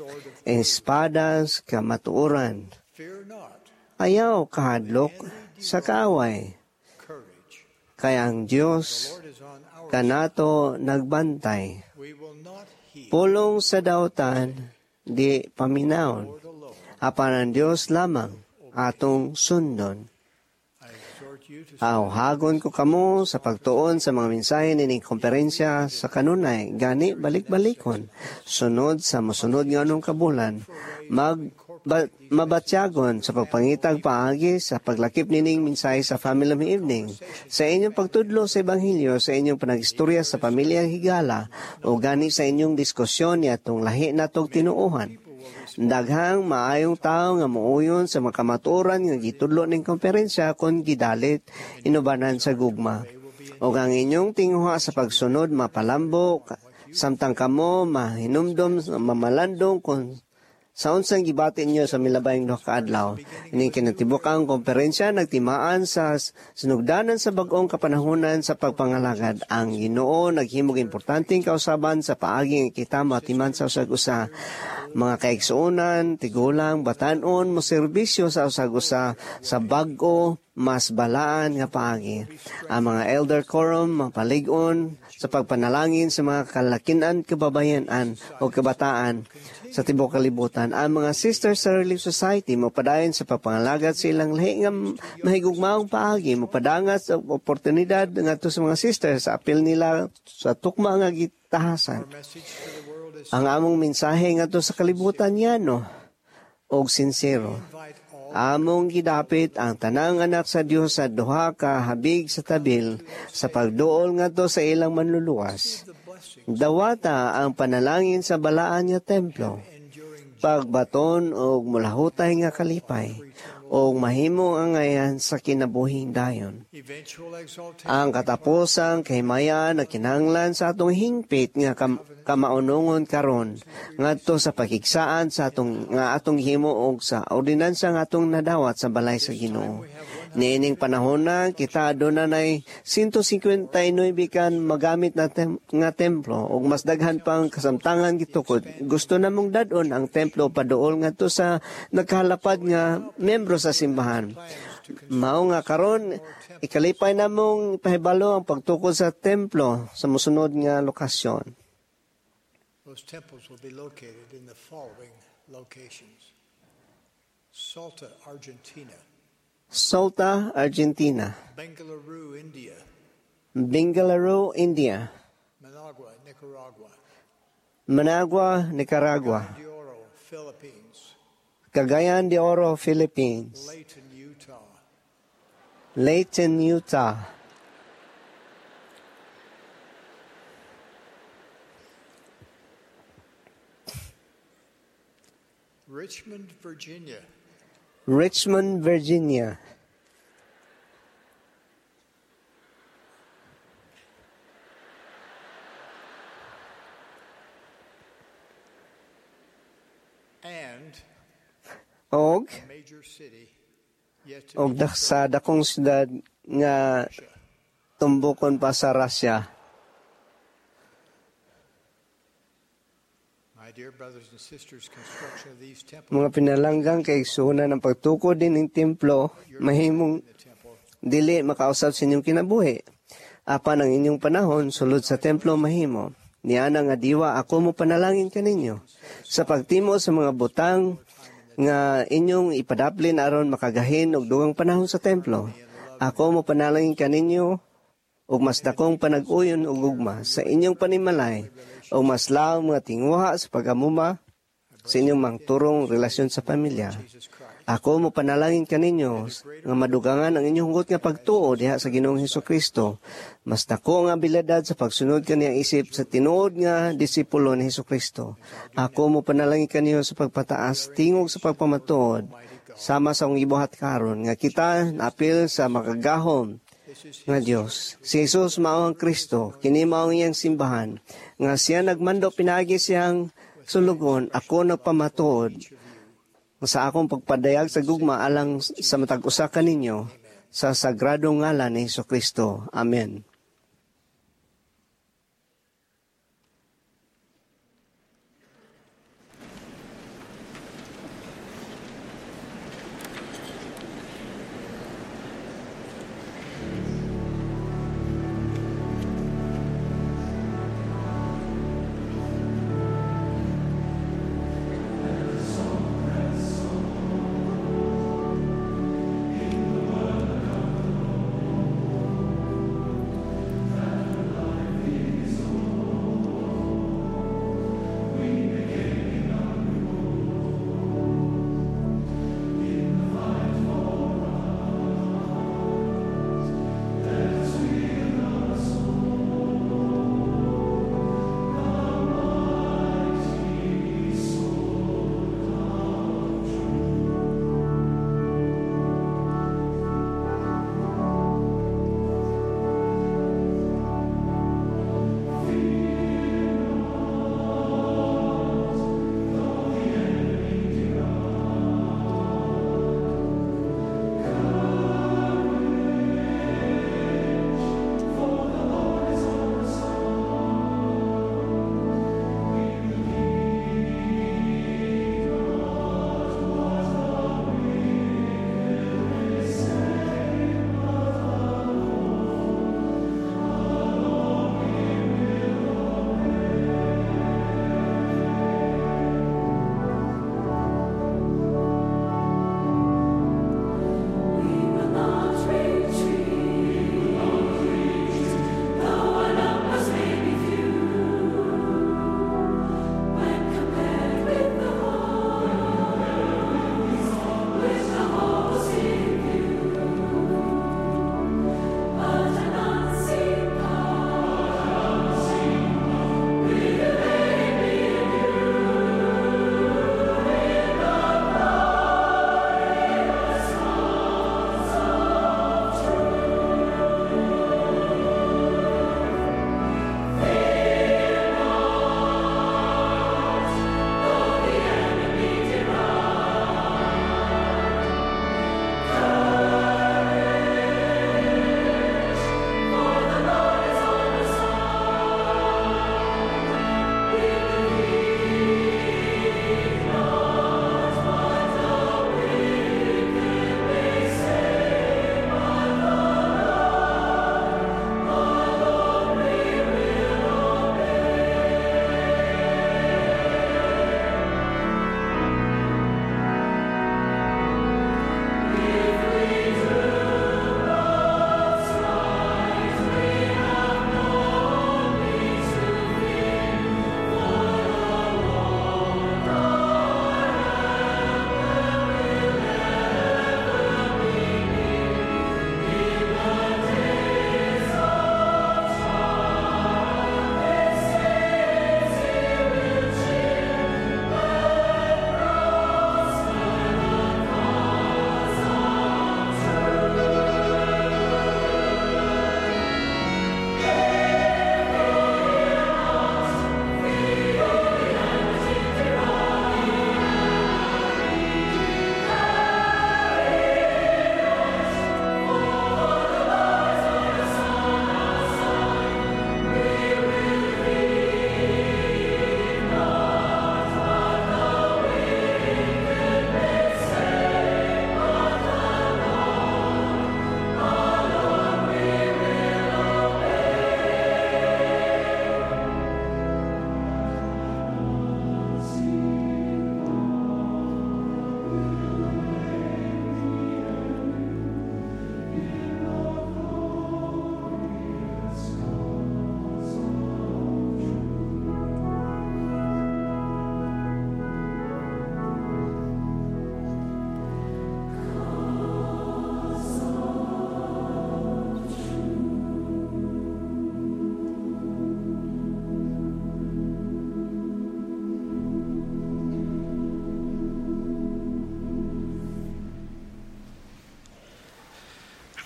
espadas kamatuoran. fear not, Ayaw kahadlok sa kaaway. courage. Kaya ang Diyos Lord is on our kanato nagbantay. We will not heed Pulong sa dautan, di paminaon. Apan ang Diyos lamang atong sundon. I exhort you to Awhagon ko kamo sa pagtuon sa mga mensahe nining konferensya sa kanunay, gani balik-balikon. Sunod sa mosunod nga anong kabulan, mag ba, mabatyagon sa pagpangitag paagi sa paglakip nining mensahe sa Family Evening. Sa inyong pagtudlo sa Ebanghelyo, sa inyong panagistorya sa pamilyang higala, o gani sa inyong diskusyon ni atong lahi natong tinuuhan. Daghang maayong tao nga muuyon sa makamaturan nga gitudlo ning konferensya kon gidalit inubanan sa gugma. O ang inyong tinguha sa pagsunod mapalambo samtang kamo mahinumdom mamalandong kon sa unsang gibati niyo sa milabayng duha ka adlaw. Ining kinatibukang konferensya nagtimaan sa sinugdanan sa bag-ong kapanahunan sa pagpangalagad. Ang Ginoo naghimog importanteng kausaban sa paagi nga kita matiman sa usag-usa. Mga kaigsuonan, tigulang, batanon, mo serbisyo sa usag-usa sa bag-o mas balaan nga paagi. Ang mga elder quorum mapalig-on sa pagpanalangin sa mga kalakinan, kababayanan o kabataan sa tibok kalibutan. Ang mga sisters sa Relief Society mapadayon sa pagpangalagat sa ilang lahi nga mahigugmaong paagi, mapadangat sa oportunidad ngadto sa mga sisters sa apil nila sa tukma nga gitahasan. Ang among mensahe ngadto sa kalibutan yano og sincero. Among gidapit ang tanang anak sa Dios sa duha ka habig sa tabil sa pagduol ngadto sa ilang manluluwas. Dawata ang panalangin sa balaan nga templo, pagbaton o mulahutay nga kalipay, o mahimo ang ngayan sa kinabuhing dayon. Ang katapusan kay maya na kinahanglan sa atong hingpit nga kam- kamaunungon karon ngadto sa pakigsaan sa atong nga atong himo og sa ordinansa nga atong nadawat sa balay sa Ginoo. Niining panahon na kita adunay one hundred fifty-nine kan magamit na tem- nga templo ug mas daghan pang kasamtangan gitukod. Gusto namong dad-on ang templo paduol ngadto sa nagkalapad nga membro sa simbahan. Mao nga karon ikalipay namong pahibalo ang pagtukod sa templo sa mosunod nga lokasyon. Those temples will be located in the following locations: Salta, Argentina; Salta, Argentina; Bengaluru, India; Bengaluru, India; Managua, Nicaragua; Managua, Nicaragua; de Oro, Philippines; Cagayan de Oro, Philippines; Layton, Utah; Layton, Utah; Richmond, Virginia; Richmond, Virginia. And Og a major city yet to og dak sa dakong siyudad nga tumbukon pa sa Russia. My dear brothers and sisters, construction of these temples Mga pinalanggang kay suna ng pagtukod din ng templo, mahimong dili makausap sa inyong kinabuhi. Apan ang inyong panahon, sulod sa templo mahimo. Niana nga diwa, ako mo panalangin kaninyo. Sa pagtimo sa mga butang, nga inyong ipadaplin aron makagahin og dugang panahon sa templo. Ako mo panalangin kaninyo, ug mas dakong panag-uyon ug ugma sa inyong panimalay, o mas laong mga tinguha sa pag-amuma sa inyong mangturong relasyon sa pamilya. Ako mo panalangin kaninyo nga madugangan ang inyong hugot nga pagtuo diha sa Ginoong Hesukristo. Mas dako nga abilidad sa pagsunod kaniyang isip sa tinuod nga disipulo ni Hesukristo. Ako mo panalangin kaninyo sa pagpataas tingog sa pagpamatuod sama sa akong ibuhat karon nga kita naapil sa makagahom nga Dios. Si Jesus mao ang Kristo, kini mao ang iyang simbahan, nga siya nagmando pinaagi siyang sulugon, ako nagpamatuod sa akong pagpadayag sa gugma alang sa matag usa kaninyo sa sagradong ngalan ni Hesukristo. Amen.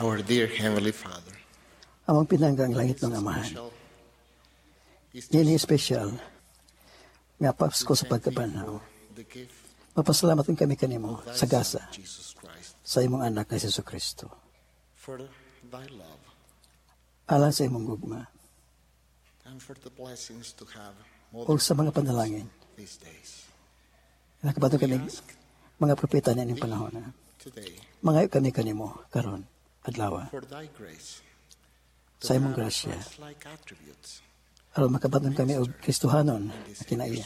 Our dear Heavenly Father, among pinanggang langit ng Amahan. Nini special nga Pasko sa pagkabanaw. Mapasalamat kami kanimo sa gasa sa imong anak na Jesu Kristo. for thy love Alang sa imong gugma and for the blessings to have o sa mga panalangin. these days. Nakabato kami mga propeta na inyong panahon na Today, mangayo kami kanimo karon adlaw for thy grace, sa imong grasya like attributes, aron makabaton kami og Kristohanon na kinaiya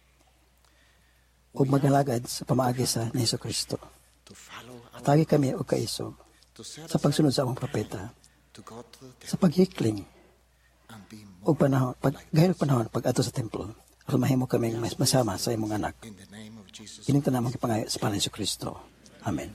ug magalagad sa pamaagi sa ni Hesus Kristo. Atagi kami og kaiso sa pagsunod sa among propeta, sa paghikling og panahon, pag gahil panahon pag ato sa templo, aron mahimo kami mas masama sa imong anak. Kining tanamang kipangayo sa pangalan ni Hesus Kristo. Amen.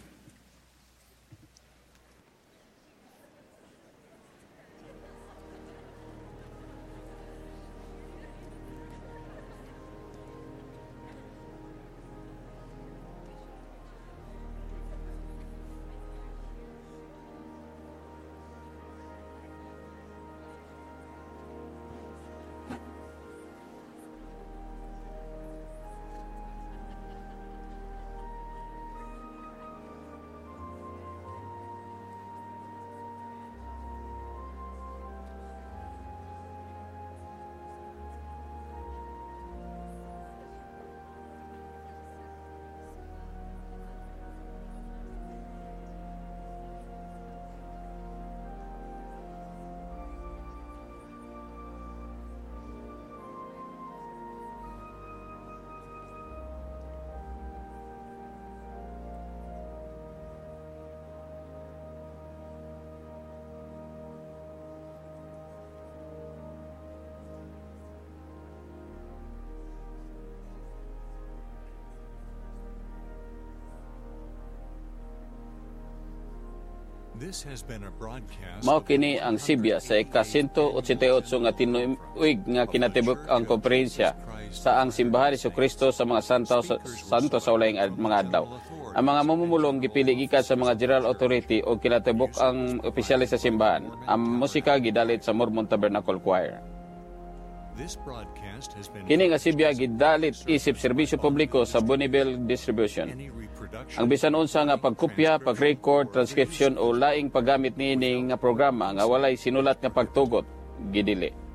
This has been a broadcast. Mao kini ang Sibya sa ika one eighty-eight nga tinuig nga kinatibuk ang komperensya sa ang simbahan ni Kristo sa mga santo sa, santo sa ulayng ad, mga adlaw. Ang mga mamumulong gipili gikan sa mga general authority o kinatibuk ang opisyalis sa simbahan. Ang musika gidalit sa Mormon Tabernacle Choir. This broadcast has been Kini nga Sibya gidalit isip serbisyo publiko sa Bonneville Distribution. Ang bisan unsa nga pagkopya, pag-record, transcription o laing paggamit niini nga programa nga walay sinulat nga pagtugot gidili.